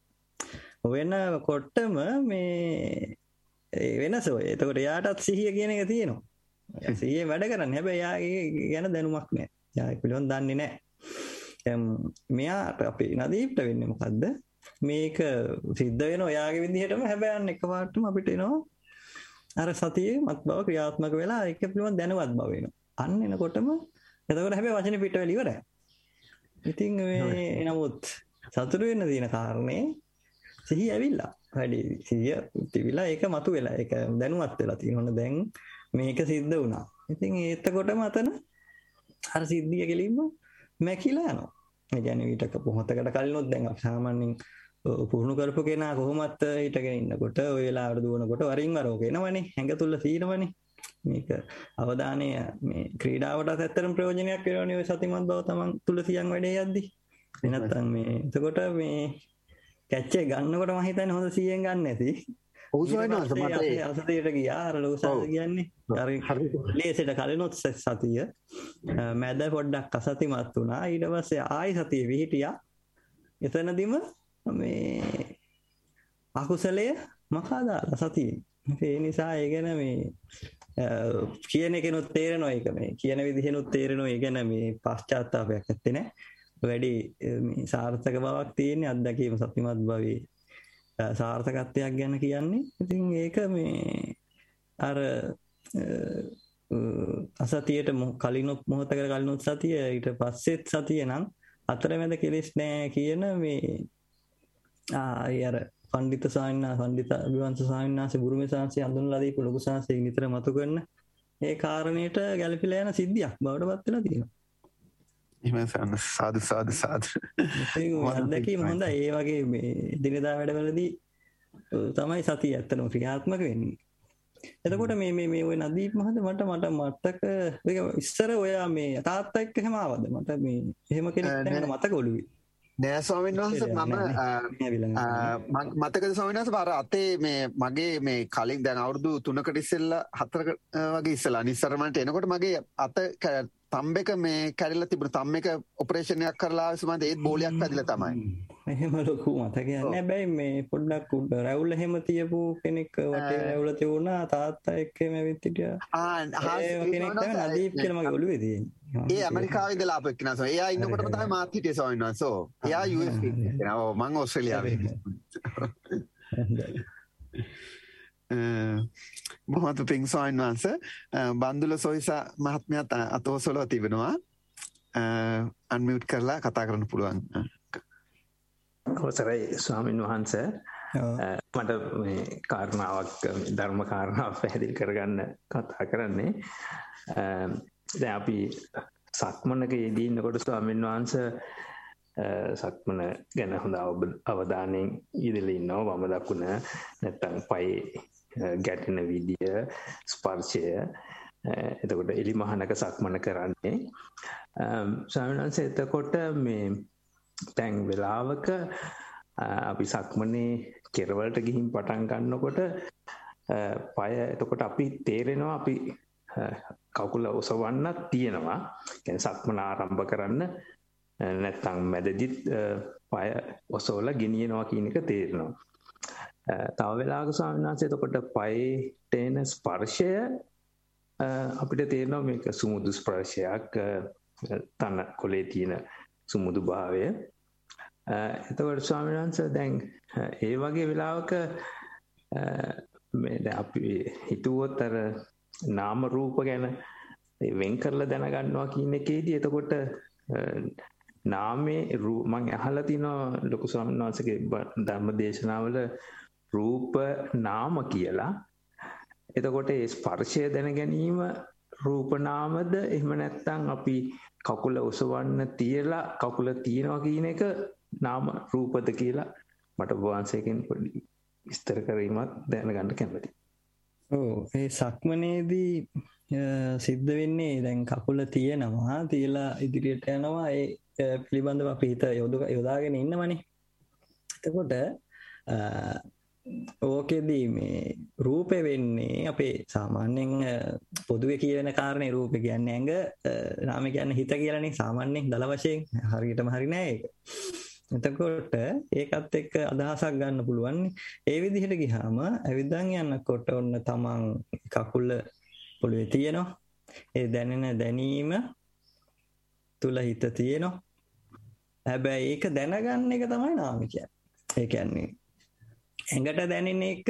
Speaker 5: වෙනකොටම මේ වෙනස ඔය. එතකොට එයාටත් සිහිය කියන එක තියෙනවා. සිහිය වැඩ කරන්නේ. හැබැයි එයාගේ ගැන දැනුමක් නැහැ. එයා ඒක පිළිබඳව දන්නේ නැහැ. මෙයාට අපි නදීප්ට වෙන්නේ මොකද්ද? මේක සිද්ධ වෙනවා එයාගේ විදිහටම. හැබැයි අන්න එකපාරටම අපිට එනවා අර සතියේ මත් බව ක්‍රියාත්මක වෙලා ඒක පිළිබඳව දැනුවත් බව වෙනවා. අන්න එනකොටම එතකොට හැබැයි වචනේ පිට වෙලා ඉවරයි. ඉතින් මේ නමුත් සතුටු වෙන්න තියෙන කාරණේ සිහිය ඇවිල්ලා. වැඩි සිහිය තිබිලා ඒක මතු වෙලා ඒක දැනුවත් වෙලා තියෙනවා. දැන් මේක සිද්ධ වුණා. ඉතින් එතකොටම අතන අර සිද්ධිය කෙලින්ම මැකිලා යනවා. ඒ කියන්නේ ඊටක පොහොතකට කලිනුත් දැන් අපි සාමාන්‍යයෙන් පුහුණු කරපු කෙනා කොහොමත් හිටගෙන ඉන්නකොට ඔය වෙලාවට දුවනකොට වරින් වර ඕක එනවනේ. හැඟ තුල සීනවනේ. මේක අවධානය මේ ක්‍රීඩාවටත් ඇත්තටම ප්‍රයෝජනයක් වෙනවනේ ඔය සතිමත් බව තමන් තුල තියන් වැඩේ යද්දි. නැත්තම් මේ එතකොට මේ කැච් එක ගන්නකොට මම හිතන්නේ හොඳ සීයෙන් ගන්න නැති.
Speaker 3: ඔව් සෝයනවාස මට
Speaker 5: අසතියට ගියා අර ලෝසාද කියන්නේ. අර ලේසෙට කලිනුත් සතිය මැද පොඩ්ඩක් අසතිමත් වුණා. ඊට පස්සේ ආයි සතිය විහිටියා. එතනදිම මේ අකුසලය මකා දාලා සතියේ. ඒ නිසා ඒ ගැන මේ කියන කෙනුත් තේරෙනවා ඒක මේ කියන විදිහෙනුත් තේරෙනවා. ඒ ගැන මේ පශ්චාත්තාවයක් නැත්තේ නෑ. වැඩි මේ සාර්ථක බවක් තියෙන අත්දැකීම සතිමත් භවයේ සාර්ථකත්වයක් ගැන කියන්නේ. ඉතින් ඒක මේ අර අසතියට කලිනුත් මොහොතකට කලිනුත් සතිය ඊට පස්සෙත් සතිය නම් අතරමැද කෙලෙස් නෑ කියන මේ ආ අර පණ්ඩිත සාමිනා පණ්ඩිත අභිවංශ සාමිනාසේ බුරුමේ සාංශය හඳුන්වලා දීපු ලොකු සාංශය නිතර මතු කරන ඒ කාරණේට ගැළපීලා යන සිද්ධියක් බවටපත් වෙලා තියෙනවා.
Speaker 3: එහෙම සාදු සාදු සාදු.
Speaker 5: අත්දැකීම හොඳයි. ඒ වගේ මේ දිනදා වැඩවලදී තමයි සතිය ඇත්තටම ක්‍රියාත්මක වෙන්නේ. එතකොට මේ මේ මේ ඔය නදීප් මහත්තයා මට මට මතක ඒක ඉස්සර ඔයා මේ තාත්තා එක්ක එහෙම ආවද? මට මේ එහෙම කෙනෙක් නැහැ මතක ඔළුවේ.
Speaker 3: නෑ ස්වාමීන් වහන්සේ මම මතකද ස්වාමීන් වහන්සේ අර අතේ මේ මගේ මේ කලින් දැන් අවුරුදු තුනකට ඉස්සෙල්ලා හතරක වගේ ඉස්සෙල්ලා නිස්සරමන්ට එනකොට මගේ අත තම්බෙක මේ කැරිලා තිබුණා. තම් එක ඔපරේෂන් එකක් කරලා ආවස් මන්ද ඒත් බෝලයක් පැදිලා තමයි.
Speaker 5: එහෙම ලොකු මතකයක් නෑ. හැබැයි මේ පොඩ්ඩක් උඩ රැවුල එහෙම තියපු කෙනෙක් වටේ රැවුල තියුණා. තාත්තා එක්කම ඇවිත් හිටියා. ආ ඒ කෙනෙක් තමයි නදීප් කියලා මගේ ඔළුවේ තියෙන්නේ.
Speaker 3: ඒ ඇමරිකාවේ ඉඳලා ආපු එක්කෙනා සෝ. එයා ඉන්නකොටම තමයි මාත් හිටියේ ස්වාමීන් වහන්සේ. සෝ එයා යූ එස් කෙනා. ඔව් මම ඕස්ට්‍රේලියාවේ. බොහොම පිං ස්වාමීන් වහන්සේ බන්දුල සොයිසා මහත්මයාත් අතෝසලව තිබෙනවා. අන්මියුට් කරලා කතා කරන්න පුළුවන්.
Speaker 9: අවසරයි ස්වාමීන් වහන්සේ. මට මේ කාරණාවක් ධර්ම කාරණාවක් පැහැදිලි කරගන්න කතා කරන්නේ. දැන් අපි සක්මනක යෙදී ඉන්නකොට ස්වාමීන් වහන්සේ සක්මන ගැන හොඳ අවධානයෙන් ඉඳලා ඉන්නවා. වම දකුණ නැත්තම් පයේ ගැටෙන විදිය ස්පර්ශය. එතකොට එලිමහනක සක්මන කරන්නේ ස්වාමීන් වහන්සේ. එතකොට මේ දැන් වෙලාවක අපි සක්මනේ කෙරවලට ගිහින් පටන් ගන්නකොට පය එතකොට අපි තේරෙනවා අපි කකුල ඔසවන්නත් තියෙනවා. කියන්නේ සක්මන ආරම්භ කරන්න නැත්තම් මැදදිත් පය ඔසවලා ගෙනියනවා කියන එක තේරෙනවා. තව වෙලාවක ස්වාමීන් වහන්සේ එතකොට පයේ තේන ස්පර්ශය අපිට තේරෙනවා මේක සුමුදු ස්පර්ශයක්. තන කොලේ තියෙන සුමුදු භාවය. එතකොට ස්වාමීන් වහන්සේ දැන් ඒ වගේ වෙලාවක මේ දැන් අපි හිතුවොත් අර නාම රූප ගැන වෙන් කරලා දැනගන්නවා කියන එකේදී එතකොට නාමේ මම අහලා තිනවා ලොකු ස්වාමීන් වහන්සේගේ ධර්ම දේශනාවල රූප නාම කියලා. එතකොට ඒ ස්පර්ශය දැන ගැනීම රූපනාමද එහෙම නැත්නම් අපි කකුල ඔසවන්න තියලා කකුල තියනවා කියන එක නාම රූපද කියලා මට වංශයෙන් පොඩි විස්තර කිරීමක් දැනගන්න කැමතියි.
Speaker 5: ඔව් ඒ සක්මනේදී සිද්ධ වෙන්නේ දැන් කකුල තියෙනවා තියලා ඉදිරියට යනවා ඒ පිළිබඳව අපි හිත යොදාගෙන ඉන්නවනේ. එතකොට ඕකෙදී මේ රූපේ වෙන්නේ අපේ සාමාන්‍යයෙන් පොදුවේ කියන කාරණේ රූපේ කියන්නේ ඇඟ නාම කියන්නේ හිත කියලානේ සාමාන්‍යයෙන් දල වශයෙන් හරියටම හරි නෑ ඒක. එතකොට ඒකත් එක්ක අදහසක් ගන්න පුළුවන්. ඒ විදිහට ගියාම ඇවිදන් යනකොට ඔන්න තමන් කකුල පොළවේ තියෙනවා. ඒ දැනෙන දැනීම තුල හිත තියෙනවා. හැබැයි ඒක දැනගන්න එක තමයි නාම කියන්නේ. ඒ කියන්නේ ඇඟට දැනෙන එක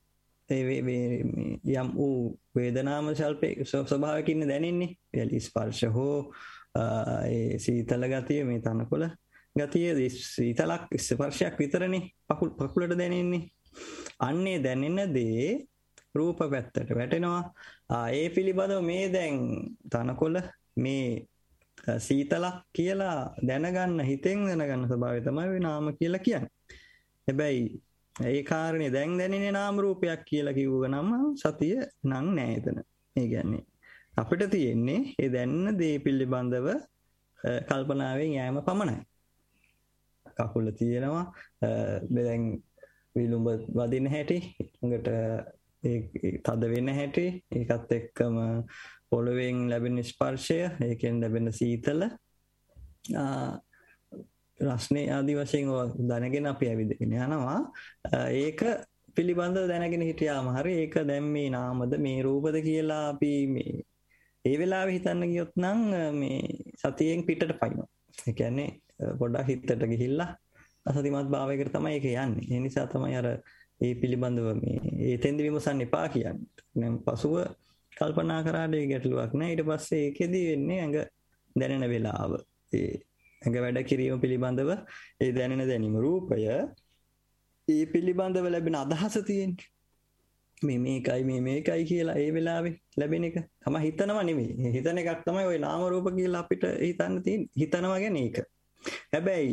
Speaker 5: යම් වූ වේදනාම ශල්පේ ස්වභාවයකින් දැනෙන්නේ. එලි ස්පර්ශ හෝ ඒ සීතල ගතිය මේ තනකොළ ගතිය සීතලක් ස්පර්ශයක් විතරනේ පකුල් පකුලට දැනෙන්නේ. අන්නේ දැනෙන දේ රූප පැත්තට වැටෙනවා. ආ ඒ පිළිබඳව මේ දැන් තනකොළ මේ සීතලක් කියලා දැනගන්න හිතෙන් දැනගන්න ස්වභාවය තමයි නාම කියලා කියන්නේ. හැබැයි ඒ කාරණේ දැන් දැනෙන්නේ නාම රූපයක් කියලා කිව්ව නම් සතිය නම් නෑ එතන. ඒ කියන්නේ අපිට තියෙන්නේ ඒ දැනන දේ පිළිබඳව කල්පනාවෙන් යෑම පමණයි. කකුල තියෙනවා දැන් විලුඹ වදින හැටි ළඟට ඒ තද වෙන හැටි ඒකත් එක්කම පොළවෙන් ලැබෙන ස්පර්ශය ඒකෙන් ලැබෙන සීතල රස්නේ ආදි වශයෙන් දැනගෙන අපි ඇවිදගෙන යනවා. ඒක පිළිබඳව දැනගෙන හිටියාම හරි ඒක දැන් මේ නාමද මේ රූපද කියලා අපි මේ ඒ වෙලාවේ හිතන්න ගියොත් නම් මේ සතියෙන් පිටට පයින්නවා. ඒ කියන්නේ පොඩ්ඩක් හිතට ගිහිල්ලා අසතිමත් භාවයකට තමයි ඒක යන්නේ. ඒ නිසා තමයි අර ඒ පිළිබඳව මේ ඒ තෙන්දි විමසන්න එපා කියන්නේ. දැන් පසුව කල්පනා කරාට ඒ ගැටලුවක් නෑ. ඊට පස්සේ ඒකෙදි වෙන්නේ ඇඟ දැනෙන වෙලාව. ඒ ඇඟ වැඩ කිරීම පිළිබඳව ඒ දැනෙන දැනීම රූපය ඒ පිළිබඳව ලැබෙන අදහස තියෙන්නේ. මේ මේකයි මේ මේකයි කියලා ඒ වෙලාවේ ලැබෙන එක තමයි හිතනවා නෙමෙයි. හිතන එකක් තමයි ওই නාම රූප කියලා අපිට හිතන්න තියෙන්නේ. හිතනවා කියන්නේ ඒක. හැබැයි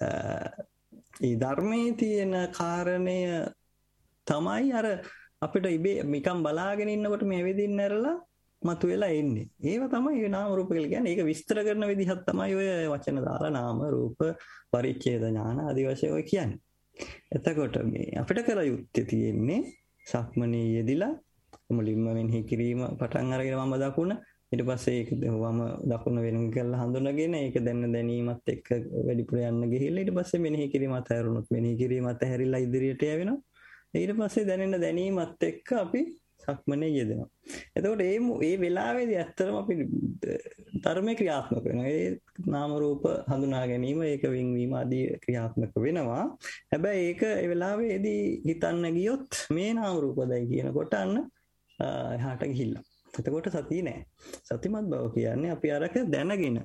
Speaker 5: ඒ ධර්මයේ තියෙන කාරණය තමයි අර අපිට ඉබේ නිකන් බලාගෙන ඉන්නකොට මේ වෙදින්න ඇරලා මතුවෙලා එන්නේ. ඒව තමයි ඒ නාම රූප කියලා කියන්නේ. ඒක විස්තර කරන විදිහක් තමයි ඔය වචන දාලා නාම රූප පරිච්ඡේද ඥාන ආදී වශයෙන් ඔය කියන්නේ. එතකොට මේ අපිට කළ යුත්තේ තියෙන්නේ සක්මනේ යෙදිලා මුලින්ම මෙනෙහි කිරීම පටන් අරගෙන මම දකුණ ඊට පස්සේ ඒක වම දකුණ වෙනුම් කරලා හඳුනගෙන ඒක දැන දැනීමත් එක්ක වැඩිපුර යන්න ගිහිල්ලා ඊට පස්සේ මෙනෙහි කිරීම අතහැරුණොත් මෙනෙහි කිරීම අතහැරිලා ඉදිරියට යවෙනවා. ඊට පස්සේ දැනෙන දැනීමත් එක්ක අපි සක්මනේ යෙදෙනවා. එතකොට මේ මේ වෙලාවේදී ඇත්තටම අපි ධර්මයේ ක්‍රියාත්මක වෙනවා. ඒ නාම රූප හඳුනා ගැනීම ඒක වින්වීම ආදී ක්‍රියාත්මක වෙනවා. හැබැයි ඒක ඒ වෙලාවේදී හිතන්න ගියොත් මේ නාම රූපදයි කියනකොට අන්න එහාට ගිහිල්ලා. එතකොට සතිය නෑ. සතිමත් බව කියන්නේ අපි අරක දැනගෙන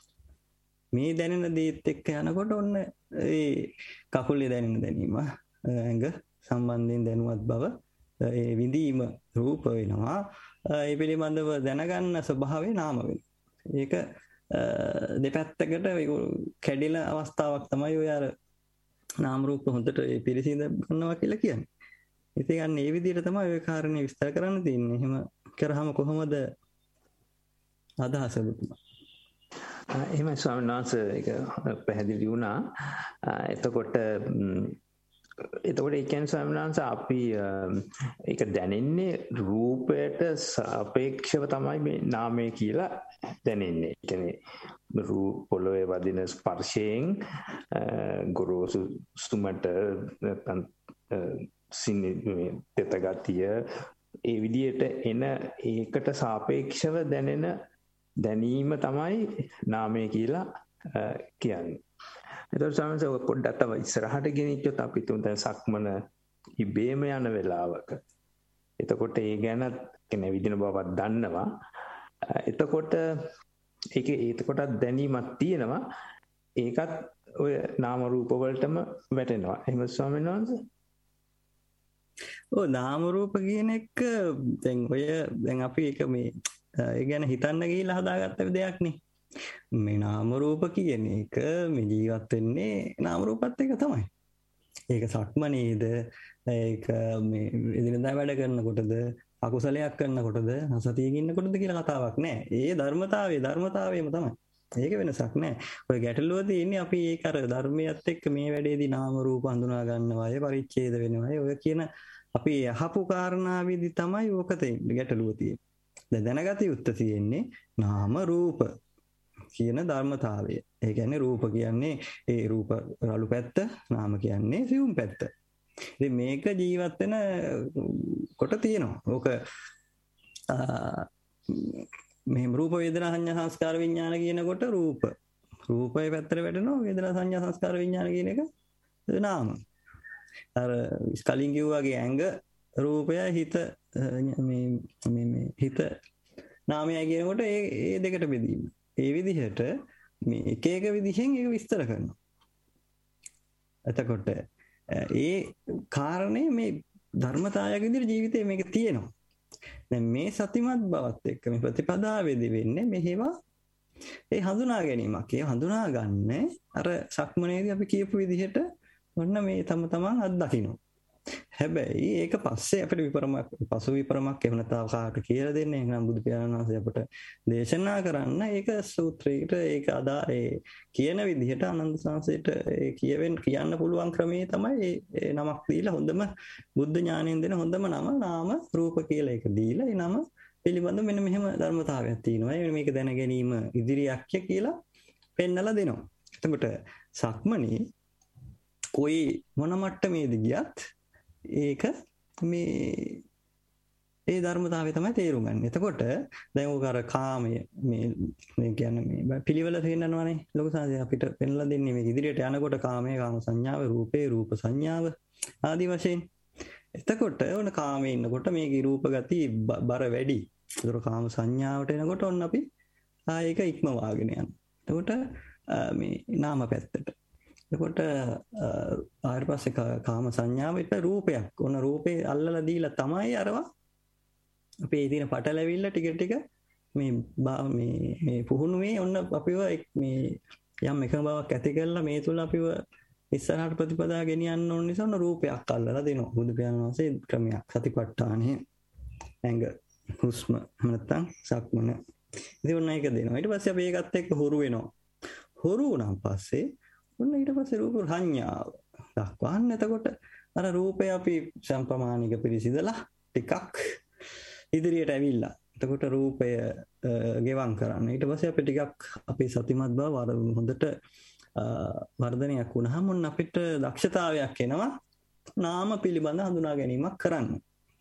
Speaker 5: මේ දැනෙන දේත් එක්ක යනකොට ඔන්න ඒ කකුලේ දැනෙන දැනීම ඇඟ සම්බන්ධයෙන් දැනුවත් බව ඒ විඳීම රූප වෙනවා. ඒ පිළිබඳව දැනගන්න ස්වභාවය නාම වෙනවා. ඒක දෙපැත්තකට කැඩිල අවස්ථාවක් තමයි ඔය අර නාම රූප හොඳට පිරිසිඳ ගන්නවා කියලා කියන්නේ. ඉතින් අන්න ඒ විදිහට තමයි ඔය කාරණේ විස්තර කරන්න තියෙන්නේ. එහෙම කරාම කොහොමද අදහස ඔබතුමා?
Speaker 9: එහෙමයි ස්වාමීන් වහන්සේ ඒක පැහැදිලි වුණා. එතකොට එතකොට ඒ කියන්නේ ස්වාමීන් වහන්සේ අපි ඒක දැනෙන්නේ රූපයට සාපේක්ෂව තමයි මේ නාමය කියලා දැනෙන්නේ. ඒ කියන්නේ රූප පොළවේ වදින ස්පර්ශයෙන් ගොරෝසු සුමට නැත්නම් සිනි තෙත ගතිය ඒ විදිහට එන ඒකට සාපේක්ෂව දැනෙන දැනීම තමයි නාමය කියලා කියන්නේ. එතකොට සමහරවිට ඔය පොඩ්ඩක් තව ඉස්සරහට ගෙනිච්චොත් අපි තුන් දැන් සක්මන ඉබේම යන වෙලාවක. එතකොට ඒ ගැන කෙනෙක් විදින බවක් දන්නවා. එතකොට ඒකේ එතකොටත් දැනීමක් තියෙනවා. ඒකත් ඔය නාම රූප වලටම වැටෙනවා. එහෙම ස්වාමීන් වහන්සේ
Speaker 5: ඔව් නාම රූප කියන එක දැන් ඔය දැන් අපි ඒක මේ ඒ ගැන හිතන්න ගිහිල්ලා හදාගත්ත දෙයක් නේ. මේ නාම රූප කියන එක මේ ජීවත් වෙන්නේ නාම රූපත් එක තමයි. ඒක සක්මනේද ඒක මේ එදිනදා වැඩ කරනකොටද අකුසලයක් කරනකොටද අසතියකින් ඉන්නකොටද කියලා කතාවක් නෑ. ඒ ධර්මතාවයේ ධර්මතාවයම තමයි. ඒක වෙනසක් නෑ. ඔය ගැටලුව තියෙන්නේ අපි ඒක අර ධර්මයත් එක්ක මේ වැඩේදී නාම රූප හඳුනා ගන්නවා, ඒ පරිච්ඡේද වෙනවා. ඔය කියන අපි අහපු කාරණාවේදී තමයි ඕක තියෙන්නේ ගැටලුව තියෙන්නේ. දැන් දැනගත යුත්තේ තියෙන්නේ නාම රූප කියන ධර්මතාවය. ඒ කියන්නේ රූප කියන්නේ ඒ රූප රළු පැත්ත, නාම කියන්නේ සියුම් පැත්ත. ඉතින් මේක ජීවත් වෙන කොට තියෙනවා. ඕක මෙහෙම රූප වේදනා සංඥා සංස්කාර විඥාන කියනකොට රූප රූපයේ පැත්තට වැටෙනවා. වේදනා සංඥා සංස්කාර විඥාන කියන එක නාම. අර කලින් කිව්වාගේ ඇඟ රූපය හිත මේ මේ හිත නාමයයි කියනකොට ඒ ඒ දෙකට බෙදීම. ඒ විදිහට මේ එක එක විදිහෙන් ඒක විස්තර කරනවා. එතකොට ඒ කාරණේ මේ ධර්මතාවයක් විදිහට ජීවිතේ මේක තියෙනවා. දැන් මේ සතිමත් බවත් එක්ක මේ ප්‍රතිපදාවේදී වෙන්නේ මෙහෙවා ඒ හඳුනා ගැනීමක්. ඒ හඳුනා ගන්න අර සක්මනේදී අපි කියපු විදිහට ඔන්න මේ තම තමන් අත්දකින්න. හැබැයි ඒක පස්සේ අපිට විපරමක් පසු විපරමක් එහෙම නැත්නම් කාට කියලා දෙන්නේ එහෙනම් බුදු පියාණන් වහන්සේ අපට දේශනා කරන්න ඒක සූත්‍රයකට ඒක අදා ඒ කියන විදිහට ආනන්ද සාංශයට ඒ කියවෙන් කියන්න පුළුවන් ක්‍රමයේ තමයි ඒ නමක් දීලා හොඳම බුද්ධ ඥාණයෙන් දෙන හොඳම නම නාම රූප කියලා ඒක දීලා ඒ නම පිළිබඳ මෙන්න මෙහෙම ධර්මතාවයක් තියෙනවා මේක දැන ගැනීම ඉදිරියක් කියලා පෙන්නලා දෙනවා. එතකොට සක්මනේ કોઈ මොන මට්ටමේදී ගියත් ඒක මේ ඒ ධර්මතාවය තමයි තේරුම් ගන්න. එතකොට දැන් ඔක අර කාමය මේ මේ කියන්නේ මේ පිළිවෙල තේරෙනවනේ ලොකු සංසය අපිට පෙන්ලා දෙන්නේ මේක ඉදිරියට යනකොට කාමයේ කාම සංඥාව රූපේ රූප සංඥාව ආදි වශයෙන්. එතකොට ඔන්න කාමයේ ඉන්නකොට මේකේ රූප ගති බර වැඩි. ඒතර කාම සංඥාවට එනකොට ඔන්න අපි ආයෙක ඉක්මවාගෙන යනවා. එතකොට මේ නාම පැත්තට එතකොට ආයෙත් පස්සේ කාම සංඥාවට රූපයක් ඔන්න රූපේ අල්ලලා දීලා තමයි අරවා අපේ තියෙන පටලැවිල්ල ටික ටික මේ මේ මේ පුහුණුවේ ඔන්න අපිව මේ යම් එක බවක් ඇති කරලා මේ තුල අපිව ඉස්සරහට ප්‍රතිපදා ගෙනියන්න ඕන නිසා ඔන්න රූපයක් අල්ලලා දෙනවා බුදු පියාණන් වහන්සේ ක්‍රමයක් සතිපට්ඨානෙ ඇඟ හුස්ම නැත්තම් සක්මන ඉතින් ඔන්න ඒක දෙනවා ඊට පස්සේ අපි ඒකත් එක්ක හුරු වෙනවා හුරු වුණාන් පස්සේ ඔන්න ඊට පස්සේ රූප සංඥාව දක්වන්න. එතකොට අර රූපය අපි සම්ප්‍රමාණික පිළිසිදලා ටිකක් ඉදිරියට ඇවිල්ලා. එතකොට රූපය ගෙවම් කරන්න. ඊට පස්සේ අපි ටිකක් අපේ සතිමත් බව හොඳට වර්ධනයක් වුණාම ඔන්න අපිට දක්ෂතාවයක් එනවා නාම පිළිබඳ හඳුනා ගැනීමක් කරන්න.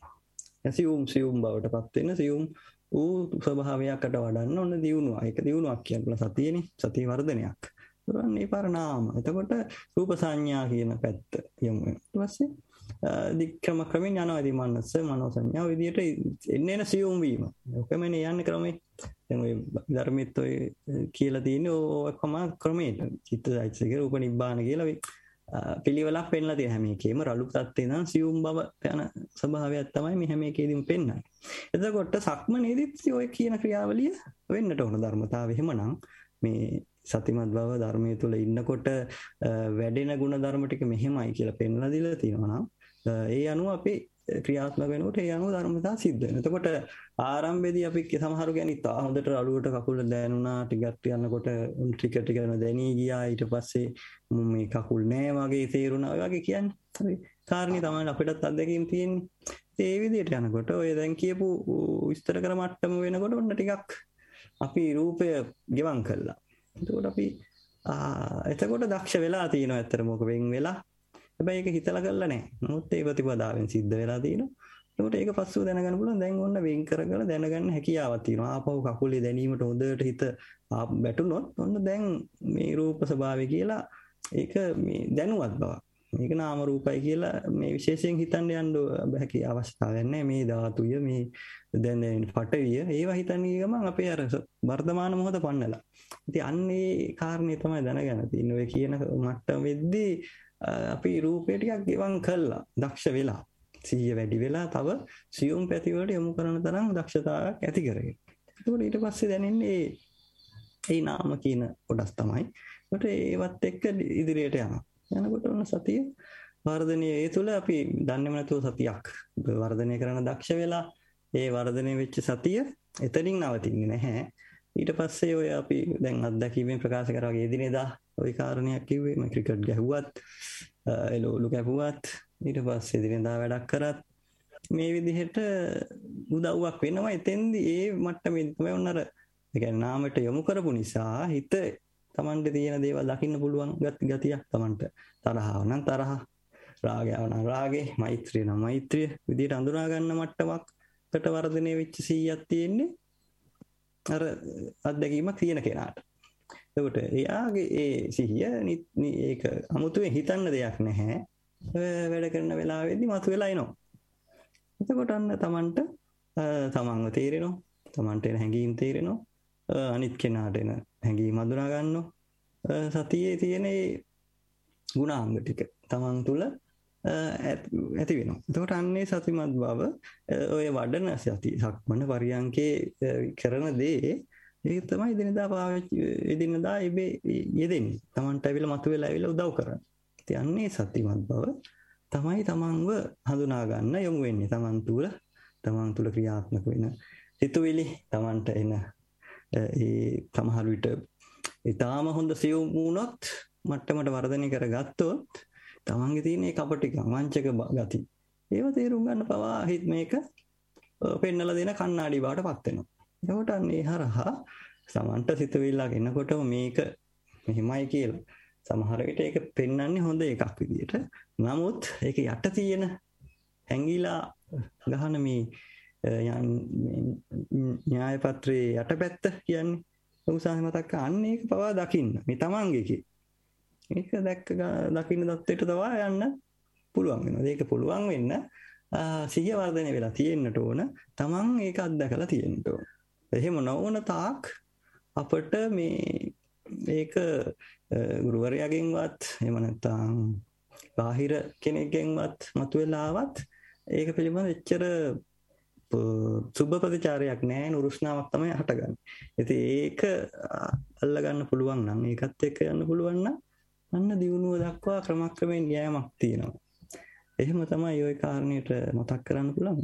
Speaker 5: සියුම් සියුම් බවටපත් වෙන සියුම් ඌ ස්වභාවයකට වඩන්න ඔන්න දියුණුවක්. ඒක දියුණුවක් කියන්නේ සතියනේ. සතිය වර්ධනයක්. මේ පරණාම. එතකොට රූප සංඥා කියන පැත්ත යමු. ඊට පස්සේ දික්‍රම ක්‍රමෙන් යනවා ඉතින් මනස මනෝ සංඥා විදියට එන්න එන සියුම් වීම. ඔකමනේ යන්නේ ක්‍රමේ. දැන් ඔය ධර්මෙත් ඔය කියලා තියෙන්නේ ඔකම ක්‍රමයට. චිත්තයිසික රූප නිබ්බාන කියලා පිළිවෙලක් පෙන්නලා තියෙන හැම එකේම රළු තත්ත්වේ නම් සියුම් බව යන ස්වභාවයක් තමයි මේ හැම එකේදීම පෙන්වන්නේ. එතකොට සක්මනේදීත් ඔය කියන ක්‍රියාවලිය වෙන්නට ඕන ධර්මතාවය. එහෙමනම් මේ සතිමත් බව ධර්මයේ තුල ඉන්නකොට වැඩෙන ගුණ ධර්ම ටික මෙහෙමයි කියලා පෙන්වලා දීලා තියෙනවා නම් ඒ අනුව අපි ක්‍රියාත්මක වෙනකොට ඒ අනුව ධර්මතා සිද්ධ වෙනවා. එතකොට ආරම්භයේදී අපි සමහරු කියන්නේ තා හොඳට රළුවට කකුල දැනුණා ටිකක් යනකොට ටික ටික දැනී ගියා ඊට පස්සේ මේ කකුල් නෑ වගේ තේරුණා ඔය වගේ කියන්නේ. හරි. කාරණේ තමයි අපිටත් අත්දැකීම් තියෙන්නේ. ඒ විදිහට යනකොට ඔය දැන් කියපු විස්තර කර මට්ටම වෙනකොට ඔන්න ටිකක් අපි රූපය ගෙවම් කළා. එතකොට අපි එතකොට දක්ෂ වෙලා තියෙනවා ඇත්තටම මොක වෙන් වෙලා. හැබැයි ඒක හිතලා කරලා නැහැ. නමුත් ඒ ප්‍රතිපදාවෙන් සිද්ධ වෙලා තියෙනවා. එතකොට ඒක පස්සුව දැනගන්න පුළුවන් දැන් ඔන්න වෙන් කරගෙන දැනගන්න හැකියාවක් තියෙනවා. ආපහු කකුලේ දැනීමට හොඳට හිත වැටුනොත් ඔන්න දැන් මේ රූප ස්වභාවය කියලා ඒක මේ දැනුවත් බව. මේක නාම රූපයි කියලා මේ විශේෂයෙන් හිතන්න යන්න බැහැ අවශ්‍යතාවයක් නැහැ. මේ ධාතුය මේ දැන් දැන් පටවිය ඒවා හිතන්නේ ගමන් අපේ අර වර්තමාන මොහොත පන්නලා. ඉතින් අන්නේ කාරණේ තමයි දැනගන්න තියෙන්නේ. ඔය කියන මට්ටම වෙද්දී අපි රූපේ ටිකක් ගෙවම් කළා. දක්ෂ වෙලා. සිහිය වැඩි වෙලා තව සියුම් පැති වලට යොමු කරන තරම් දක්ෂතාවයක් ඇති කරගෙන. එතකොට ඊට පස්සේ දැනෙන්නේ ඒ නාම කියන කොටස් තමයි. ඒකට ඒවත් එක්ක ඉදිරියට යනවා. යනකොට ඔන්න සතිය වර්ධනය ඒ තුළ අපි දන්නේම නැතුව සතියක් වර්ධනය කරන දක්ෂ වෙලා ඒ වර්ධනය වෙච්ච සතිය එතනින් නවතින්නේ නැහැ. ඊට පස්සේ ඔය අපි දැන් අත්දැකීමෙන් ප්‍රකාශ කරා වගේ එදිනෙදා ওই කාරණයක් කිව්වේ මම ක්‍රිකට් ගැහුවත් එළවලු කැපුවත් ඊට පස්සේ එදිනෙදා වැඩක් කරත් මේ විදිහට උදව්වක් වෙනවා. එතෙන්දී ඒ මට්ටමේ තමයි ඔන්න අර ඒ කියන්නේ නාමයට යොමු කරපු නිසා හිත Tamanට තියෙන දේවල් දකින්න පුළුවන් ගතියක් Tamanට තරහව නම් තරහ රාගයව නම් රාගේ මෛත්‍රිය නම් මෛත්‍රිය විදිහට අඳුනා ගන්න මට්ටමකට වර්ධනය වෙච්ච සීයක් තියෙන්නේ අර අත්දැකීමක් තියෙන කෙනාට. එතකොට එයාගේ ඒ සිහිය ඒක අමුතුවෙන් හිතන්න දෙයක් නැහැ. වැඩ කරන වෙලාවෙදී මතුවලා එනවා. එතකොට අන්න Tamanට තමන්ව තේරෙනවා. Tamanට එන හැඟීම් තේරෙනවා. අනිත් කෙනාට එන හැඟීම් අඳුනා ගන්නවා. සතියේ තියෙන ඒ ගුණාංග ටික තමන් තුළ ඇති වෙනවා. එතකොට අන්නේ සතිමත් බව ඔය වඩන සති සක්මන පරියන්කේ කරන දේ ඒක තමයි එදිනදා පාවිච්චි එදිනදා ඉබේ යෙදෙන්නේ. තමන්ට ඇවිල්ලා මතුවෙලා ඇවිල්ලා උදව් කරන්නේ. ඉතින් අන්නේ සතිමත් බව තමයි තමන්ව හඳුනා ගන්න යොමු වෙන්නේ. තමන් තුළ තමන් තුළ ක්‍රියාත්මක වෙන සිතුවිලි තමන්ට එන ඒ සමහර විට ඊටාම හොඳ සියුම් වුණොත් මට්ටමට වර්ධනය කරගත්තොත් තමන්ගේ තියෙන ඒ කපටිකම් වංචක ගති ඒව තේරුම් ගන්න පවා හිත මේක පෙන්නලා දෙන කණ්ණාඩි බවට පත් වෙනවා. එතකොට අන්නේ හරහා සමන්ට සිතුවිල්ලක් එනකොටම මේක මෙහිමයි කියලා සමහර විට ඒක පෙන්වන්නේ හොඳ එකක් විදියට. නමුත් ඒක යට තියෙන හැංගිලා ගහන මේ න්‍යාය පත්‍රයේ යටපැත්ත කියන්නේ උසාවි මතක් අන්න ඒක පවා දකින්න මේ තමන්ගේ කි. ඒක දැක්ක දකින්න දත්තේට තවා යන්න පුළුවන් වෙනවා. ඒක පුළුවන් වෙන්න සිහිය වර්ධනය වෙලා තියෙන්නට ඕන. තමන් ඒක අත්දකලා තියෙන්න ඕන. එහෙම නොවන තාක් අපිට මේ ඒක ගුරුවරයාගෙන්වත් එහෙම නැත්නම් බාහිර කෙනෙක්ගෙන්වත් මතුවලාවත් ඒක පිළිබඳ එච්චර සුබ ප්‍රතිචාරයක් නැහැ. නුරුස්නාවක් තමයි හටගන්නේ. ඉතින් ඒක අල්ලගන්න පුළුවන් නම් ඒකත් එක්ක යන්න පුළුවන් නම් අන්න දියුණුව දක්වා ක්‍රමක්‍රමයෙන් යෑමක් තියෙනවා. එහෙම තමයි ওই කාරණේට මතක් කරන්න පුළුවන්.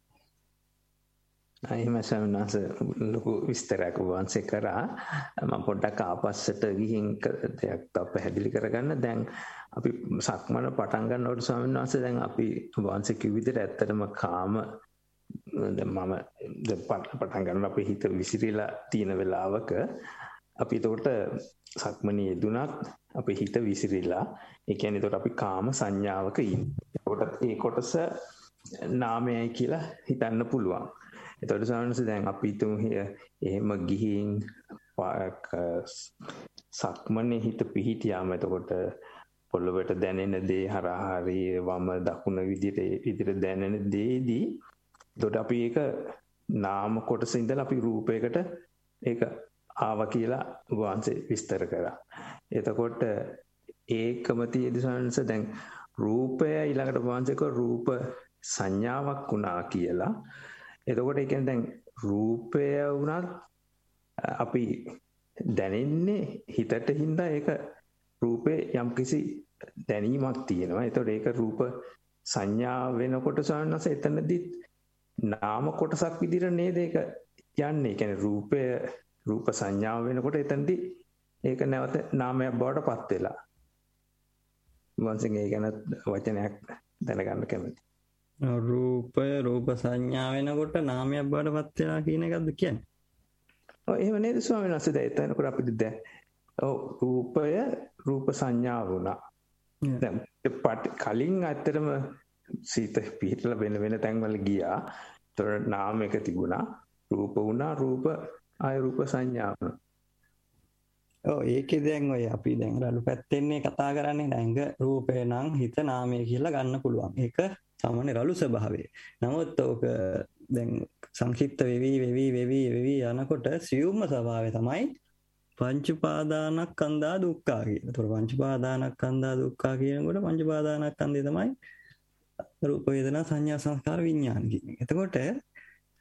Speaker 9: එහෙම සම්නාස ලොකු විස්තරයක් වංශේ කරා. මම පොඩ්ඩක් ආපස්සට ගිහින් දෙයක් තව පැහැදිලි කරගන්න. දැන් අපි සක්මන පටන් ගන්නකොට ස්වාමීන් වහන්සේ දැන් අපි වංශේ කිව් විදිහට ඇත්තටම කාම දැන් මම පටන් ගන්න අපේ හිත විසිරීලා තියෙන වෙලාවක අපි එතකොට සක්මනේ යෙදුනත් අපේ හිත විසිරීලා ඒ කියන්නේ එතකොට අපි කාම සංඥාවක ඉන්නේ. එතකොට ඒ කොටස නාමයයි කියලා හිතන්න පුළුවන්. එතකොට සමහරවිට දැන් අපි හිතමු එහෙම ගිහින් සක්මනේ හිත පිහිටියාම එතකොට පොළොවට දැනෙන දේ හරහා හරි වම දකුණ විදිහට විදිහට දැනෙන දේදී එතකොට අපි ඒක නාම කොටස ඉඳලා අපි රූපයකට ඒක ආවා කියලා වංශේ විස්තර කරා. එතකොට ඒකම තියෙදි සංස දැන් රූපය ඊළඟට වංශේක රූප සංඥාවක් වුණා කියලා. එතකොට ඒ කියන්නේ දැන් රූපය වුණත් අපි දැනෙන්නේ හිතට හින්දා ඒක රූපේ යම්කිසි දැනීමක් තියෙනවා. එතකොට ඒක රූප සංඥා වෙනකොට සංස එතනදී නාම කොටසක් විදිහට නේද ඒක යන්නේ. ඒ කියන්නේ රූපය රූප සංඥාව වෙනකොට එතනදී ඒක නැවත නාමයක් බවට පත් වෙලා. වංශයෙන් ඒ ගැන වචනයක් දැනගන්න කැමතියි.
Speaker 5: රූපය රූප සංඥා වෙනකොට නාමයක් බවට පත් වෙලා කියන එකක්ද කියන්නේ?
Speaker 9: ඔව් එහෙම නේද ස්වාමීන් වහන්සේ. දැන් එතනකොට අපිට දැන් ඔව් රූපය රූප සංඥා වුණා. දැන් කලින් ඇත්තටම සීත පිටලා වෙන වෙන තැන්වල ගියා. ඒතර නාමයක තිබුණා. රූප වුණා රූප ආය රූප සංඥා වුණා.
Speaker 5: ඔව් ඒකේ දැන් ඔය අපි දැන් රළු පැත්තෙන්නේ කතා කරන්නේ නැංග රූපේ නම් හිත නාමය කියලා ගන්න පුළුවන්. ඒක සාමාන්‍ය රළු ස්වභාවය. නමුත් ඔක දැන් සංක්ෂිප්ත වෙවි වෙවි වෙවි වෙවි යනකොට සියුම්ම ස්වභාවය තමයි පංච උපාදානස්කන්ධා දුක්ඛා කියන. ඒතකොට පංච උපාදානස්කන්ධා දුක්ඛා කියනකොට පංච උපාදානස්කන්ධය තමයි රූප වේදනා සංඥා සංස්කාර විඥාන කියන්නේ. එතකොට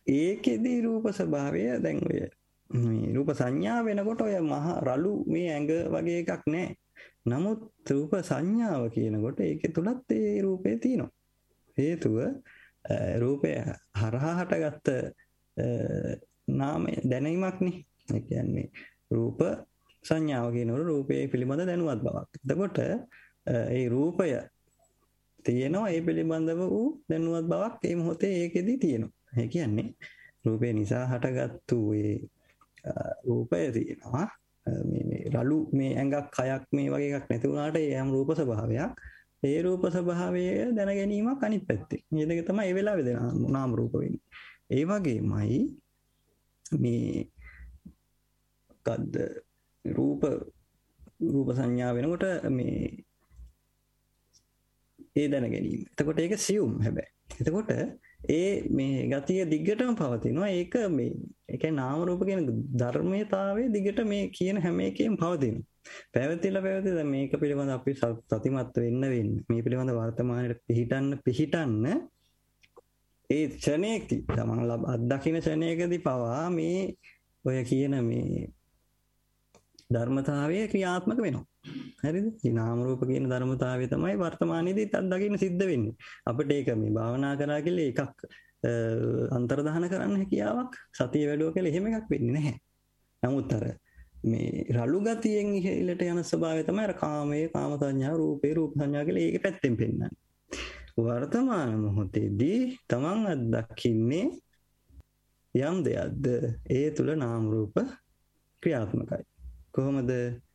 Speaker 5: ඒකෙදී රූප ස්වභාවය දැන් ඔය මේ රූප සංඥා වෙනකොට ඔය මහ රළු මේ ඇඟ වගේ එකක් නැහැ. නමුත් රූප සංඥාව කියනකොට ඒකේ තුලත් ඒ රූපේ තියෙනවා. හේතුව රූපය හරහා හටගත්ත නාමය දැනීමක්නේ. ඒ කියන්නේ රූප සංඥාව කියනකොට රූපයේ පිළිබඳ දැනුවත් බවක්. එතකොට ඒ රූපය තියෙනවා ඒ පිළිබඳව වූ දැනුවත් බවක් ඒ මොහොතේ ඒකෙදි තියෙනවා. ඒ කියන්නේ රූපේ නිසා හටගත්තු ඒ රූපය තියෙනවා. මේ මේ රළු මේ ඇඟක් කයක් මේ වගේ එකක් නැති වුණාට ඒ හැම රූප ස්වභාවයක්. ඒ රූප ස්වභාවය දැන ගැනීමක් අනිත් පැත්තේ. මේ දෙක තමයි ඒ වෙලාවේ දෙන නාම රූප වෙන්නේ. ඒ වගේමයි මේ කද්ද රූප රූප සංඥා වෙනකොට මේ ඒ දැන ගැනීම. එතකොට ඒක සියුම් හැබැයි. එතකොට ඒ මේ ගතිය දිගටම පවතිනවා. ඒක මේ ඒ කියන්නේ නාම රූප කියන ධර්මතාවයේ දිගට මේ කියන හැම එකෙම පවතිනවා. පැවතිලා පැවතිලා මේක පිළිබඳ අපි සතිමත් වෙන්න වෙන්නේ. මේ පිළිබඳ වර්තමානයේ පිහිටන්න පිහිටන්න ඒ ක්ෂණයේදී තමන් අත්දකින්න ක්ෂණයකදී පවා මේ ඔය කියන මේ ධර්මතාවය ක්‍රියාත්මක වෙනවා. හරිද? මේ නාම රූප කියන ධර්මතාවය තමයි වර්තමානයේදී අත්දකින්න සිද්ධ වෙන්නේ. අපිට ඒක මේ භාවනා කරා කියලා එකක් අන්තර්ධාන කරන්න හැකියාවක් සතිය වැඩුවා කියලා එහෙම එකක් වෙන්නේ නැහැ. නමුත් අර මේ රළු ගතියෙන් ඉහළට යන ස්වභාවය තමයි අර කාමයේ කාම සංඥා රූපේ රූප සංඥා කියලා ඒකේ පැත්තෙන් පෙන්නන්නේ. වර්තමාන මොහොතේදී තමන් අත්දකින්නේ යම් දෙයක්ද ඒ තුල නාම රූප ක්‍රියාත්මකයි. කොහොමද?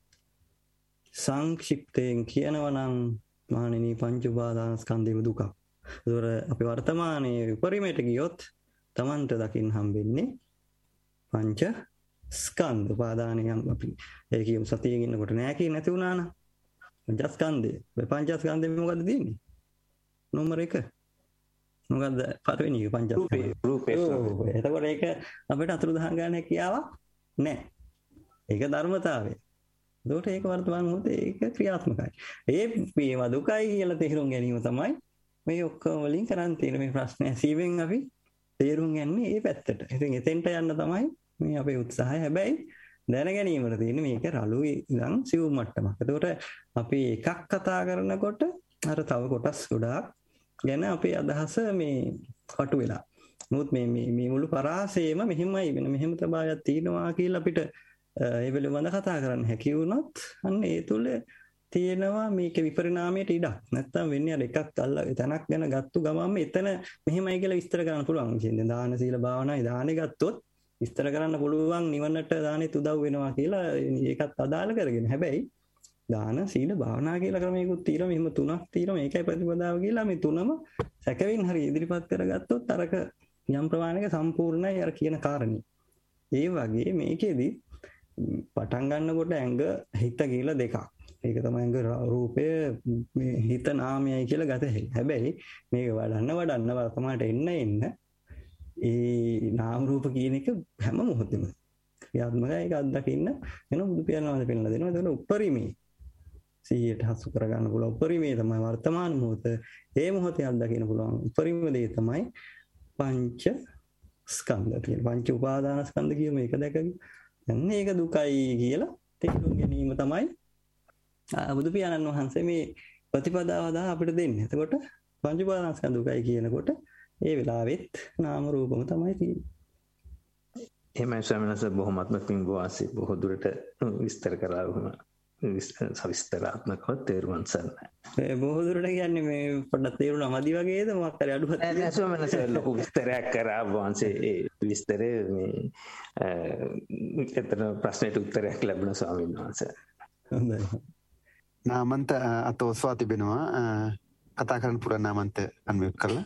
Speaker 5: සංක්ෂිප්තයෙන් කියනවා නම් මහණෙනි පංච උපාදානස්කන්ධේ දුක. ඒතොර අපි වර්තමානයේ උපරිමයට ගියොත් තමන්ට දකින්න හම්බෙන්නේ පංච ස්කන්ධ උපාදානයන්. අපි ඒ කියමු සතියෙන් ඉන්නකොට නෑ කිය නැති වුණා නම් පංචස්කන්ධය. මේ පංචස්කන්ධෙ මොකද්ද තියෙන්නේ? නම්බර එක. මොකද්ද පළවෙනි එක පංචස්කන්ධය. රූපේ. එතකොට ඒක අපිට අතුරුදහන් ගන්න හැකියාවක් නෑ. ඒක ධර්මතාවය. ඒකට ඒක වර්තමාන මොහොතේ ඒක ක්‍රියාත්මකයි. ඒ මේවා දුකයි කියලා තේරුම් ගැනීම තමයි මේ ඔක්කොම වලින් කරන් තියෙන මේ ප්‍රශ්න ඇසීමෙන් අපි තේරුම් ගන්නේ මේ පැත්තට. ඉතින් එතෙන්ට යන්න තමයි මේ අපේ උත්සාහය. හැබැයි දැන ගැනීමට තියෙන මේක රළුයි ඉඳන් සිවුම් මට්ටමක්. ඒකට අපි එකක් කතා කරනකොට අර තව කොටස් ගොඩාක් ගැන අපේ අදහස මේ කටු වෙලා. නමුත් මේ මේ මුළු පරාසයම මෙහිමයි වෙන මෙහෙම තබායක් තියෙනවා කියලා අපිට ඒ පිළිබඳ කතා කරන්න හැකි වුණොත් අන්න ඒ තුල තියෙනවා මේක විපරිණාමයට ඉඩක්. නැත්තම් වෙන්නේ අර එකක් අල්ල තැනක් ගැන ගත්තු ගමන්ම එතන මෙහෙමයි කියලා විස්තර කරන්න පුළුවන්. කියන්නේ දාන සීල භාවනායි දානෙ ගත්තොත් විස්තර කරන්න පුළුවන් නිවනට දානෙත් උදව් වෙනවා කියලා ඒකත් අදාළ කරගෙන. හැබැයි දාන සීල භාවනා කියලා ක්‍රමයකුත් තියෙනවා. මෙහෙම තුනක් තියෙනවා. මේකයි ප්‍රතිපදාව කියලා මේ තුනම සැකවින් හරි ඉදිරිපත් කරගත්තොත් අරක යම් ප්‍රමාණයක සම්පූර්ණයි අර කියන කාරණේ. ඒ වගේ මේකෙදි පටන් ගන්නකොට ඇඟ හිත කියලා දෙකක්. ඒක තමයි ඇඟ රූපය මේ හිත නාමයයි කියලා ගත හැකියි. හැබැයි මේක වඩන්න වඩන්න වර්තමානට එන්න එන්න ඒ නාම රූප කියන එක හැම මොහොතෙම ක්‍රියාත්මකයි. ඒක අත්දකින්න වෙන බුදු පියාණන් වහන්සේ පෙන්නලා දෙනවා. ඒක උපරිමේ සිහියට හසු කරගන්න පුළුවන් උපරිමේ තමයි වර්තමාන මොහොත. ඒ මොහොතේ අත්දකින්න පුළුවන් උපරිම දේ තමයි පංච ස්කන්ධ කියන පංච උපාදාන ස්කන්ධ කියන මේක දැකගන්න. දැන් ඒක දුකයි කියලා තේරුම් ගැනීම තමයි බුදු පියාණන් වහන්සේ මේ ප්‍රතිපදාව දා අපිට දෙන්නේ. එතකොට පංච උපාදාන ස්කන්ධ දුකයි කියනකොට ඒ වෙලාවෙත් නාම රූපම තමයි තියෙන්නේ.
Speaker 9: එහෙමයි ස්වාමීන් වහන්සේ බොහොමත්ම පිං වාසි බොහෝ දුරට විස්තර කරලා වුණ සවිස්තරාත්මකව තේරුම් ගන්න.
Speaker 5: ඒ බොහෝ දුරට කියන්නේ මේ පොඩ්ඩක් තේරුණා මදි වගේද මොකක් හරි අඩුවක්
Speaker 9: නෑ ස්වාමීන් වහන්සේ ලොකු විස්තරයක් කරා වහන්සේ ඒ විස්තරේ මේ එතන ප්‍රශ්නෙට උත්තරයක් ලැබුණා ස්වාමීන් වහන්සේ.
Speaker 5: හොඳයි.
Speaker 3: නාමන්ත අතෝස්වා තිබෙනවා කතා කරන්න පුළුවන් නාමන්ත අන්මියුට් කරලා.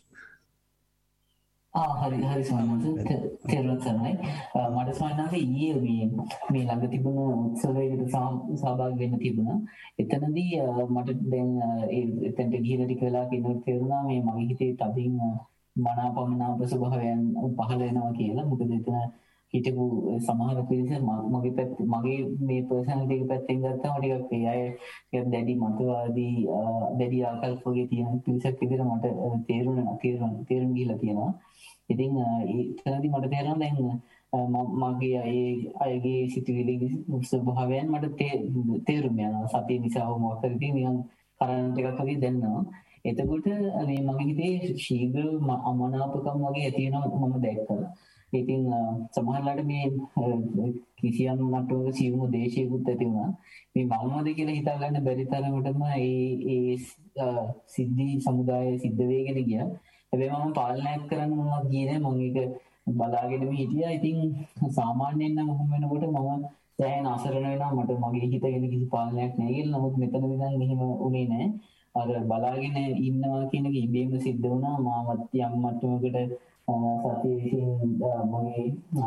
Speaker 10: ආ හරි හරි සමහරවිට තේරුම් ගන්නයි මට සමහරවිට ඊයේ මේ මේ ළඟ තිබුණ උත්සවයකට සහභාගී වෙන්න තිබුණා. එතනදී මට දැන් ඒ එතනට ගිහිල්ලා ටික වෙලා කෙනෙක් තේරුණා මේ මගේ හිතේ තදින් මනාපමනාප ස්වභාවයන් පහළ වෙනවා කියලා. මොකද එතන හිටපු සමහර පිරිස මගේ පැත්ත මගේ මේ පර්සනැලිටි එක පැත්තෙන් ගත්තාම ටිකක් ඒ අය ටිකක් දැඩි මතවාදී දැඩි ආකල්ප වගේ තියෙන පිරිසක් විදිහට මට තේරුණා තේරුම් තේරුම් ගිහිල්ලා තියෙනවා. ඉතින් එතනදී මට තේරෙනවා දැන් මගේ ඒ අයගේ සිතුවිලි ස්වභාවයන් මට තේරුම් යනවා. සතිය නිසා හෝ මොකක් හරි නිකන් කරන්ට් එකක් වගේ දැනෙනවා. එතකොට මේ මගේ හිතේ ශීඝ්‍ර අමනාපකම් වගේ ඇති වෙනවා මම දැක්කා. ඉතින් සමහරවිට මේ කිසියම් මට්ටමක සියුම් දේශයකුත් ඇති වුණා. මේ මවනවද කියලා හිතා ගන්න බැරි තරමටම ඒ ඒ සිද්ධි සමුදාය සිද්ධ වෙගෙන ගියා. හැබැයි මම පාලනයක් කරන්න මොනවද කියන්නේ මම ඒක බලාගෙනම හිටියා. ඉතින් සාමාන්‍යයෙන් නම් මොහොම වෙනකොට මම දැන් අසරණ වෙනවා මට මගේ හිතගෙන කිසි පාලනයක් නැහැ කියලා. නමුත් මෙතන විතර එහෙම උනේ නැහැ. අර බලාගෙන ඉන්නවා කියන එක ඉබේම සිද්ධ වුණා. මාවත් යම් මට්ටමකට සතිය විසින් මගේ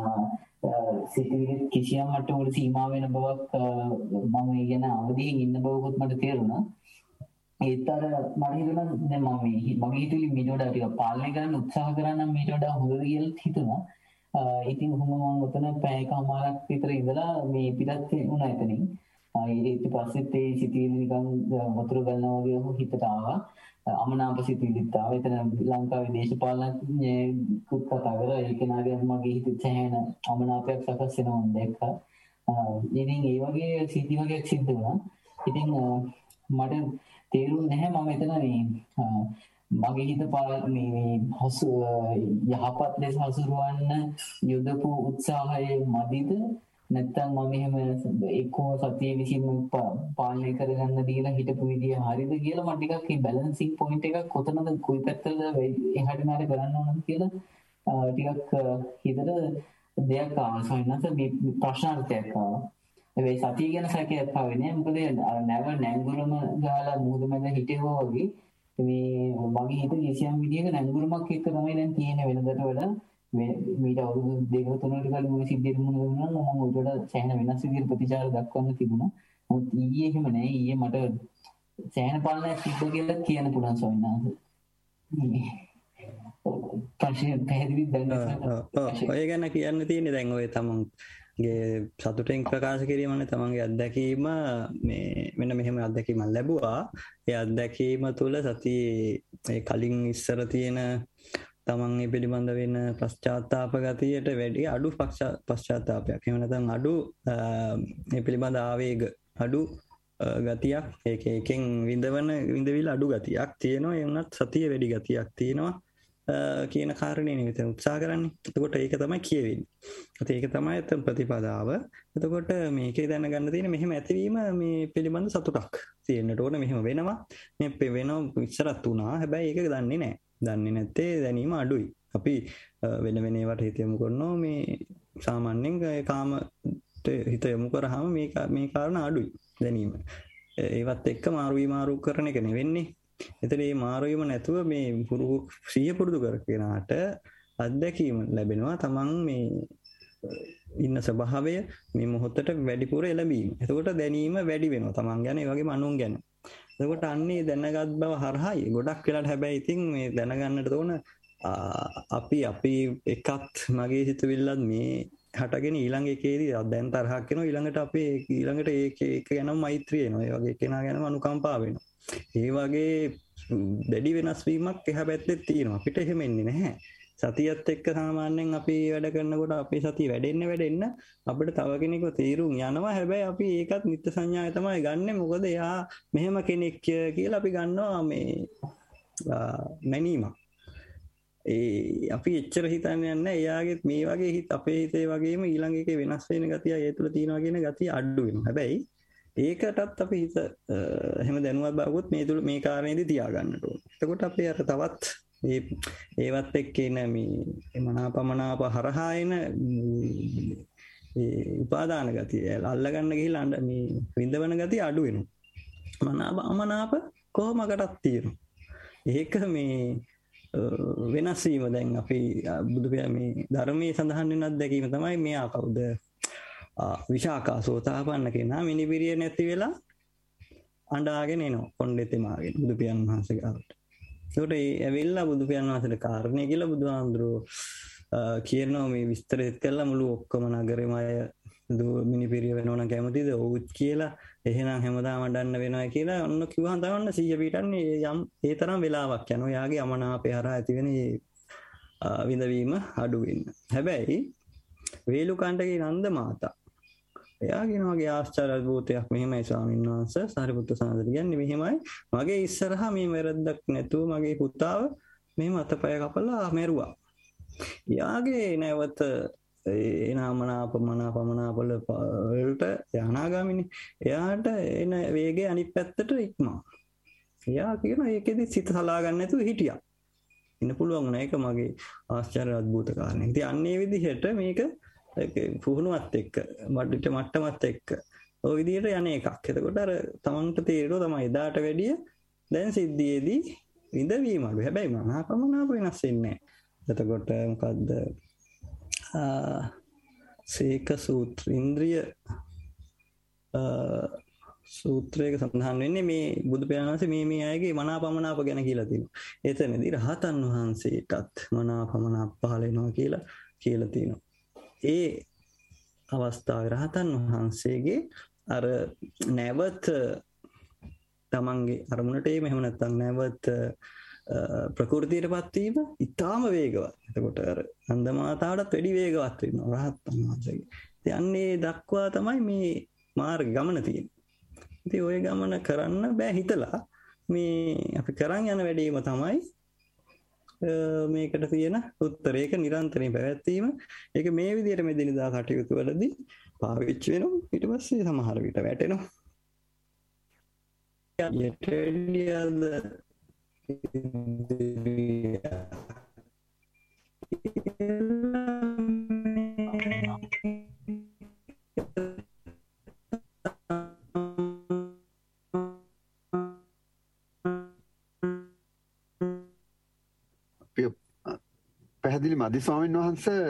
Speaker 10: සිතිවිලි කිසියම් මට්ටමකට සීමා වෙන බවක් මම ඉගෙන අවදීන් ඉන්න බවකුත් මට තේරුණා. ඒතර මම හිතුණා දැන් මම මගේ හිතවිලි මීට වඩා ටිකක් පාලනය කරන්න උත්සාහ කරා නම් මීට වඩා හොඳද කියලා හිතුණා. ඉතින් කොහොම මම උතන පැයකමාරක් විතර ඉඳලා මේ පිටත් වුණා එතනින්. ඊට පස්සෙත් ඒ සිතිවිලි නිකන් වතුර ගන්නවා වගේ හිතට ආවා. අමනාප සිතිවිලිත් ආවා. එතන ලංකාවේ දේශපාලනඥයෙකුත් කතා කරා. ඒ කෙනාගේ මගේ හිතේ සෑහෙන අමනාපයක් සකස් වෙනවා මම දැක්කා. ඉතින් ඒ වගේ සිද්ධි වගේක් සිද්ධ වුණා. ඉතින් මට තේරුන්නේ නැහැ මම එතන මේ මගේ හිත මේ හසු යහපත් ලෙස හසුරවන්න යොදපු උත්සාහයේ මදිද නැත්නම් මම එහෙම එක්කෝ සතිය විසින් පාලනය කරගන්න දීලා හිටපු විදිය හරිද කියලා මම ටිකක් මේ බැලන්සින් පොයින්ට් එකක් කොතනද කොයි පැත්තටද එහාට මෙහාට කරන්න ඕනද කියලා ටිකක් හිතට දෙයක් ආවා. සයින්ස් මේ ප්‍රශ්නාර්ථයක් ආවා. ඒ සතිය ගැන සැකයක් ආවේ නෑ. මොකද අර නැව නැංගුරම ගාලා මුහුද මැද හිටියෝ වගේ මේ මගේ හිත කිසියම් විදියක නැංගුරමක් එක්ක තමයි දැන් තියෙන වෙනදට වඩා මීට අවුරුදු දෙක තුනකට කලින් මේ සිද්ධියට මුහුණ දුන්නා නම් මම උඩට සෑහෙන වෙනස් විදියට ප්‍රතිචාර දක්වන්න තිබුණා. මොකද ඊයේ එහෙම නෑ. ඊයේ මට සෑහෙන පාලනයක් තිබ්බ කියලා කියන්න පුළුවන් ස්වාමීන් වහන්සේ. පස්සේ පැහැදිලි දැන්
Speaker 5: ඔය ගැන කියන්න තියෙන්නේ දැන් ඔය තමන්ගේ සතුටෙන් ප්‍රකාශ කිරීමනේ තමන්ගේ අත්දැකීම මේ මෙන්න මෙහෙම අත්දැකීමක් ලැබුවා. ඒ අත්දැකීම තුළ සතියේ කලින් ඉස්සර තියෙන තමන් මේ පිළිබඳ වෙන පශ්චාත්තාප ගතියට වැඩි අඩු පශ්චාත්තාපයක්. එහෙම නැත්නම් අඩු මේ පිළිබඳ ආවේග අඩු ගතියක් ඒක එකෙන් විඳවන විඳවිල අඩු ගතියක් තියෙනවා. ඒ වුණත් සතිය වැඩි ගතියක් තියෙනවා කියන කාරණේ නෙවෙයි උත්සාහ කරන්නේ. එතකොට ඒක තමයි කියවෙන්නේ. ඒක තමයි එතන ප්‍රතිපදාව. එතකොට මේකේ දැනගන්න තියෙන්නේ මෙහෙම ඇතිවීම මේ පිළිබඳ සතුටක් තියෙන්නට ඕන. මෙහෙම වෙනවා. මේ වෙනව ඉස්සරත් උනා. හැබැයි ඒක දන්නේ නැහැ. දන්නේ නැත්තේ දැනීම අඩුයි. අපි වෙන වෙන ඒවාට හිත යොමු කරනවා. මේ සාමාන්‍යයෙන් කාම හිත යොමු කරාම මේ මේ කාරණා අඩුයි දැනීම. ඒවත් එක්ක මාරු වී මාරු කරන එක නෙවෙන්නේ. එතන මේ මාරු වීම නැතුව මේ පුරුදු සිහිය පුරුදු කරගෙනාට අත්දැකීම ලැබෙනවා. තමන් මේ ඉන්න ස්වභාවය මේ මොහොතට වැඩිපුර එළඹීම. එතකොට දැනීම වැඩි වෙනවා. තමන් ගැන ඒ වගේම අනුන් ගැන. එතකොට අන්නේ දැනගත් බව හරහායි ගොඩක් වෙලාට හැබැයි ඉතින් මේ දැනගන්නට ඕන අපි අපි එකත් මගේ හිතවිල්ලත් මේ හටගෙන ඊළඟ එකේදී දැන් තරහක් වෙනවා ඊළඟට අපි ඊළඟට ඒක ඒක ගැනම මෛත්‍රිය එනවා. ඒ වගේ කෙනා ගැනම අනුකම්පාව වෙනවා. ඒ වගේ දැඩි වෙනස් වීමක් එහා පැත්තේ තියෙනවා. අපිට එහෙම එන්නේ නැහැ. සතියත් එක්ක සාමාන්‍යයෙන් අපි වැඩ කරනකොට අපේ සතිය වැඩෙන්න වැඩෙන්න අපිට තව කෙනෙක්ව තීරුම් යනවා. හැබැයි අපි ඒකත් නිත්‍ය සංඥාවේ තමයි ගන්නෙ. මොකද එයා මෙහෙම කෙනෙක් කියලා අපි ගන්නවා මේ මැනීමක්. ඒ අපි එච්චර හිතන්නේ නැහැ. එයාගෙත් මේ වගේ හිත අපේ හිතේ වගේම ඊළඟ එකේ වෙනස් වෙන ගතිය ඒ තුල තියෙනවා කියන ගතිය අඩු වෙනවා. හැබැයි ඒකටත් අපි හිත එහෙම දැනුවත් බවකුත් මේ තුල මේ කාරණේදී තියාගන්නට ඕනේ. එතකොට අපි අර තවත් මේ ඒවත් එක්ක එන මේ මනාපමනාප හරහා එන ඒ උපාදාන ගතිය අල්ල ගන්න ගිහිල්ලා මේ විඳවන ගතිය අඩු වෙනවා. මනාප අමනාප කොහොමකටත් තියෙනවා. ඒක මේ වෙනස් වීම දැන් අපි බුදු මේ ධර්මයේ සඳහන් වෙන අත්දැකීම තමයි මෙයා කවුද විශාකා සෝතාපන්න කෙනා මිනිබිරිය නැති වෙලා අඬාගෙන එනවා කොණ්ඩෙතෙමාගෙන බුදු පියාණන් වහන්සේ ගාවට. ඒකට ඒ ඇවිල්ලා බුදු පියාණන් වහන්සේට කාරණේ කියලා බුදුහාමුදුරුවෝ කියනවා මේ විස්තරෙත් කළා මුළු ඔක්කොම නගරෙම අය මිනිබිරිය වෙනවා නම් කැමතිද? ඔව්ත් කියලා. එහෙනම් හැමදාම අඬන්න වෙනවා කියලා ඔන්න කිව්වහම තමයි සිහිය පිටන්නේ යම් ඒ තරම් වෙලාවක් යනවා. යාගේ අමනාපේ හරහා ඇති වෙන විඳවීම අඩු වෙන්න. හැබැයි වේලුකණ්ඩගේ නන්ද මාතා එයාගෙන මගේ ආශ්චර්ය අද්භූතයක් මෙහෙමයි ස්වාමීන් වහන්සේ සාරිපුත්ත සාන්දර කියන්නේ මෙහෙමයි මගේ ඉස්සරහා මේ වැරද්දක් නැතුව මගේ පුතාව මෙහෙම අතපය කපලා මැරුවා. එයාගේ නැවත ඒ නාමනාප මනාපමනාපල වලට යනාගාමිනේ එයාට එන වේගය අනිත් පැත්තට ඉක්මවා. එයා කියන ඒකෙදි සිත සලා ගන්න නැතුව හිටියා. ඉන්න පුළුවන් වුණා. ඒක මගේ ආශ්චර්ය අද්භූත කාරණේ. ඉතින් අන්නේ විදිහට මේක පුහුණුවත් එක්ක මඩට මට්ටමත් එක්ක ඔය විදිහට යන එකක්. එතකොට අර තමන්ට තේරෙනවා තමයි එදාට වැඩිය දැන් සිද්ධියේදී විඳවීම අඩු. හැබැයි මනාපමනාප වෙනස් වෙන්නේ නැහැ. එතකොට මොකද්ද සීක සූත්‍ර ඉන්ද්‍රිය සූත්‍රයක සඳහන් වෙන්නේ මේ බුදු පියාණන් වහන්සේ මේ මේ අයගේ මනාපමනාප ගැන කියලා තියෙනවා. එතනදී රහතන් වහන්සේටත් මනාපමනාප පහල වෙනවා කියලා කියලා තියෙනවා. ඒ අවස්ථාවේ රහතන් වහන්සේගේ අර නැවත තමන්ගේ අරමුණට එීම එහෙම නැත්නම් නැවත ප්‍රകൃතියටපත් වීම ඊටාම වේගවත්. එතකොට අර නන්දමාතාවටත් වැඩි වේගවත් වෙනවා රහතන් වහන්සේගේ. ඉතින් අන්නේ දක්වා තමයි මේ මාර්ග ගමන තියෙන්නේ. ඉතින් ওই ගමන කරන්න බෑ හිතලා මේ අපි කරන් යන වැඩේම තමයි මේකට තියෙන උත්තරේ. ඒක නිරන්තරයෙන් පැවැත්වීම. ඒක මේ විදිහට මේ දිනදා කටයුතු වලදී පාවිච්චි වෙනවා. ඊට පස්සේ සමහර විට වැටෙනවා. යටෙලියද
Speaker 3: පැහැදිලි මදි ස්වාමීන් වහන්සේ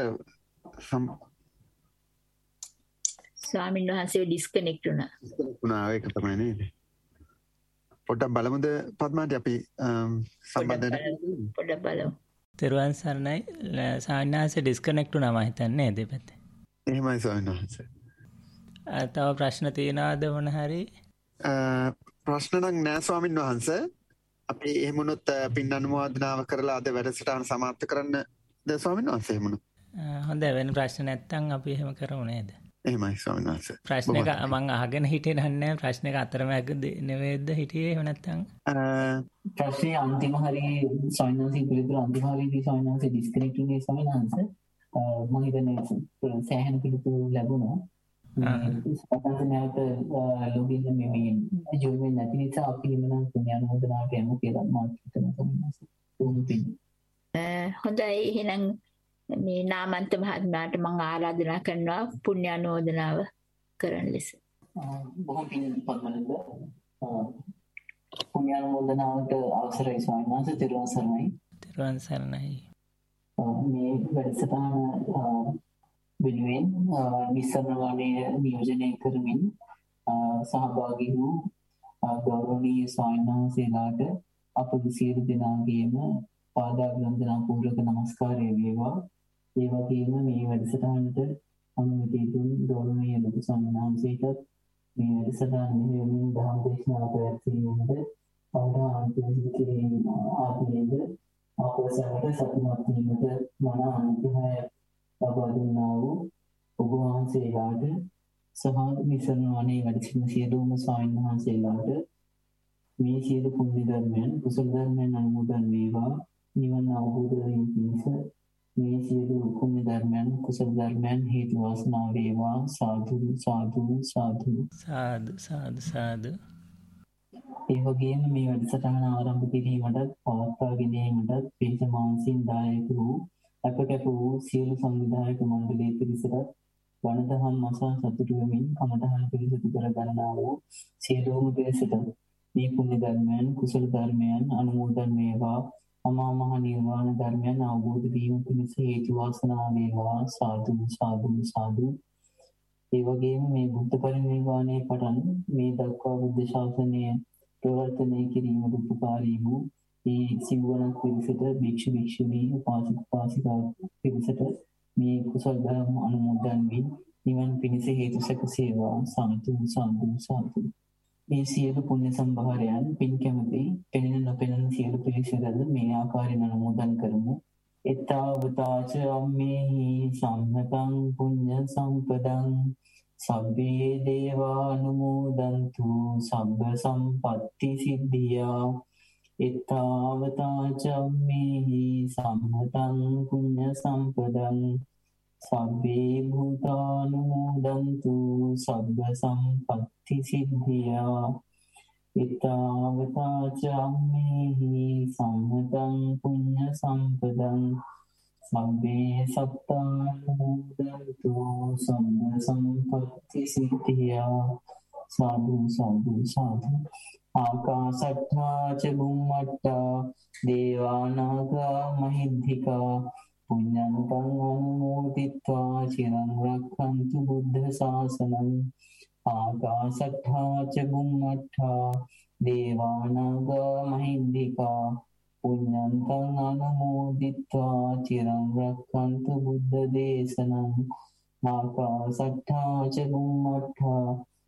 Speaker 1: ස්වාමීන් වහන්සේ ඩිස්කනෙක්ට් වුණා.
Speaker 3: වුණා ඒක තමයි නේද? පොඩ්ඩක් බලමුද පద్මාවති අපි සම්බන්ධ
Speaker 1: පොඩ්ඩක් බලමු.
Speaker 4: තෙරුවන් සරණයි. ස්වාමීන් වහන්සේ ඩිස්කනෙක්ට් වුණා මම හිතන්නේ දෙපැත්තේ.
Speaker 3: එහෙමයි ස්වාමීන් වහන්සේ.
Speaker 4: තව ප්‍රශ්න තියෙනවද මොන හරි?
Speaker 3: ප්‍රශ්න නම් නෑ ස්වාමීන් වහන්සේ. අපි එහෙම වුණොත් පින් අනුමෝදනාව කරලා අද වැඩසටහන සමාප්ත කරන්න ද ස්වාමීන් වහන්සේ එහෙම වුණොත්.
Speaker 4: හොඳයි වෙන ප්‍රශ්න නැත්නම් අපි එහෙම කරමු නේද?
Speaker 3: එහෙමයි ස්වාමීන් වහන්සේ.
Speaker 4: ප්‍රශ්න එක මම අහගෙන හිටියේ නැහැ. ප්‍රශ්න එක අතරමැද නෙවෙයිද හිටියේ එහෙම නැත්නම්?
Speaker 10: ප්‍රශ්නේ අන්තිම හරිය ස්වාමීන් වහන්සේ පිළිතුර අන්තිම හරියදී ස්වාමීන් වහන්සේ ඩිස්කනෙක්ට් වුණේ ස්වාමීන් වහන්සේ. මම හිතන්නේ සෑහෙන පිළිතුරු ලැබුණා. ස්වාමීන් නැවත ලොගින් මේ ජොයින් නැති නිසා අපි එමනම් පුණ්‍යානුමෝදනාවට යමු කියලා මම හිතනවා.
Speaker 1: හොඳයි එහෙනම් මේ නාමන්ත මහත්මයාට මම ආරාධනා කරනවා පුණ්‍යානුමෝදනාව කරන්න ලෙස.
Speaker 10: බොහොම පින් පත්මනද පුණ්‍යානුමෝදනාවට අවසරයි ස්වාමීන් වහන්සේ. තිරුවන් සරණයි.
Speaker 4: තිරුවන් සරණයි.
Speaker 10: මේ වැඩසටහන වෙනුවෙන් නිස්සරණ වනයේ නියෝජනය කරමින් සහභාගී වූ ගෞරවනීය ස්වාමීන් වහන්සේලාට අපගේ සියලු දෙනාගේම පාදාභිවන්දනා පූර්වක නමස්කාරය වේවා. ඒ වගේම මේ වැඩසටහනට අනුමැතිය දුන් ගෞරවනීය ලොකු ස්වාමීන් වහන්සේටත් මේ වැඩසටහන මෙහෙයමින් දහම් දේශනාව පැවැත්වීමට අවධානය කිරීම ආදීද අපසමට සතුටුමත් වීමට මන අනුග්‍රහය ලබා දුන්නා වූ ඔබ වහන්සේලාට සහ නිසරණ වනයේ වැඩ සිටින සියලුම ස්වාමීන් වහන්සේලාට මේ සියලු පුණ්‍ය ධර්මයන් කුසල ධර්මයන් අනුමෝදන් වේවා. නිවන අවබෝධ වීම පිණිස මේ සියලු පුණ්‍ය ධර්මයන් කුසල ධර්මයන් හේතු වාසනා වේවා. සාදු සාදු සාදු
Speaker 4: සාදු සාදු සාදු.
Speaker 10: ඒ වගේම මේ වැඩසටහන ආරම්භ කිරීමටත් පවත්වා ගැනීමටත් පිළිසමාන්සින් දායක වූ අපකැප වූ සියලු සංවිධායක මණ්ඩලයේ පිරිසට වනදහම් මසා සතුටු වෙමින් කමඨහන පිළිසුදු කර ගන්නා වූ සියලුම පිරිසට මේ පුණ්‍ය ධර්මයන් කුසල ධර්මයන් අනුමෝදන් වේවා. අමා මහ නිර්වාණ ධර්මයන් අවබෝධ වීම පිණිස හේතු වාසනා වේවා. සාදු සාදු සාදු. ඒ වගේම මේ බුද්ධ පරිනිර්වාණය පටන් මේ දක්වා බුද්ධ ශාසනය ප්‍රවර්තනය කිරීමට උපකාරී වූ මේ සිව්වනක් පිරිසට භික්ෂු භික්ෂුණී උපාසක උපාසිකා පිරිසට මේ කුසල ධර්ම අනුමෝදන් වී නිවන් පිණිස හේතු සැකසේවා. සාදු සාදු සාදු. මේ සියලු පුණ්‍ය සම්භාරයන් පින් කැමති පෙනෙන නොපෙනෙන සියලු පිරිසටද මේ ආකාරයෙන් අනුමෝදන් කරමු. එතාවතාච අම්මේහි සම්මතං පුඤ්ඤ සම්පදං සබ්බේ දේවානුමෝදන්තු සබ්බ සම්පත්ති සිද්ධියා එතාවතාච අම්මේහි සම්මතං පුඤ්ඤ සම්පදං සබ්බේ භූතානුමෝදන්තු සබ්බ සම්පත්ති සිද්ධියා එතාවතාච අම්මේහි සම්මතං පුඤ්ඤ සම්පදං සබ්බේ සත්තානුමෝදන්තු සබ්බ සම්පත්ති සිද්ධියා සාදු සාදු සාදු ආකාශට්ඨා ච බුම්මට්ඨා දේවානාගා මහිද්దికා පුඤ්ඤන්තං අනුමෝදිත්වා චිරං රක්ඛන්තු බුද්ධ ශාසනං ආකාශට්ඨා ච බුම්මට්ඨා දේවානාගා මහිද්దికා පුඤ්ඤන්තං අනුමෝදිත්වා චිරං රක්ඛන්තු බුද්ධ දේශනං ආකාශට්ඨා ච බුම්මට්ඨා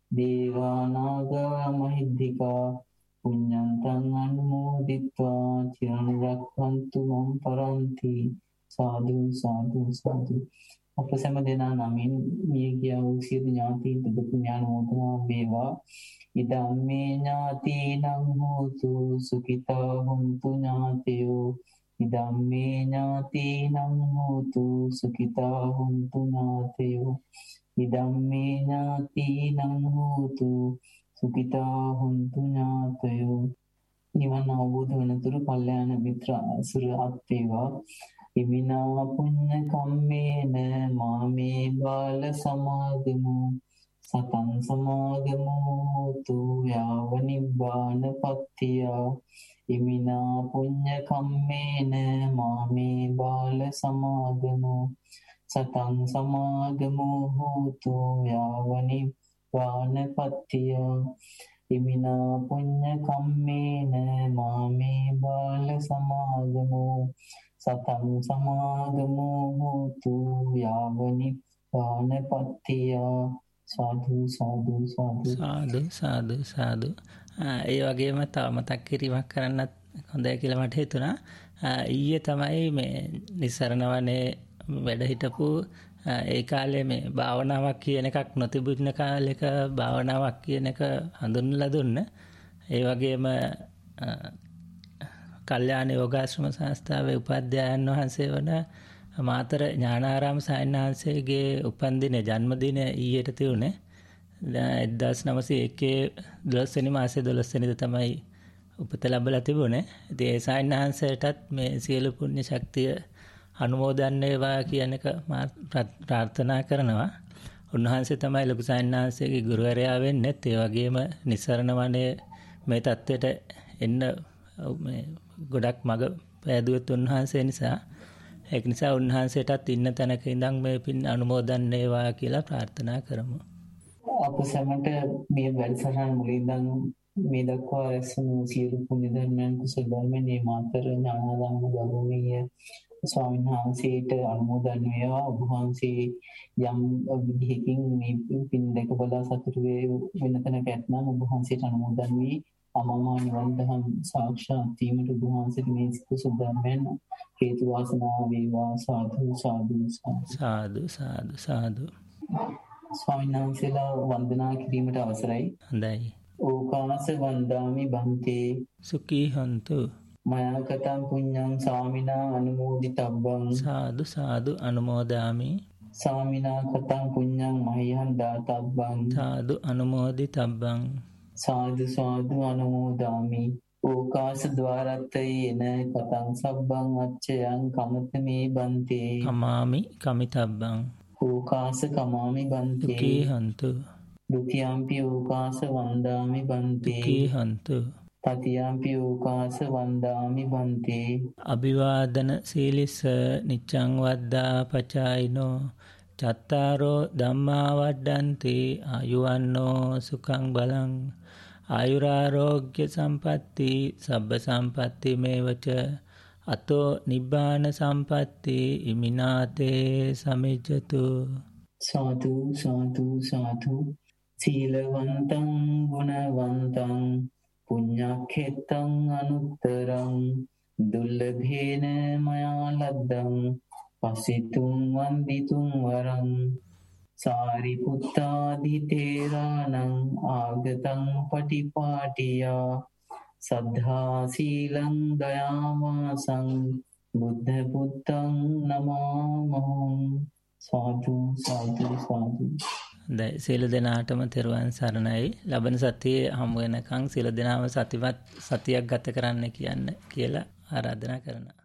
Speaker 10: දේවානාගා මහිද්దికා පුඤ්ඤන්තං අනුමෝදිත්වා චිරං රක්ඛන්තු මම් පරන්ති සාදු සාදු සාදු අප සෑම දෙනා නමින් මිය ගියා වූ සියලු ඥාතීන්ට පුණ්‍යානුමෝදනා වේවා ඉදම්මේ ඥාතීනං හෝතු සුඛිතා හොන්තු ඥාතයෝ ඉදම්මේ ඥාතීනං හෝතු සුඛිතා හොන්තු ඥාතයෝ ඉදම්මේ ඥාතීනං හෝතු සුඛිතා හොන්තු ඥාතයෝ නිවන් අවබෝධ වනතුරු කල්යාණ මිත්‍ර අසුර අත්වේවා ඉමිනා පුඤ්ඤ කම්මේන මාමේ බාල සමාගමු සතං සමාගමු තු යාව නිබ්බාන පත්තිය ඉමිනා පුඤ්ඤ කම්මේන මාමේ බාල සමාගමු සතං සමාගමු තු යාව නිබ්බාන පත්තිය ඉමිනා පුඤ්ඤ කම්මේන මාමේ බාල සමාගමු සතං සමාගමෝ හෝතු යාව නිබ්බාන පත්තිය සාදු සාදු සාදු
Speaker 4: සාදු සාදු සාදු ඒ වගේම තව මතක් කිරීමක් කරන්නත් හොඳයි කියලා මට හිතුණා. ඊයේ තමයි මේ නිසරණ වනේ වැඩ හිටපු ඒ කාලේ මේ භාවනාවක් කියන එකක් නොතිබුණ කාලෙක භාවනාවක් කියන එක හඳුන්වලා දුන්න. ඒ වගේම කල්යාණ යෝගාශ්‍රම සංස්ථාවේ උපාධ්‍යායන් වහන්සේ වන මාතර ඥානාරාම සායනහන්සේගේ උපන්දින ජන්මදින ඊයට තියුණේ. එක්දාස් නවසිය එකේ දොළොස් වෙනි මාසේ දොළොස් වෙනිදා තමයි උපත ලැබලා තිබුණේ. ඉතින් ඒ සායනහන්සේටත් මේ සියලු පුණ්‍ය ශක්තිය අනුමෝදන් වේවා කියන එක මා ප්‍රාර්ථනා කරනවා. උන්වහන්සේ තමයි ලොකු සායනහන්සේගේ ගුරුවරයා වෙන්නේ. ඒ වගේම නිසරණ වනේ මේ தත්වෙට එන්න මේ ගොඩක් මග පෑදුවත් උන්වහන්සේ නිසා ඒක නිසා උන්වහන්සේටත් ඉන්න තැනක ඉඳන් මේ පින් අනුමෝදන් වේවා කියලා ප්‍රාර්ථනා කරමු.
Speaker 10: අප සැමට මේ වැඩසටහන මුලින්දන් මේ දක්වා රැස්වුණු සියලු පුණ්‍ය ධර්මයන් කුසල ධර්මයන් මේ මාතර ඥානාරාම ගෞරවනීය ස්වාමීන් වහන්සේට අනුමෝදන් වේවා. ඔබ වහන්සේ යම් විදිහකින් මේ පින් දැක බලා සතුටු වෙන තැනක ඇත්නම් ඔබ වහන්සේට අනුමෝදන් වී අමමා නිවන් දහම් සාක්ෂාත් වීමට ඔබ වහන්සේට මේ කුසල ධර්මයන් හේතු වාසනා වේවා. සාදු සාදු
Speaker 4: සාදු සාදු සාදු.
Speaker 10: ස්වාමීන් වහන්සේලා වන්දනා කිරීමට අවසරයි.
Speaker 4: හොඳයි.
Speaker 10: ඕකාස වන්දාමි බන්තේ
Speaker 4: සුඛී හන්තු
Speaker 10: මයා කතං පුඤ්ඤං සාමිනා අනුමෝදිතබ්බං
Speaker 4: සාදු සාදු අනුමෝදාමි
Speaker 10: සාමිනා කතං පුඤ්ඤං මහියං දාතබ්බං
Speaker 4: සාදු අනුමෝදිතබ්බං
Speaker 10: සාදු සාදු අනුමෝදාමි ඕකාස ద్వාරත්තේන කතං සබ්බං අච්චයං කමතමේ බන්තේ
Speaker 4: කමාමි කමිතබ්බං
Speaker 10: ඕකාස කමාමි බන්තේ
Speaker 4: සුඛී හන්තු
Speaker 10: ဒုတိယံ පි ඕකාස වන්දාමි බන්තේ
Speaker 4: සුඛී හන්තු
Speaker 10: තතියම් පි ඕකාස වන්දාමි බන්තේ
Speaker 4: අභිවාදන සීලිස නිච්ඡං වද්දා පචායිනෝ චත්තාරෝ ධම්මා වඩ්ඩන්ති ආයුවන්නෝ සුඛං බලං ආයුරාෝග්‍ය සම්පatti සබ්බ සම්පatti මේවච අතෝ නිබ්බාන සම්පatti ඉමිනාතේ සමිජ්ජතු.
Speaker 10: සාදු සාදු සාදු. සීලවන්තං ගුණවන්තං පුඤ්ඤක්ඛෙත්තං අනුත්තරං දුර්ලභේන මයා ලද්දං පසිතුම් වන්දිතුම් වරං සාරිපුත්තාදි තේරාණං ආගතං පටිපාටියා සද්ධා සීලං දයාවාසං බුද්ධ පුත්තං නමාමහං. සාදු සාදු සාදු.
Speaker 4: දැන් සියලු දෙනාටම තෙරුවන් සරණයි. ලබන සතියේ හමු වෙනකන් සියලු දෙනාම සතිමත් සතියක් ගත කරන්න කියන්න කියලා ආරාධනා කරනවා.